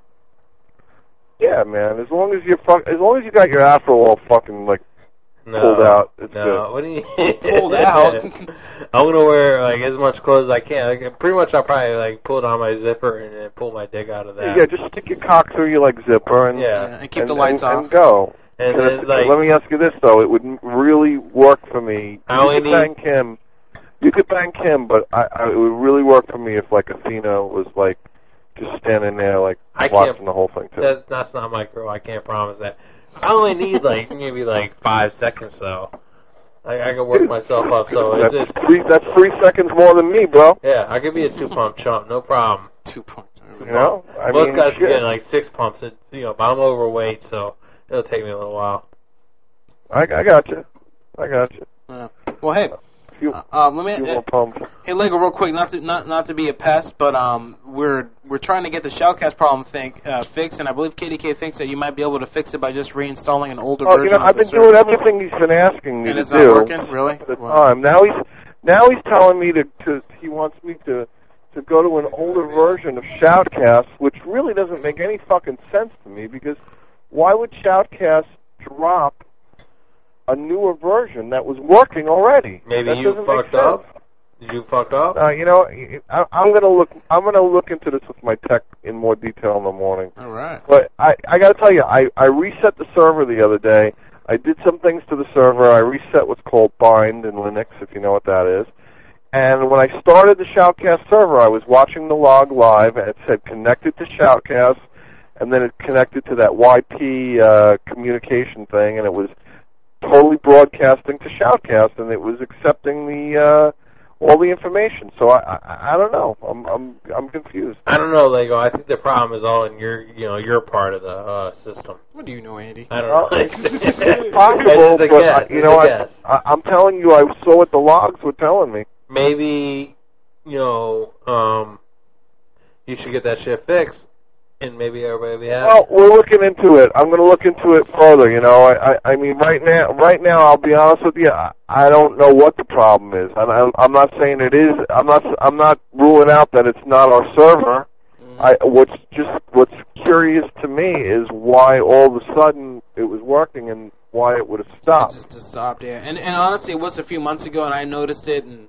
Speaker 12: Yeah, man. As long as you got your afro all fucking like pulled out, it's good.
Speaker 17: What do you
Speaker 5: pulled out?
Speaker 17: I'm gonna wear like as much clothes as I can. Like, pretty much, I'll probably like pull down my zipper and then pull my dick out of that.
Speaker 12: Yeah, just stick your cock through your like zipper and
Speaker 5: and keep the lights off
Speaker 12: and go.
Speaker 17: And then,
Speaker 12: let me ask you this though: it would really work for me. You could bang Kim, but it would really work for me if like Athena was like just standing there like watching the whole thing too.
Speaker 17: That's not my girl. I can't promise that. I only need like maybe like 5 seconds though. I can work myself up. So
Speaker 12: that's 3 seconds more than me, bro.
Speaker 17: Yeah, I could be a 2-pump chump, no problem.
Speaker 5: 2-pump.
Speaker 17: Most guys can get like 6 pumps. But I'm overweight, so it'll take me a little while.
Speaker 12: I got you.
Speaker 5: Well, hey. Let me. Hey, Lego, real quick, not to be a pest, but we're trying to get the Shoutcast problem fixed, and I believe KDK thinks that you might be able to fix it by just reinstalling an older version.
Speaker 12: I've been doing everything he's been asking me to do.
Speaker 5: And it's not working, really?
Speaker 12: At the time. Now he's telling me he wants me to go to an older version of Shoutcast, which really doesn't make any fucking sense to me, because why would Shoutcast drop a newer version that was working already?
Speaker 17: Maybe
Speaker 12: that
Speaker 17: you fucked up. Did you fuck up?
Speaker 12: I'm gonna look into this with my tech in more detail in the morning.
Speaker 5: All right.
Speaker 12: But I gotta tell you, I reset the server the other day. I did some things to the server. I reset what's called bind in Linux, if you know what that is. And when I started the Shoutcast server, I was watching the log live, and it said connected to Shoutcast, and then it connected to that YP communication thing, and it was totally broadcasting to Shoutcast, and it was accepting all the information. So I don't know. I'm confused.
Speaker 17: I don't know, Lego. I think the problem is all in your part of the system.
Speaker 5: What do you know, Andy?
Speaker 17: I don't know.
Speaker 12: It's possible, but I'm telling you, I saw what the logs were telling me.
Speaker 17: Maybe you should get that shit fixed. And maybe everybody will be happy.
Speaker 12: Well, we're looking into it. I'm going to look into it further. I mean, right now, I'll be honest with you. I don't know what the problem is. I'm not saying it is. I'm not ruling out that it's not our server. What's curious to me is why all of a sudden it was working and why it would have stopped.
Speaker 5: Just stopped, yeah. And honestly, it was a few months ago, and I noticed it, and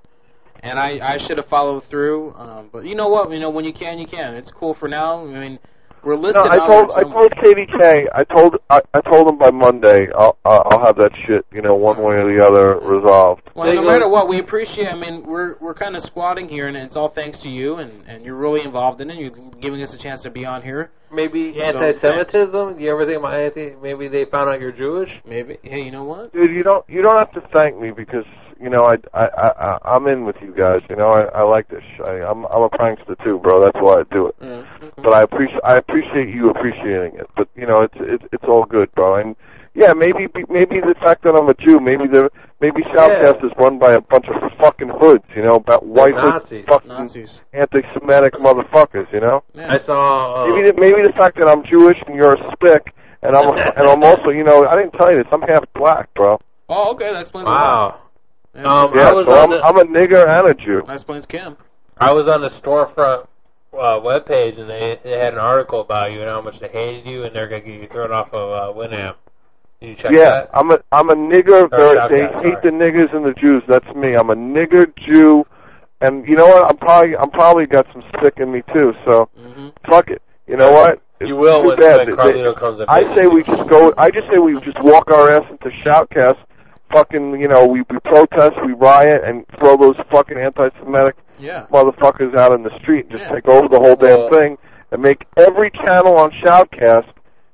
Speaker 5: I should have followed through. But you know what? You know, when you can, you can. It's cool for now. I mean, we're listed.
Speaker 12: No, I told KDK. I told him by Monday I'll have that shit, you know, one way or the other resolved.
Speaker 5: Well, no matter what, we appreciate. I mean, we're kind of squatting here, and it's all thanks to you, and you're really involved in it. You're giving us a chance to be on here.
Speaker 17: Maybe anti-Semitism? Do you ever think about maybe they found out you're Jewish?
Speaker 5: Maybe. Hey, you know what?
Speaker 12: Dude, you don't have to thank me because you know I'm in with you guys. You know I like this. I'm a prankster too, bro. That's why I do it.
Speaker 5: Mm-hmm.
Speaker 12: But I appreciate you appreciating it. But you know it's all good, bro. And yeah, maybe the fact that I'm a Jew, maybe Shoutcast is run by a bunch of fucking hoods, you know, about white fucking anti-Semitic motherfuckers, you know.
Speaker 17: Yeah. I saw.
Speaker 12: Maybe the fact that I'm Jewish and you're a spick, and I'm also, you know, I didn't tell you this. I'm half black, bro.
Speaker 5: Oh, okay, that explains.
Speaker 17: Wow.
Speaker 5: Yeah,
Speaker 12: I'm a nigger and a Jew.
Speaker 5: That explains Kim.
Speaker 17: I was on the storefront webpage, and they had an article about you and how much they hated you, and they're gonna get you thrown off of Winamp. Did you check that?
Speaker 12: I'm a nigger. They hate the niggers and the Jews. That's me. I'm a nigger Jew, and you know what? I'm probably got some sick in me too. So fuck it. You know what? It's
Speaker 17: you will when Carlito comes up.
Speaker 12: I say we just go. I just say we just walk our ass into Shoutcast. Fucking, you know, we protest, we riot, and throw those fucking anti-Semitic motherfuckers out in the street and just take over the whole damn thing and make every channel on Shoutcast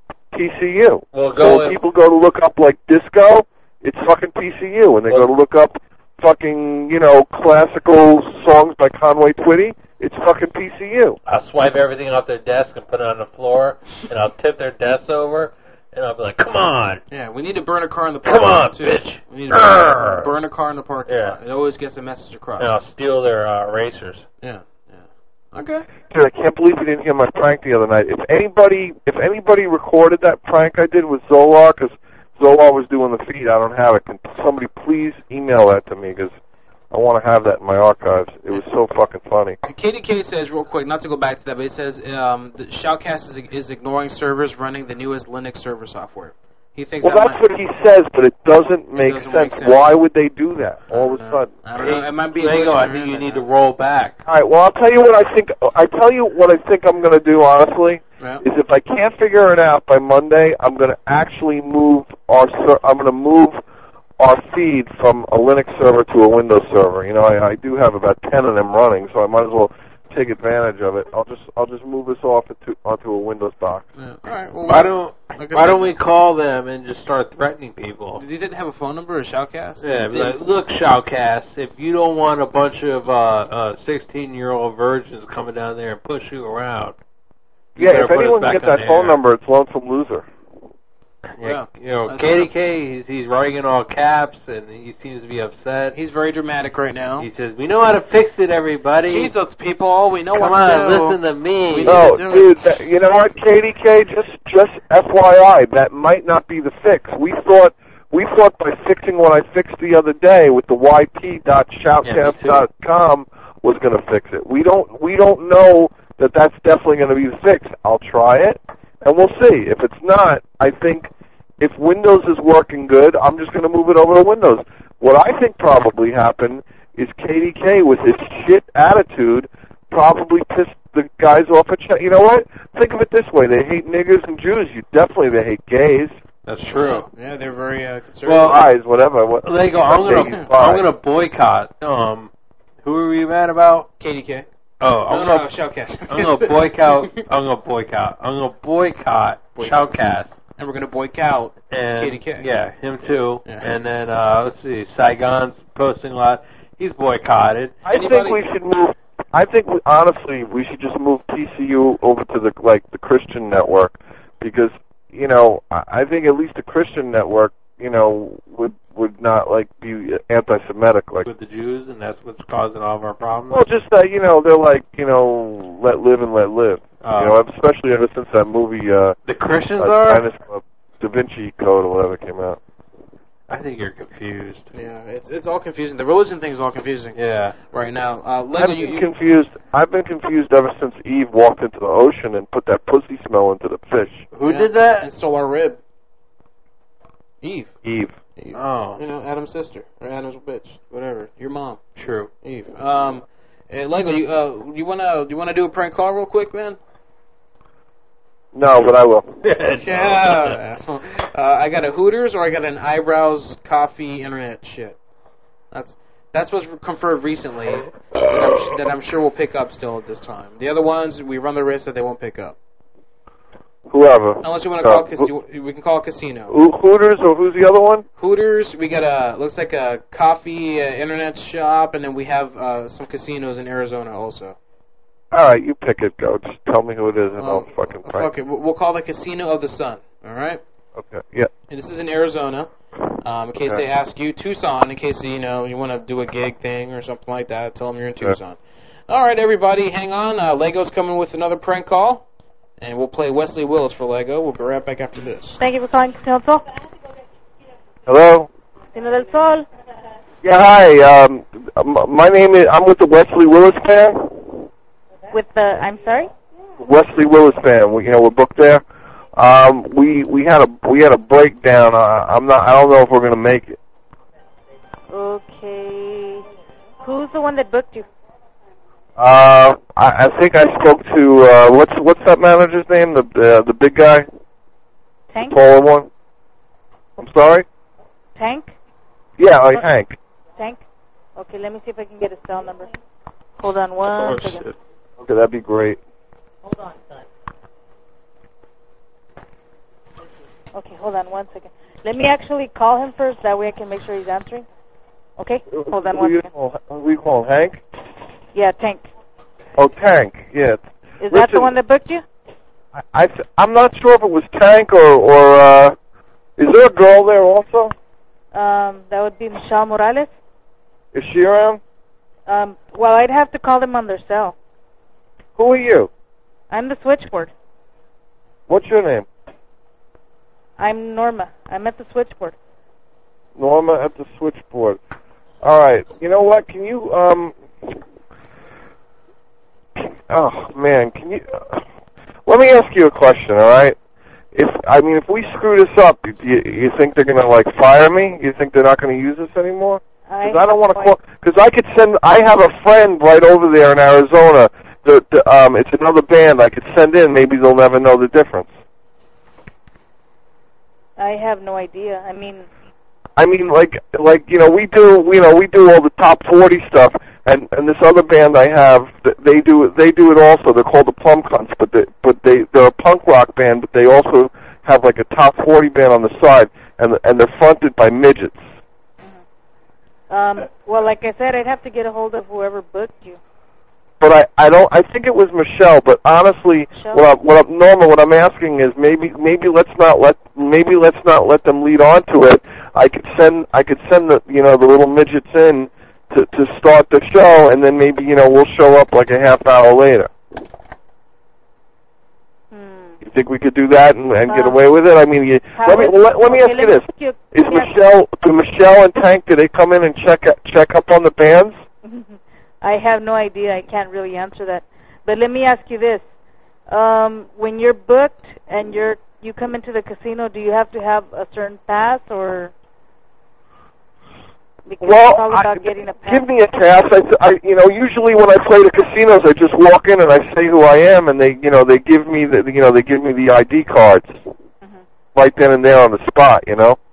Speaker 12: PCU. So when people go to look up, like, disco, it's fucking PCU. When they go to look up fucking, you know, classical songs by Conway Twitty, it's fucking PCU.
Speaker 17: I'll swipe everything off their desk and put it on the floor, and I'll tip their desks over. And I'll be like, come on.
Speaker 5: Yeah, we need to burn a car in the parking lot, too.
Speaker 17: Bitch.
Speaker 5: We need to burn a car in the parking lot. It always gets a message across.
Speaker 17: And I'll steal their racers.
Speaker 5: Yeah. Okay.
Speaker 12: Dude, I can't believe you didn't hear my prank the other night. If anybody recorded that prank I did with Zolar, because Zolar was doing the feed, I don't have it. Can somebody please email that to me, because I want to have that in my archives. It was so fucking funny.
Speaker 5: KDK says, real quick, not to go back to that, but it says the Shoutcast is ignoring servers running the newest Linux server software. He thinks
Speaker 12: that's what he says, but it doesn't make sense. Why would they do that all of a sudden?
Speaker 5: I don't know. It might be.
Speaker 17: I think you need to roll back.
Speaker 12: All right. Well, I'll tell you what I think. I'm going to do, honestly, is if I can't figure it out by Monday, I'm going to actually move our feed from a Linux server to a Windows server. You know, I do have about 10 of them running, so I might as well take advantage of it. I'll just move us onto a Windows box.
Speaker 5: Yeah. All right. Well,
Speaker 17: why don't we call them and just start threatening people?
Speaker 5: Did you didn't have a phone number, a Shoutcast?
Speaker 17: Yeah. Like, look, Shoutcast, if you don't want a bunch of 16-year-old virgins coming down there and push you around.
Speaker 12: Yeah. If anyone can get that phone number, it's Lonesome Loser.
Speaker 17: Yeah, you know, KDK, he's writing in all caps, and he seems to be upset.
Speaker 5: He's very dramatic right now.
Speaker 17: He says, we know how to fix it, everybody.
Speaker 5: Jesus, people, we know what to do.
Speaker 17: Come on, listen to me.
Speaker 12: No, dude, you know what, KDK, just FYI, that might not be the fix. We thought by fixing what I fixed the other day with the yp.shoutcast.com was going to fix it. We don't know that that's definitely going to be the fix. I'll try it. And we'll see. If it's not, I think if Windows is working good, I'm just going to move it over to Windows. What I think probably happened is KDK, with his shit attitude, probably pissed the guys off at You know what? Think of it this way. They hate niggers and Jews. They hate gays.
Speaker 17: That's true.
Speaker 5: Yeah, they're very conservative.
Speaker 12: Well, guys, whatever.
Speaker 17: They go, I'm going to boycott. Who are we mad about?
Speaker 5: KDK.
Speaker 17: Oh,
Speaker 5: I'm going to Shoutcast.
Speaker 17: I'm going to boycott Shoutcast.
Speaker 5: And we're going to boycott KDK.
Speaker 17: Yeah, him too. Yeah. And then, let's see, Saigon's posting a lot. He's boycotted.
Speaker 12: I think we should move. Honestly, we should just move PCU over to the Christian network, because, you know, I think at least the Christian network, you know, would not be anti-Semitic
Speaker 17: with the Jews, and that's what's causing all of our problems.
Speaker 12: Well, just that, you know, they're let live and let live. You know, especially ever since that movie.
Speaker 17: The Christians are
Speaker 12: Da Vinci Code or whatever came out.
Speaker 17: I think you're confused.
Speaker 5: Yeah, it's all confusing. The religion thing is all confusing.
Speaker 17: Yeah.
Speaker 5: Right now,
Speaker 12: confused. I've been confused ever since Eve walked into the ocean and put that pussy smell into the fish.
Speaker 17: Who did that?
Speaker 5: And stole our rib. Eve.
Speaker 17: Oh.
Speaker 5: You know, Adam's sister or Adam's bitch, whatever. Your mom.
Speaker 17: True.
Speaker 5: Eve. Lego, you wanna do a prank call real quick, man?
Speaker 12: No, but I will.
Speaker 5: Yeah. I got a Hooters or I got an Eyebrows Coffee Internet shit. That's what's conferred recently that I'm sure will pick up still at this time. The other ones, we run the risk that they won't pick up.
Speaker 12: Whoever.
Speaker 5: Unless you want to call we can call a casino.
Speaker 12: Hooters, or who's the other one?
Speaker 5: Hooters, we got looks like a coffee internet shop, and then we have some casinos in Arizona also.
Speaker 12: All right, you pick it, go. Just tell me who it is, and I'll fucking prank.
Speaker 5: Fuck it, we'll call the Casino of the Sun, all right?
Speaker 12: Okay, yeah.
Speaker 5: And this is in Arizona. In case they ask you, Tucson, in case you want to do a gig thing or something like that, tell them you're in Tucson. All right, everybody, hang on. Lego's coming with another prank call, and we'll play Wesley Willis for Lego. We'll be right back after this.
Speaker 9: Thank you for calling Casino del Sol.
Speaker 12: Hello?
Speaker 9: Casino del Sol.
Speaker 12: Yeah, hi. My name is, I'm with the Wesley Willis band.
Speaker 9: With the, I'm sorry?
Speaker 12: Wesley Willis band. We're booked there. We had a breakdown. I don't know if we're gonna make it.
Speaker 9: Okay. Who's the one that booked you?
Speaker 12: I think I spoke to what's that manager's name? The big guy.
Speaker 9: Tank.
Speaker 12: The taller one. I'm sorry.
Speaker 9: Tank.
Speaker 12: Yeah, Hank.
Speaker 9: Tank. Okay, let me see if I can get a cell number. Hold on one second.
Speaker 12: Shit. Okay, that'd be great.
Speaker 9: Hold on, son. Okay, hold on one second. Let me actually call him first. That way I can make sure he's answering. Okay? Hold on one second.
Speaker 12: We call Hank?
Speaker 9: Yeah, Tank.
Speaker 12: Oh, Tank. Yeah.
Speaker 9: Is that the one that booked you?
Speaker 12: I'm not sure if it was Tank or is there a girl there also?
Speaker 9: That would be Michelle Morales.
Speaker 12: Is she around?
Speaker 9: Well, I'd have to call them on their cell.
Speaker 12: Who are you?
Speaker 9: I'm the switchboard.
Speaker 12: What's your name?
Speaker 9: I'm Norma. I'm at the switchboard.
Speaker 12: Norma at the switchboard. All right. You know what? Can you oh man, can you? Let me ask you a question. All right. If we screw this up, you think they're gonna fire me? You think they're not gonna use this anymore? Because I don't want to call. Because I have a friend right over there in Arizona. It's another band I could send in. Maybe they'll never know the difference.
Speaker 9: I have no idea. I mean,
Speaker 12: we do all the top 40 stuff, and this other band I have, they do it also. They're called the Plum Cunts, but they're a punk rock band, but they also have a top 40 band on the side, and they're fronted by midgets.
Speaker 9: Well, like I said, I'd have to get a hold of whoever booked you.
Speaker 12: But I think it was Michelle. But honestly, what I'm asking is maybe let's not let them lead on to it. I could send the little midgets in to start the show, and then maybe we'll show up a half hour later. You think we could do that and get away with it? I mean, let me ask you this: do Michelle and Tank, do they come in and check up on the bands?
Speaker 9: I have no idea. I can't really answer that. But let me ask you this: when you're booked and you come into the casino, do you have to have a certain pass or?
Speaker 12: Well, give me a pass. Usually when I play the casinos, I just walk in and I say who I am, and they give me the ID cards right then and there on the spot.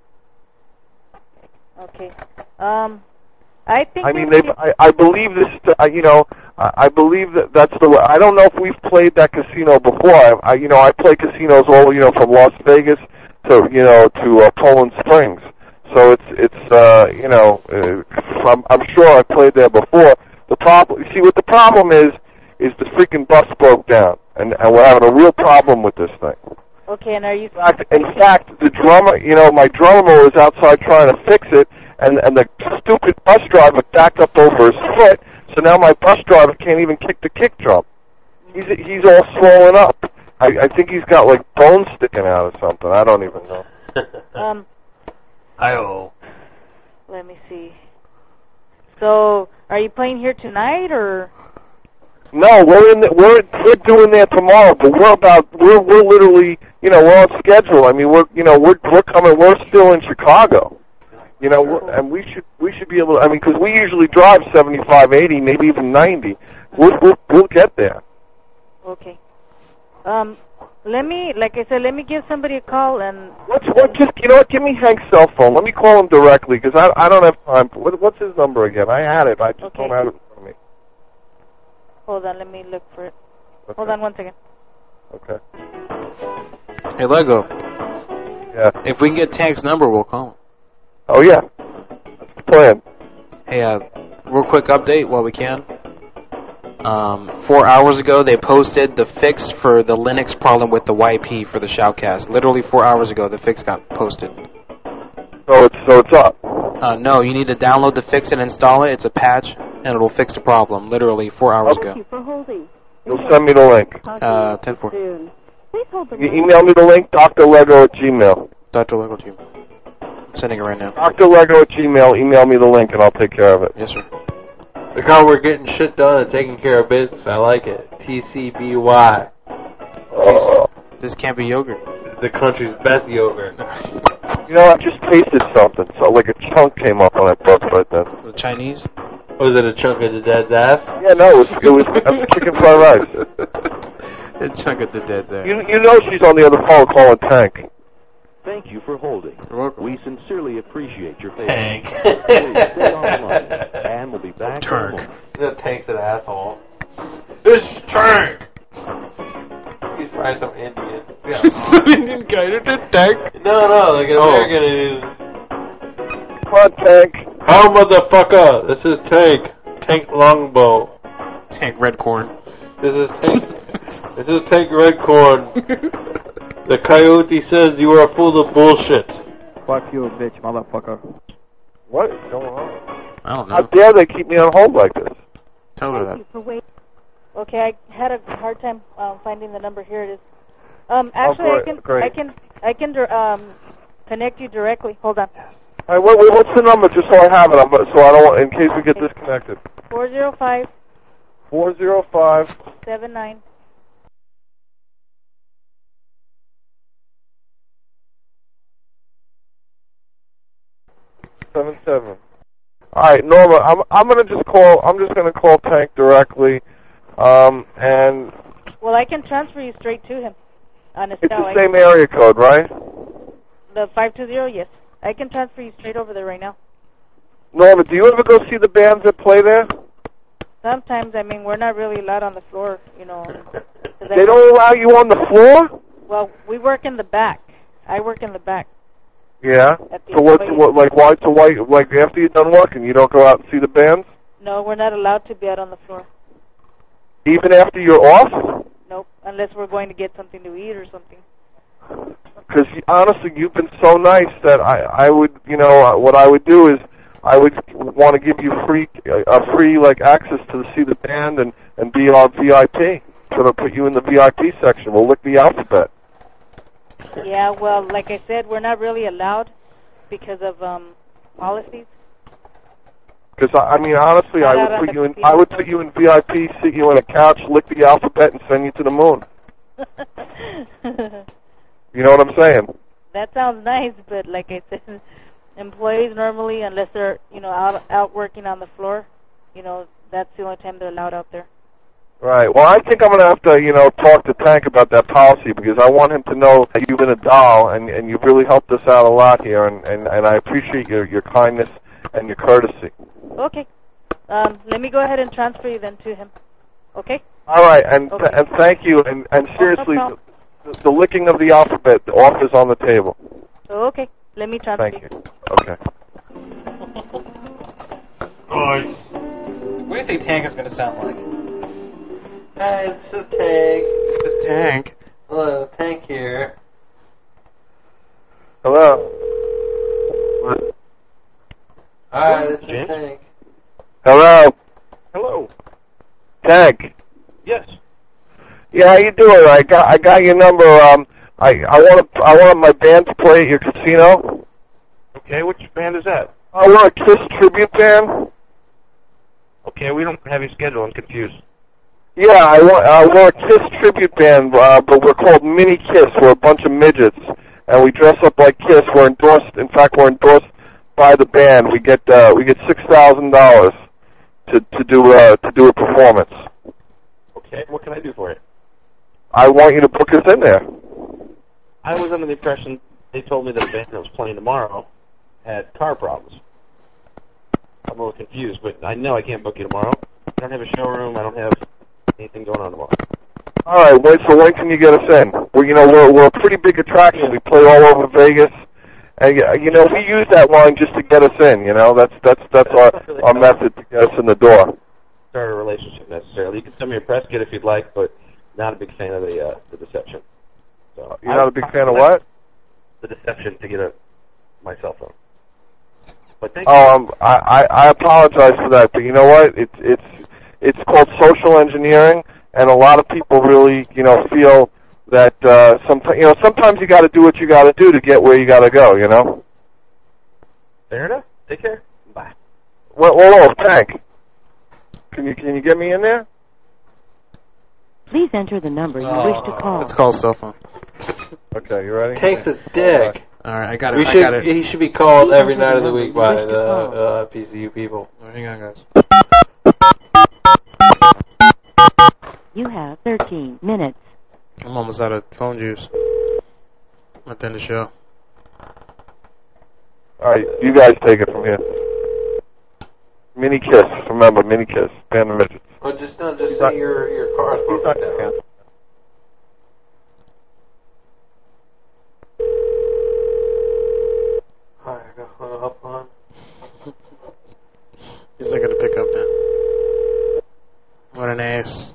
Speaker 9: Okay. I think.
Speaker 12: I believe this. I believe that's the way. I don't know if we've played that casino before. I play casinos all from Las Vegas to Poland Springs. So I'm sure I've played there before. What the problem is the freaking bus broke down, and we're having a real problem with this thing.
Speaker 9: Okay, and are you?
Speaker 12: In fact, the drummer, my drummer was outside trying to fix it, and the stupid bus driver backed up over his foot, so now my bus driver can't even kick the kick drum. He's all swollen up. I think he's got bones sticking out or something. I don't even know.
Speaker 17: Hi-oh.
Speaker 9: Let me see. So, are you playing here tonight, or?
Speaker 12: No, we're doing that tomorrow, but we're literally, you know, we're on schedule. I mean, we're coming. We're still in Chicago. You know, and we should be able to. I mean, because we usually drive 75, 80, maybe even 90. We'll get there.
Speaker 9: Okay. Let me give somebody a call and.
Speaker 12: Just you know what? Give me Hank's cell phone. Let me call him directly because I don't have time. What's his number again? I had it. I just don't have it in front of me.
Speaker 9: Hold on, let me look for it. Okay. Hold on 1 second.
Speaker 12: Okay.
Speaker 5: Hey, Lego.
Speaker 12: Yeah.
Speaker 5: If we can get Tank's number, we'll call him.
Speaker 12: Oh yeah. That's the plan.
Speaker 5: Hey, real quick update while we can. 4 hours ago, they posted the fix for the Linux problem with the YP for the Shoutcast. Literally 4 hours ago, the fix got posted.
Speaker 12: So it's up.
Speaker 5: No, you need to download the fix and install it. It's a patch, and it'll fix the problem. Literally 4 hours ago.
Speaker 13: Thank you for holding.
Speaker 12: You'll send me the link.
Speaker 5: 10-4.
Speaker 12: You email me the link, drlego@gmail.
Speaker 5: drlego@gmail. I'm sending it right now.
Speaker 12: drlego@gmail. Email me the link, and I'll take care of it.
Speaker 5: Yes, sir.
Speaker 17: Look how we're getting shit done and taking care of business. I like it. TCBY.
Speaker 5: This can't be yogurt.
Speaker 17: The country's best yogurt.
Speaker 12: You know, I just tasted something. So like a chunk came up when I burped right then.
Speaker 5: The Chinese?
Speaker 17: Was it a chunk of the dead's ass?
Speaker 12: Yeah, no, it was chicken fried rice.
Speaker 5: A chunk of the dead's ass.
Speaker 12: You know she's on the other phone calling Tank.
Speaker 6: Thank you for holding. We sincerely appreciate your patience.
Speaker 17: Tank.
Speaker 6: Please stay online, and we'll be back.
Speaker 17: Tank. Tank's an asshole. This is Tank. He's probably some Indian. Yeah.
Speaker 5: Some Indian guy to Tank?
Speaker 17: No, like an American Indian.
Speaker 12: Come on, Tank.
Speaker 17: Oh, motherfucker. This is Tank. Tank Longbow.
Speaker 5: Tank Redcorn.
Speaker 17: This is Tank Redcorn. The coyote says you are full of bullshit.
Speaker 15: Fuck you, bitch, motherfucker.
Speaker 12: What is going on?
Speaker 5: I don't know.
Speaker 12: How dare they keep me on hold like this?
Speaker 5: Tell her that.
Speaker 9: Okay, I had a hard time finding the number. Here it is. Actually, I can connect you directly. Hold on.
Speaker 12: All right, what's the number? Just so I have it, so I don't, in case we get disconnected.
Speaker 9: 405.
Speaker 12: 405.
Speaker 9: 79.
Speaker 12: 77. All right, Norma. I'm just gonna call Tank directly, and.
Speaker 9: Well, I can transfer you straight to him. On
Speaker 12: It's the same area code, right?
Speaker 9: The 520. Yes, I can transfer you straight over there right now.
Speaker 12: Norma, do you ever go see the bands that play there?
Speaker 9: Sometimes, I mean, we're not really allowed on the floor, you know.
Speaker 12: They don't allow you on the floor?
Speaker 9: Well, we work in the back. I work in the back.
Speaker 12: Yeah. So why after you're done working, you don't go out and see the bands?
Speaker 9: No, we're not allowed to be out on the floor.
Speaker 12: Even after you're off?
Speaker 9: Nope, unless we're going to get something to eat or something.
Speaker 12: Because honestly, you've been so nice that I would, you know, what I would do is I would want to give you free like access to see the band and be on VIP. So they'll put you in the VIP section. We'll lick the alphabet.
Speaker 9: Yeah, well, like I said, we're not really allowed because of policies.
Speaker 12: Because I mean, honestly, I would put you in VIP, sit you on a couch, lick the alphabet, and send you to the moon. You know what I'm saying?
Speaker 9: That sounds nice, but like I said, employees normally, unless they're out working on the floor, that's the only time they're allowed out there.
Speaker 12: Right. Well, I think I'm going to have to, talk to Tank about that policy because I want him to know that you've been a doll and you've really helped us out a lot here, and I appreciate your kindness and your courtesy.
Speaker 9: Okay. Let me go ahead and transfer you then to him. Okay?
Speaker 12: All right, and thank you, and seriously, the licking of the alphabet, the offer's on the table.
Speaker 9: Okay. Let me transfer
Speaker 12: you.
Speaker 9: Thank you.
Speaker 12: Okay.
Speaker 5: Nice. What do you think Tank is going to sound like?
Speaker 17: Hi, this is Tank.
Speaker 5: This is Tank.
Speaker 17: Hello, Tank here.
Speaker 12: Hello.
Speaker 17: Hi, this is Tank.
Speaker 12: Hello.
Speaker 21: Hello.
Speaker 12: Tank.
Speaker 21: Yes.
Speaker 12: Yeah, how you doing? I got your number. I want my band to play at your casino.
Speaker 21: Okay, which band is that?
Speaker 12: I want a KISS tribute band.
Speaker 21: Okay, we don't have your schedule. I'm confused.
Speaker 12: Yeah, we're a KISS tribute band, but we're called Mini KISS. We're a bunch of midgets, and we dress up like KISS. We're endorsed. In fact, we're endorsed by the band. We get $6,000 to do a performance.
Speaker 8: Okay, what can I do for you?
Speaker 12: I want you to book us in there.
Speaker 8: I was under the impression they told me that a band that was playing tomorrow had car problems. I'm a little confused, but I know I can't book you tomorrow. I don't have a showroom. I don't have anything going on tomorrow.
Speaker 12: All right, so when can you get us in? We're a pretty big attraction. We play all over Vegas, and we use that line just to get us in. That's our method to get us in the door.
Speaker 8: Start a relationship necessarily. You can send me a press kit if you'd like, but not a big fan of the deception. So
Speaker 12: you're not a big fan of what?
Speaker 8: The deception to get my cell phone. But thank
Speaker 12: you. I apologize for that, but you know what? It's called social engineering, and a lot of people really feel that sometimes you got to do what you got to do to get where you got to go.
Speaker 8: Fair enough. Take care. Bye.
Speaker 12: Well, Tank. Can you get me in there?
Speaker 11: Please enter the number you wish to call.
Speaker 5: Let's call cell phone.
Speaker 12: Okay, you ready?
Speaker 17: Tank's a dick.
Speaker 5: All right, I got it.
Speaker 17: He should be called every night of the week by the PCU people.
Speaker 5: Hang on, guys.
Speaker 11: You have 13 minutes.
Speaker 5: I'm almost out of phone juice. At the end of the show.
Speaker 12: All right, you guys take it from here. Mini KISS, remember, Mini KISS, band of midgets.
Speaker 17: Oh, just say your car's broken down. Hi, I got hung up on.
Speaker 5: He's not gonna pick up now. What an ass.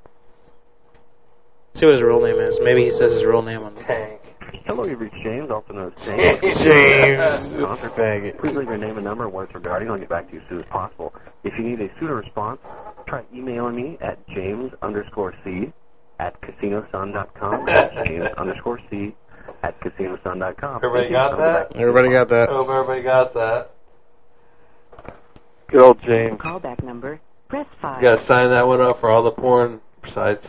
Speaker 5: See what his real name is. Maybe he says his real name on the
Speaker 17: Tank.
Speaker 10: Hello, you've reached James, also known as James.
Speaker 5: James.
Speaker 10: Concert bag. Please leave your name and number and what it's regarding. I'll get back to you as soon as possible. If you need a sooner response, try emailing me at james_c@casinosun.com. That's james_c@casinosun.com.
Speaker 17: Everybody got that?
Speaker 5: Everybody got that.
Speaker 17: Hope everybody got that.
Speaker 12: Good old James.
Speaker 11: Callback number. Press 5.
Speaker 17: You gotta sign that one up for all the porn sites.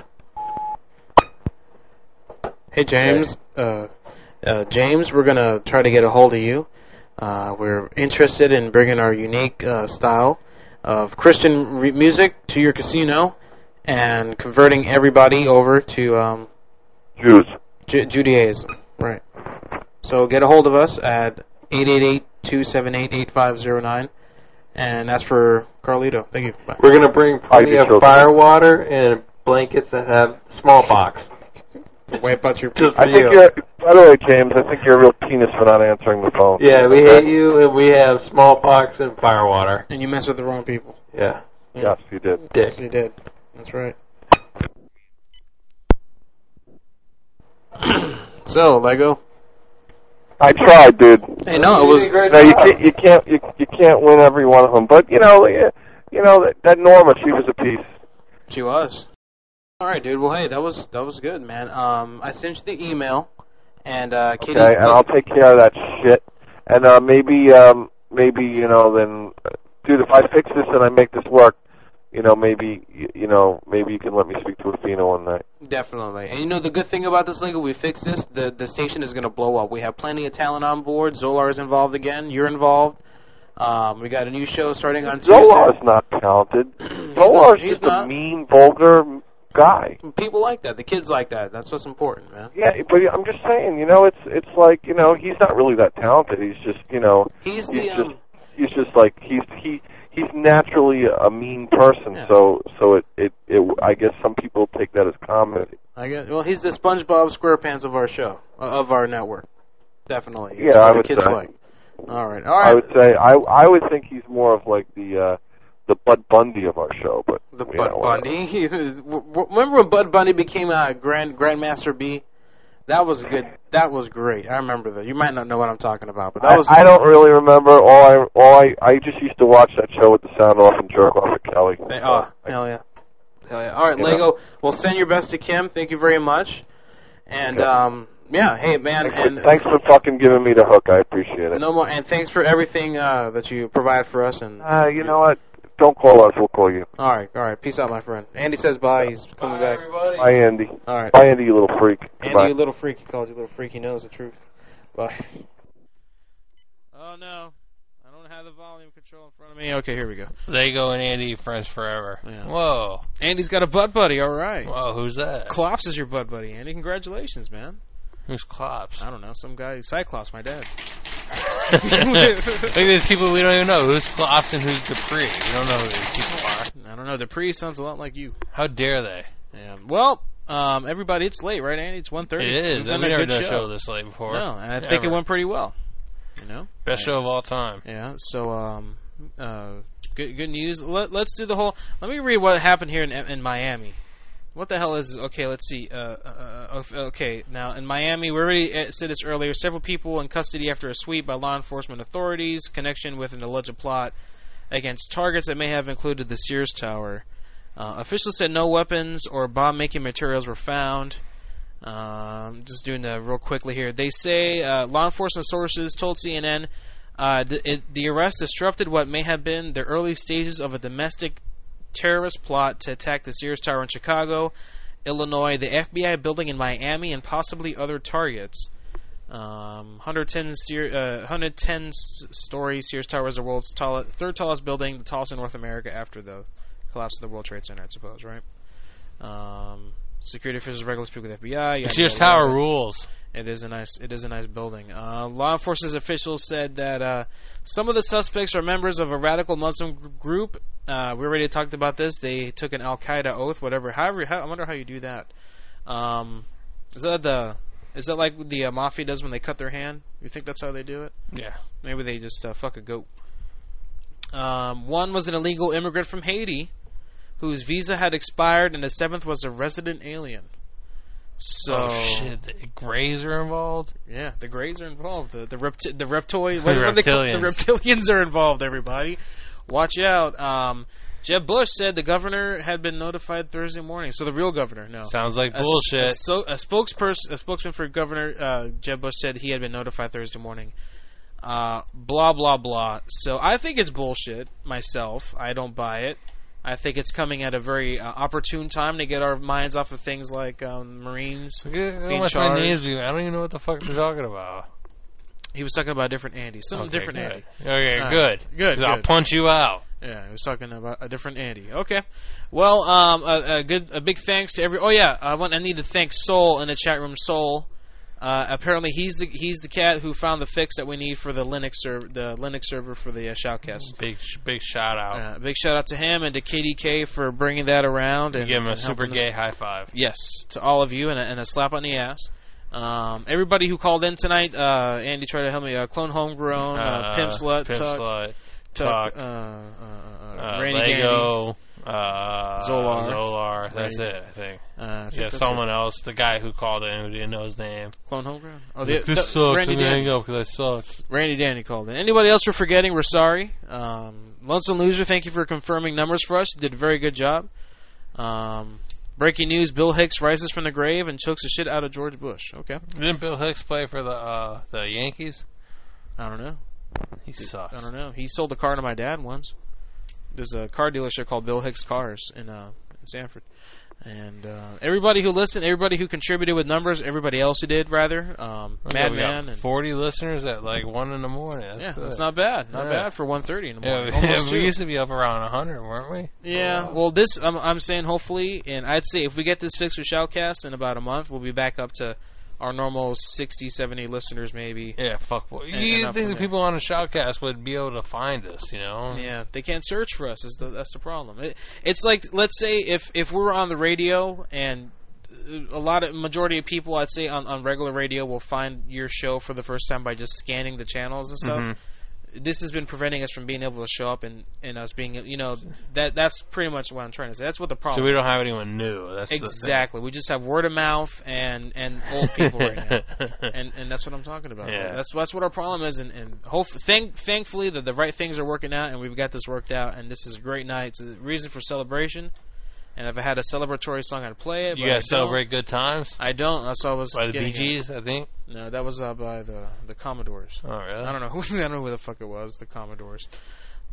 Speaker 5: Hey, James. James, we're going to try to get a hold of you. We're interested in bringing our unique style of Christian music to your casino and converting everybody over to
Speaker 12: Jews.
Speaker 5: Judaism. Right. So get a hold of us at 888-278-8509 and ask for Carlito. Thank you. Bye.
Speaker 17: We're going to bring plenty of fire water and blankets that have smallpox.
Speaker 5: Wipe out your
Speaker 12: by the way, James, I think you're a real penis for not answering the phone.
Speaker 17: Yeah, we hate you, and we have smallpox and firewater.
Speaker 5: And you mess with the wrong people.
Speaker 17: Yeah.
Speaker 12: Yes, you did.
Speaker 5: Yes, you did. That's right. So, Lego.
Speaker 12: I tried, dude.
Speaker 5: Hey, no, it was.
Speaker 12: No, you can't win every one of them. But that Norma, she was a piece.
Speaker 5: She was. All right, dude. Well, hey, that was good, man. I sent you the email, and Katie.
Speaker 12: Okay, and I'll take care of that shit. And maybe then, dude, if I fix this and I make this work, maybe you can let me speak to Athena one night.
Speaker 5: Definitely. And the good thing about this, Lego, we fixed this. The station is going to blow up. We have plenty of talent on board. Zolar is involved again. You're involved. We got a new show starting on Tuesday.
Speaker 12: Zolar's not talented. Zolar's just a mean, vulgar guy.
Speaker 5: People like that. The kids like that. That's what's important, man.
Speaker 12: Yeah, but I'm just saying, it's like, he's not really that talented. He's just, he's just like he's naturally a mean person. Yeah. So it I guess some people take that as comedy.
Speaker 5: Well, he's the SpongeBob SquarePants of our show, of our network. Definitely.
Speaker 12: Yeah, I would say.
Speaker 5: Like. All right.
Speaker 12: I would say I would think he's more of like the Bud Bundy of our show, but
Speaker 5: the Bud Bundy. Remember when Bud Bundy became a Grandmaster B? That was good. That was great. I remember that. You might not know what I'm talking about, but that was.
Speaker 12: I don't really remember. I just used to watch that show with the sound off and jerk off at Kelly.
Speaker 5: Oh, hell yeah. All right, Lego. Well, send your best to Kim. Thank you very much. And yeah, hey man.
Speaker 12: Thanks for fucking giving me the hook. I appreciate it.
Speaker 5: No more. And thanks for everything that you provide for us. And
Speaker 12: you know what? don't call us. We'll call you.
Speaker 5: All right. Peace out, my friend. Andy says bye. He's coming back.
Speaker 17: Everybody.
Speaker 12: Bye, Andy.
Speaker 5: All right.
Speaker 12: Bye, Andy, you little freak.
Speaker 5: Andy,
Speaker 12: Goodbye.
Speaker 5: you little freak. He called you little freak. He knows the truth. Bye. Oh, no. I don't have the volume control in front of me. Okay, here we go.
Speaker 4: There you go, and Andy, friends forever.
Speaker 5: Yeah.
Speaker 4: Whoa.
Speaker 5: Andy's got a butt buddy. All right.
Speaker 4: Whoa, who's that?
Speaker 5: Klops is your butt buddy, Andy. Congratulations, man.
Speaker 4: Who's Klops?
Speaker 5: I don't know. Some guy. Cyclops, my dad.
Speaker 4: Look at these people we don't even know. Who's Klops and who's Dupree? We don't know who these people are.
Speaker 5: I don't know. Dupree sounds a lot like you.
Speaker 4: How dare they?
Speaker 5: Yeah. Well, everybody, it's late, right, Andy? It's 1:30.
Speaker 4: It is. We've never done a show this late before.
Speaker 5: No, and I think it went pretty well. You know,
Speaker 4: best show of all time.
Speaker 5: Yeah. So, good news. Let's do the whole. Let me read what happened here in Miami. What the hell is? Okay, let's see. Okay, now in Miami, we already said this earlier. Several people in custody after a sweep by law enforcement authorities, connection with an alleged plot against targets that may have included the Sears Tower. Officials said no weapons or bomb-making materials were found. Just doing that real quickly here. They say law enforcement sources told CNN the arrest disrupted what may have been the early stages of a domestic terrorist plot to attack the Sears Tower in Chicago, Illinois, the FBI building in Miami, and possibly other targets. 110-story Sears Tower is the world's third tallest building, the tallest in North America after the collapse of the World Trade Center, I suppose, right? Security officials regularly speak with FBI.
Speaker 4: The Sears Tower rules.
Speaker 5: It is a nice building. Law enforcement officials said that some of the suspects are members of a radical Muslim group. We already talked about this. They took an Al Qaeda oath, whatever. However, I wonder how you do that. Is that like the mafia does when they cut their hand? You think that's how they do it?
Speaker 4: Yeah.
Speaker 5: Maybe they just fuck a goat. One was an illegal immigrant from Haiti, whose visa had expired, and the seventh was a resident alien. So,
Speaker 4: oh shit! The Greys are involved.
Speaker 5: Yeah, the Greys are involved. The reptilians.
Speaker 4: The
Speaker 5: reptilians are involved. Everybody, watch out. Jeb Bush said the governor had been notified Thursday morning. So the real governor, no.
Speaker 4: Sounds like bullshit.
Speaker 5: A spokesman for Governor Jeb Bush said he had been notified Thursday morning. Blah blah blah. So I think it's bullshit myself. I don't buy it. I think it's coming at a very opportune time to get our minds off of things like Marines being charged.
Speaker 4: I don't even know what the fuck they're talking about.
Speaker 5: He was talking about a different Andy. Different
Speaker 4: good.
Speaker 5: Andy.
Speaker 4: Okay, good. I'll punch you out.
Speaker 5: Yeah, he was talking about a different Andy. Okay. Well, a big thanks to every. Oh yeah, I need to thank Soul in the chat room. Soul. Apparently, he's the cat who found the fix that we need for the Linux server for the Shoutcast.
Speaker 4: Big shout out.
Speaker 5: Big shout out to him and to KDK for bringing that around and
Speaker 4: give him a super gay high five.
Speaker 5: Yes, to all of you and a slap on the ass. Everybody who called in tonight, Andy tried to help me. Clone Homegrown, Pimp Slut, Tuck, Randy
Speaker 4: Lego.
Speaker 5: Zolar.
Speaker 4: That's it, I think. Someone else, the guy who called in who didn't know his name.
Speaker 5: Clone Homegrown? Oh,
Speaker 4: this sucks. Randy Danny. Hang up because I suck.
Speaker 5: Randy Danny called in. Anybody else we're forgetting, we're sorry. Lonesome Loser, thank you for confirming numbers for us. You did a very good job. Breaking news, Bill Hicks rises from the grave and chokes the shit out of George Bush. Okay.
Speaker 4: Didn't Bill Hicks play for the Yankees?
Speaker 5: I don't know.
Speaker 4: He sucks.
Speaker 5: I don't know. He sold a car to my dad once. There's a car dealership called Bill Hicks Cars in Sanford. And everybody who listened, everybody who contributed with numbers, everybody else who did, rather. Madman.
Speaker 4: And 40 listeners at like 1 in the morning.
Speaker 5: That's not bad. Not bad for 1:30 in the morning.
Speaker 4: We used to be up around 100, weren't we?
Speaker 5: Yeah. Well, this, I'm saying hopefully, and I'd say if we get this fixed with Shoutcast in about a month, we'll be back up to our normal 60, 70 listeners, maybe.
Speaker 4: Yeah, fuck. You think the people on the Shoutcast would be able to find us, you know?
Speaker 5: Yeah, they can't search for us. That's the problem. It's like, let's say if we were on the radio, and majority of people, I'd say, on regular radio will find your show for the first time by just scanning the channels and stuff. Mm-hmm. This has been preventing us from being able to show up and us being, that's pretty much what I'm trying to say. That's what the problem is.
Speaker 4: So we don't have anyone new. That's
Speaker 5: exactly. We just have word of mouth and old people right now. And that's what I'm talking about.
Speaker 4: Yeah.
Speaker 5: That's what our problem is. And thankfully that the right things are working out and we've got this worked out. And this is a great night. It's a reason for celebration. And if I had a celebratory song, I'd play it.
Speaker 4: You guys celebrate good times?
Speaker 5: I don't. That's what I was
Speaker 4: by the Bee Gees, I think.
Speaker 5: No, that was by the Commodores.
Speaker 4: Oh, really?
Speaker 5: I don't know who the fuck it was. The Commodores.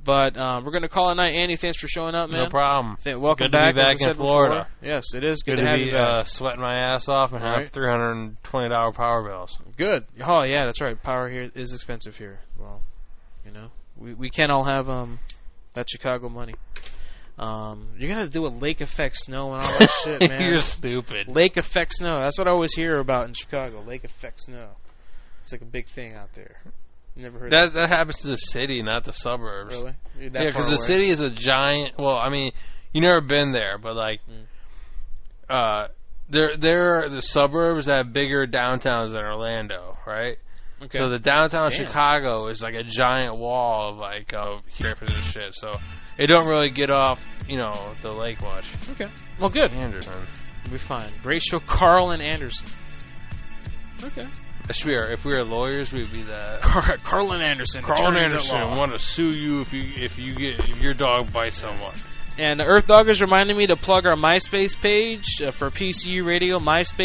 Speaker 3: But we're going to call it night. Andy, thanks for showing up, man.
Speaker 4: No problem.
Speaker 3: Welcome
Speaker 4: good
Speaker 3: back.
Speaker 4: To be back in Florida.
Speaker 3: Before. Yes, it is good
Speaker 4: to
Speaker 3: have
Speaker 4: be
Speaker 3: you back.
Speaker 4: Sweating my ass off and have $320 power bills.
Speaker 3: Good. Oh yeah, that's right. Power here is expensive here. Well, you know, we can't all have that Chicago money. You're gonna do a lake effect snow and all that shit, man.
Speaker 4: You're stupid.
Speaker 3: Lake effect snow. That's what I always hear about in Chicago. Lake effect snow. It's like a big thing out there. Never heard that.
Speaker 4: That happens to the city, not the suburbs.
Speaker 3: Really?
Speaker 4: Yeah, because the city is a giant. Well, I mean, you never been there, but like, there are the suburbs that have bigger downtowns than Orlando, right?
Speaker 3: Okay.
Speaker 4: So the downtown Chicago is like a giant wall of like here for this shit. So it don't really get off, the lake much.
Speaker 3: Okay. Well, good.
Speaker 4: Anderson.
Speaker 3: We'll be fine. Great show, Carl and Anderson. Okay.
Speaker 4: If we were lawyers, we'd be that.
Speaker 3: Carl and Anderson.
Speaker 4: Carl and Anderson want to sue you if your dog bites someone.
Speaker 3: And Earth Dog is reminding me to plug our MySpace page for PCU Radio,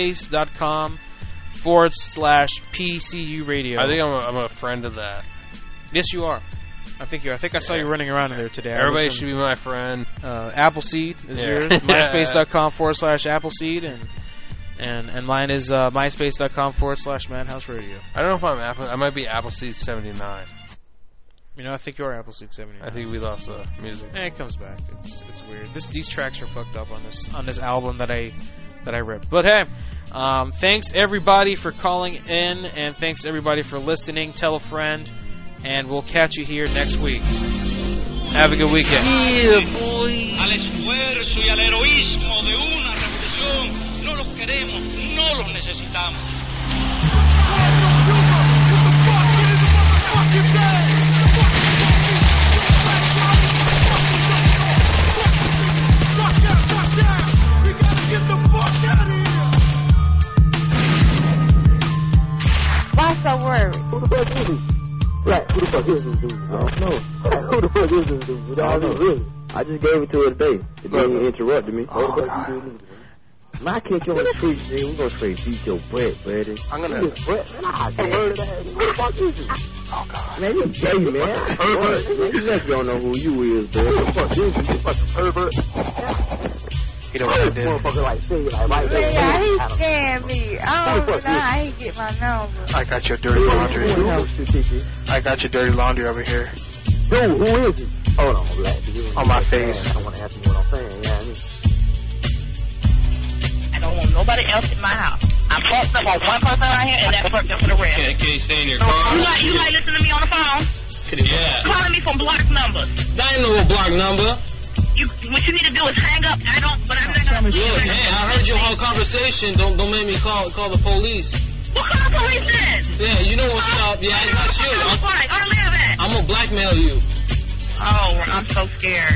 Speaker 3: myspace.com/PCU Radio.
Speaker 4: I think I'm a friend of that.
Speaker 3: Yes, you are. I think I saw you running around in there today.
Speaker 4: Everybody should be my friend.
Speaker 3: Appleseed is yours. MySpace.com/Appleseed and mine is myspace.com/Madhouse Radio.
Speaker 4: I don't know if I'm Apple. I might be Appleseed 79.
Speaker 3: I think you're Appleseed 79.
Speaker 4: I think we lost the music.
Speaker 3: It comes back. It's weird. These tracks are fucked up on this album that I ripped. But hey, thanks everybody for calling in, and thanks everybody for listening. Tell a friend, and we'll catch you here next week. Have a good weekend.
Speaker 4: Yeah, boy.
Speaker 16: Al esfuerzo y al heroísmo de una revolución. No los queremos, no los necesitamos.
Speaker 13: Why so worried?
Speaker 19: Who the fuck is he? Right, who the fuck is this dude? I don't know. Who the fuck is this dude? I don't know. Really? I just gave it to her today. It didn't interrupt me. Oh, God. When I catch you on the street, nigga, we gonna straight beat your butt, buddy. I'm gonna... Who the fuck is this? Oh, God. Man, you gay, man. Man, you just don't know who you is, boy. Who the fuck is this? You fucking pervert.
Speaker 13: You know what I did? Motherfucker like say like right there. Yeah, he scared me. I don't know. I ain't get my number.
Speaker 23: I got your dirty laundry. I got your dirty laundry over here.
Speaker 19: Dude, who is it? Hold on, black.
Speaker 23: On my face.
Speaker 19: I don't want to ask you what I'm saying. Yeah,
Speaker 16: I don't want nobody else in my house. I'm fucked up on one person right here, and that's fucked up for the rest.
Speaker 24: Can you stay in your car?
Speaker 16: You like listening to me on the phone?
Speaker 24: Yeah.
Speaker 16: Calling me from block numbers.
Speaker 24: That ain't no block number.
Speaker 16: What you need to do is hang up. I'm not gonna.
Speaker 24: Look, hey, I heard your whole conversation. Don't make me call the police.
Speaker 16: What kind of police is?
Speaker 24: Yeah, you know what's up. Yeah, I got you. I'm gonna blackmail you.
Speaker 16: Oh, I'm so scared.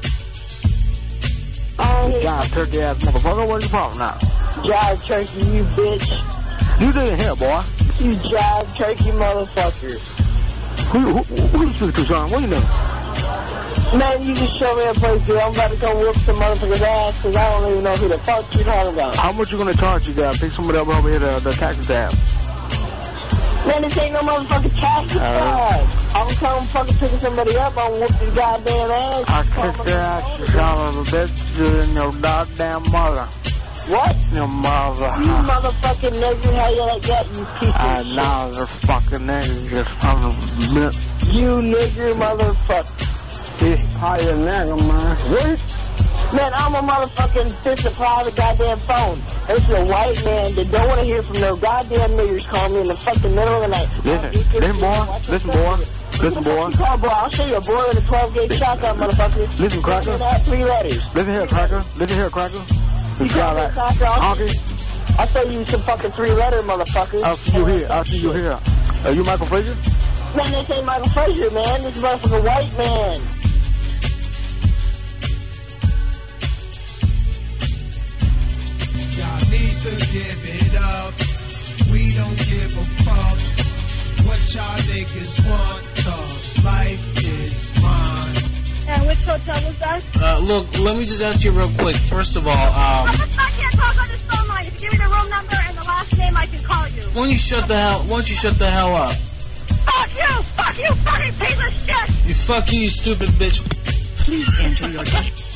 Speaker 19: Oh, God, turkey ass motherfucker, what's the problem now?
Speaker 16: Jive turkey, you bitch.
Speaker 19: You didn't hear, boy.
Speaker 16: You jive turkey motherfucker.
Speaker 19: Who's the concern? What do you know?
Speaker 16: Man, you just show me a place, dude. I'm about to go whoop some motherfucker's ass because I don't even know who the fuck you're talking about.
Speaker 19: How much you gonna charge you guys? Pick somebody up over here, the taxi tab.
Speaker 16: Man, this ain't no motherfucking taxi tab. I'm coming fucking picking somebody up. I'm whoop this goddamn ass.
Speaker 19: I kicked their ass, you son of a bitch, and your goddamn mother.
Speaker 16: What?
Speaker 19: Your mother.
Speaker 16: You motherfucking nigger, how you like that, you piece of shit?
Speaker 19: Now they're fucking niggas, you son of a bitch.
Speaker 16: You nigger motherfucker.
Speaker 19: Higher than that, man. What?
Speaker 16: Man, I'm a motherfucking fist of private goddamn phone. This is a white man that don't want to hear from no goddamn niggers calling me in the fucking middle of the night.
Speaker 19: Listen, boy.
Speaker 16: I'll show you a boy with a 12-gauge shotgun, motherfucker.
Speaker 19: Listen, Cracker.
Speaker 16: 3 letters.
Speaker 19: Listen here, Cracker.
Speaker 16: You call me Cracker? I'll show you some fucking 3-letter, motherfucker.
Speaker 19: I'll see you here. Are you Michael Frazier?
Speaker 16: Man, this ain't Michael Frazier, man. This is motherfucking white man.
Speaker 2: Y'all need to give it up. We don't give a fuck what y'all niggas want. Cause life is mine.
Speaker 16: And which hotel was that?
Speaker 23: Look, let me just ask you real quick. First of all,
Speaker 16: I can't talk on this phone line. If you give me the room number and the last name, I can call you.
Speaker 23: why don't you shut the hell up?
Speaker 13: Fuck you! Fuck you, fucking piece of shit!
Speaker 1: You fuck you stupid bitch.
Speaker 13: Please enter your...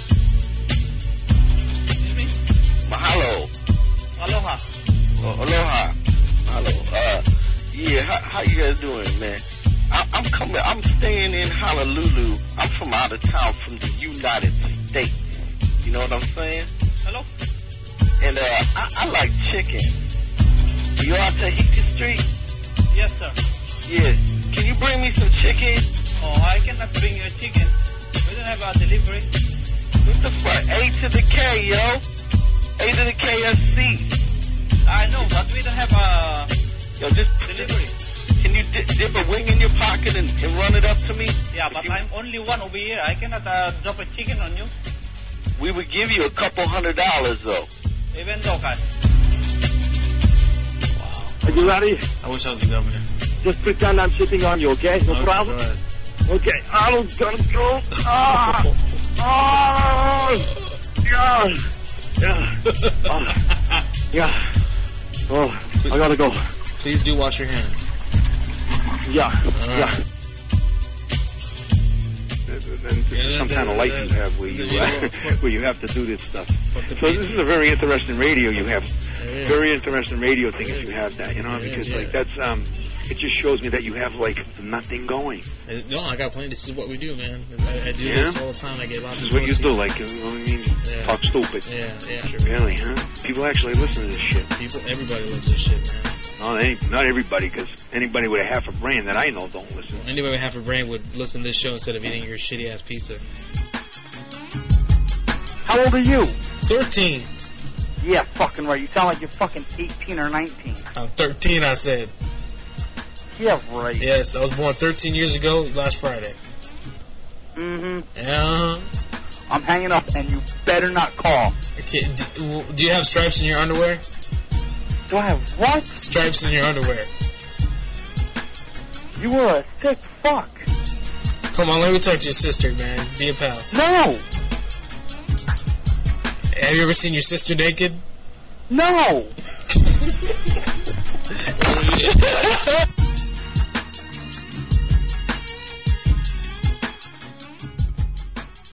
Speaker 14: Mahalo.
Speaker 1: Aloha.
Speaker 14: Oh, aloha. Hello. Yeah, how you guys doing, man? I'm staying in Honolulu. I'm from out of town, from the United States. You know what I'm saying?
Speaker 1: Hello?
Speaker 14: And, I like chicken. You out Tahiti Street?
Speaker 1: Yes, sir.
Speaker 14: Yeah. Can you bring me some chicken?
Speaker 1: Oh, I cannot bring you a chicken. We don't have a delivery.
Speaker 14: What the fuck? A to the K, yo. A to the KFC.
Speaker 1: I know, but we don't have a delivery.
Speaker 14: Can you dip a wing in your pocket and run it up to me?
Speaker 1: Yeah, but I'm only one over here. I cannot drop a chicken on you.
Speaker 14: We would give you $200 though.
Speaker 1: Even though, guys.
Speaker 8: Are you ready?
Speaker 1: I wish I was the governor.
Speaker 8: Just pretend I'm sitting on you, okay? No problem? Okay, I'm gonna go. Yeah. Oh, I gotta go.
Speaker 1: Please do wash your hands.
Speaker 8: Yeah.
Speaker 1: Right.
Speaker 8: Yeah.
Speaker 20: Some kind of license you have where you have to do this stuff. So this is a very interesting radio you have. Very interesting radio thing if you have that, you know, because like that's it just shows me that you have like nothing going.
Speaker 1: No, I got plenty. This is what we do, man. I do this all the time. I get lots
Speaker 20: this
Speaker 1: of
Speaker 20: is what you do, like, you know what I mean? Talk stupid.
Speaker 1: Yeah, sure.
Speaker 20: Really, huh? People actually listen to this shit.
Speaker 1: Everybody loves this shit, man.
Speaker 20: No, not everybody, because anybody with a half a brain that I know don't listen.
Speaker 1: Anybody with half a brain would listen to this show instead of eating your shitty ass pizza.
Speaker 22: How old are you?
Speaker 1: 13.
Speaker 22: Yeah, fucking right. You sound like you're fucking 18 or 19.
Speaker 1: I'm 13, I said.
Speaker 22: Yeah, right.
Speaker 1: Yes, I was born 13 years ago, last Friday.
Speaker 22: Mm-hmm.
Speaker 1: Yeah.
Speaker 22: I'm hanging up, and you better not call.
Speaker 1: Okay, do you have stripes in your underwear?
Speaker 22: Do I have what?
Speaker 1: Stripes in your underwear.
Speaker 22: You were a sick fuck.
Speaker 1: Come on, let me talk to your sister, man. Be a pal.
Speaker 22: No!
Speaker 1: Have you ever seen your sister naked?
Speaker 22: No!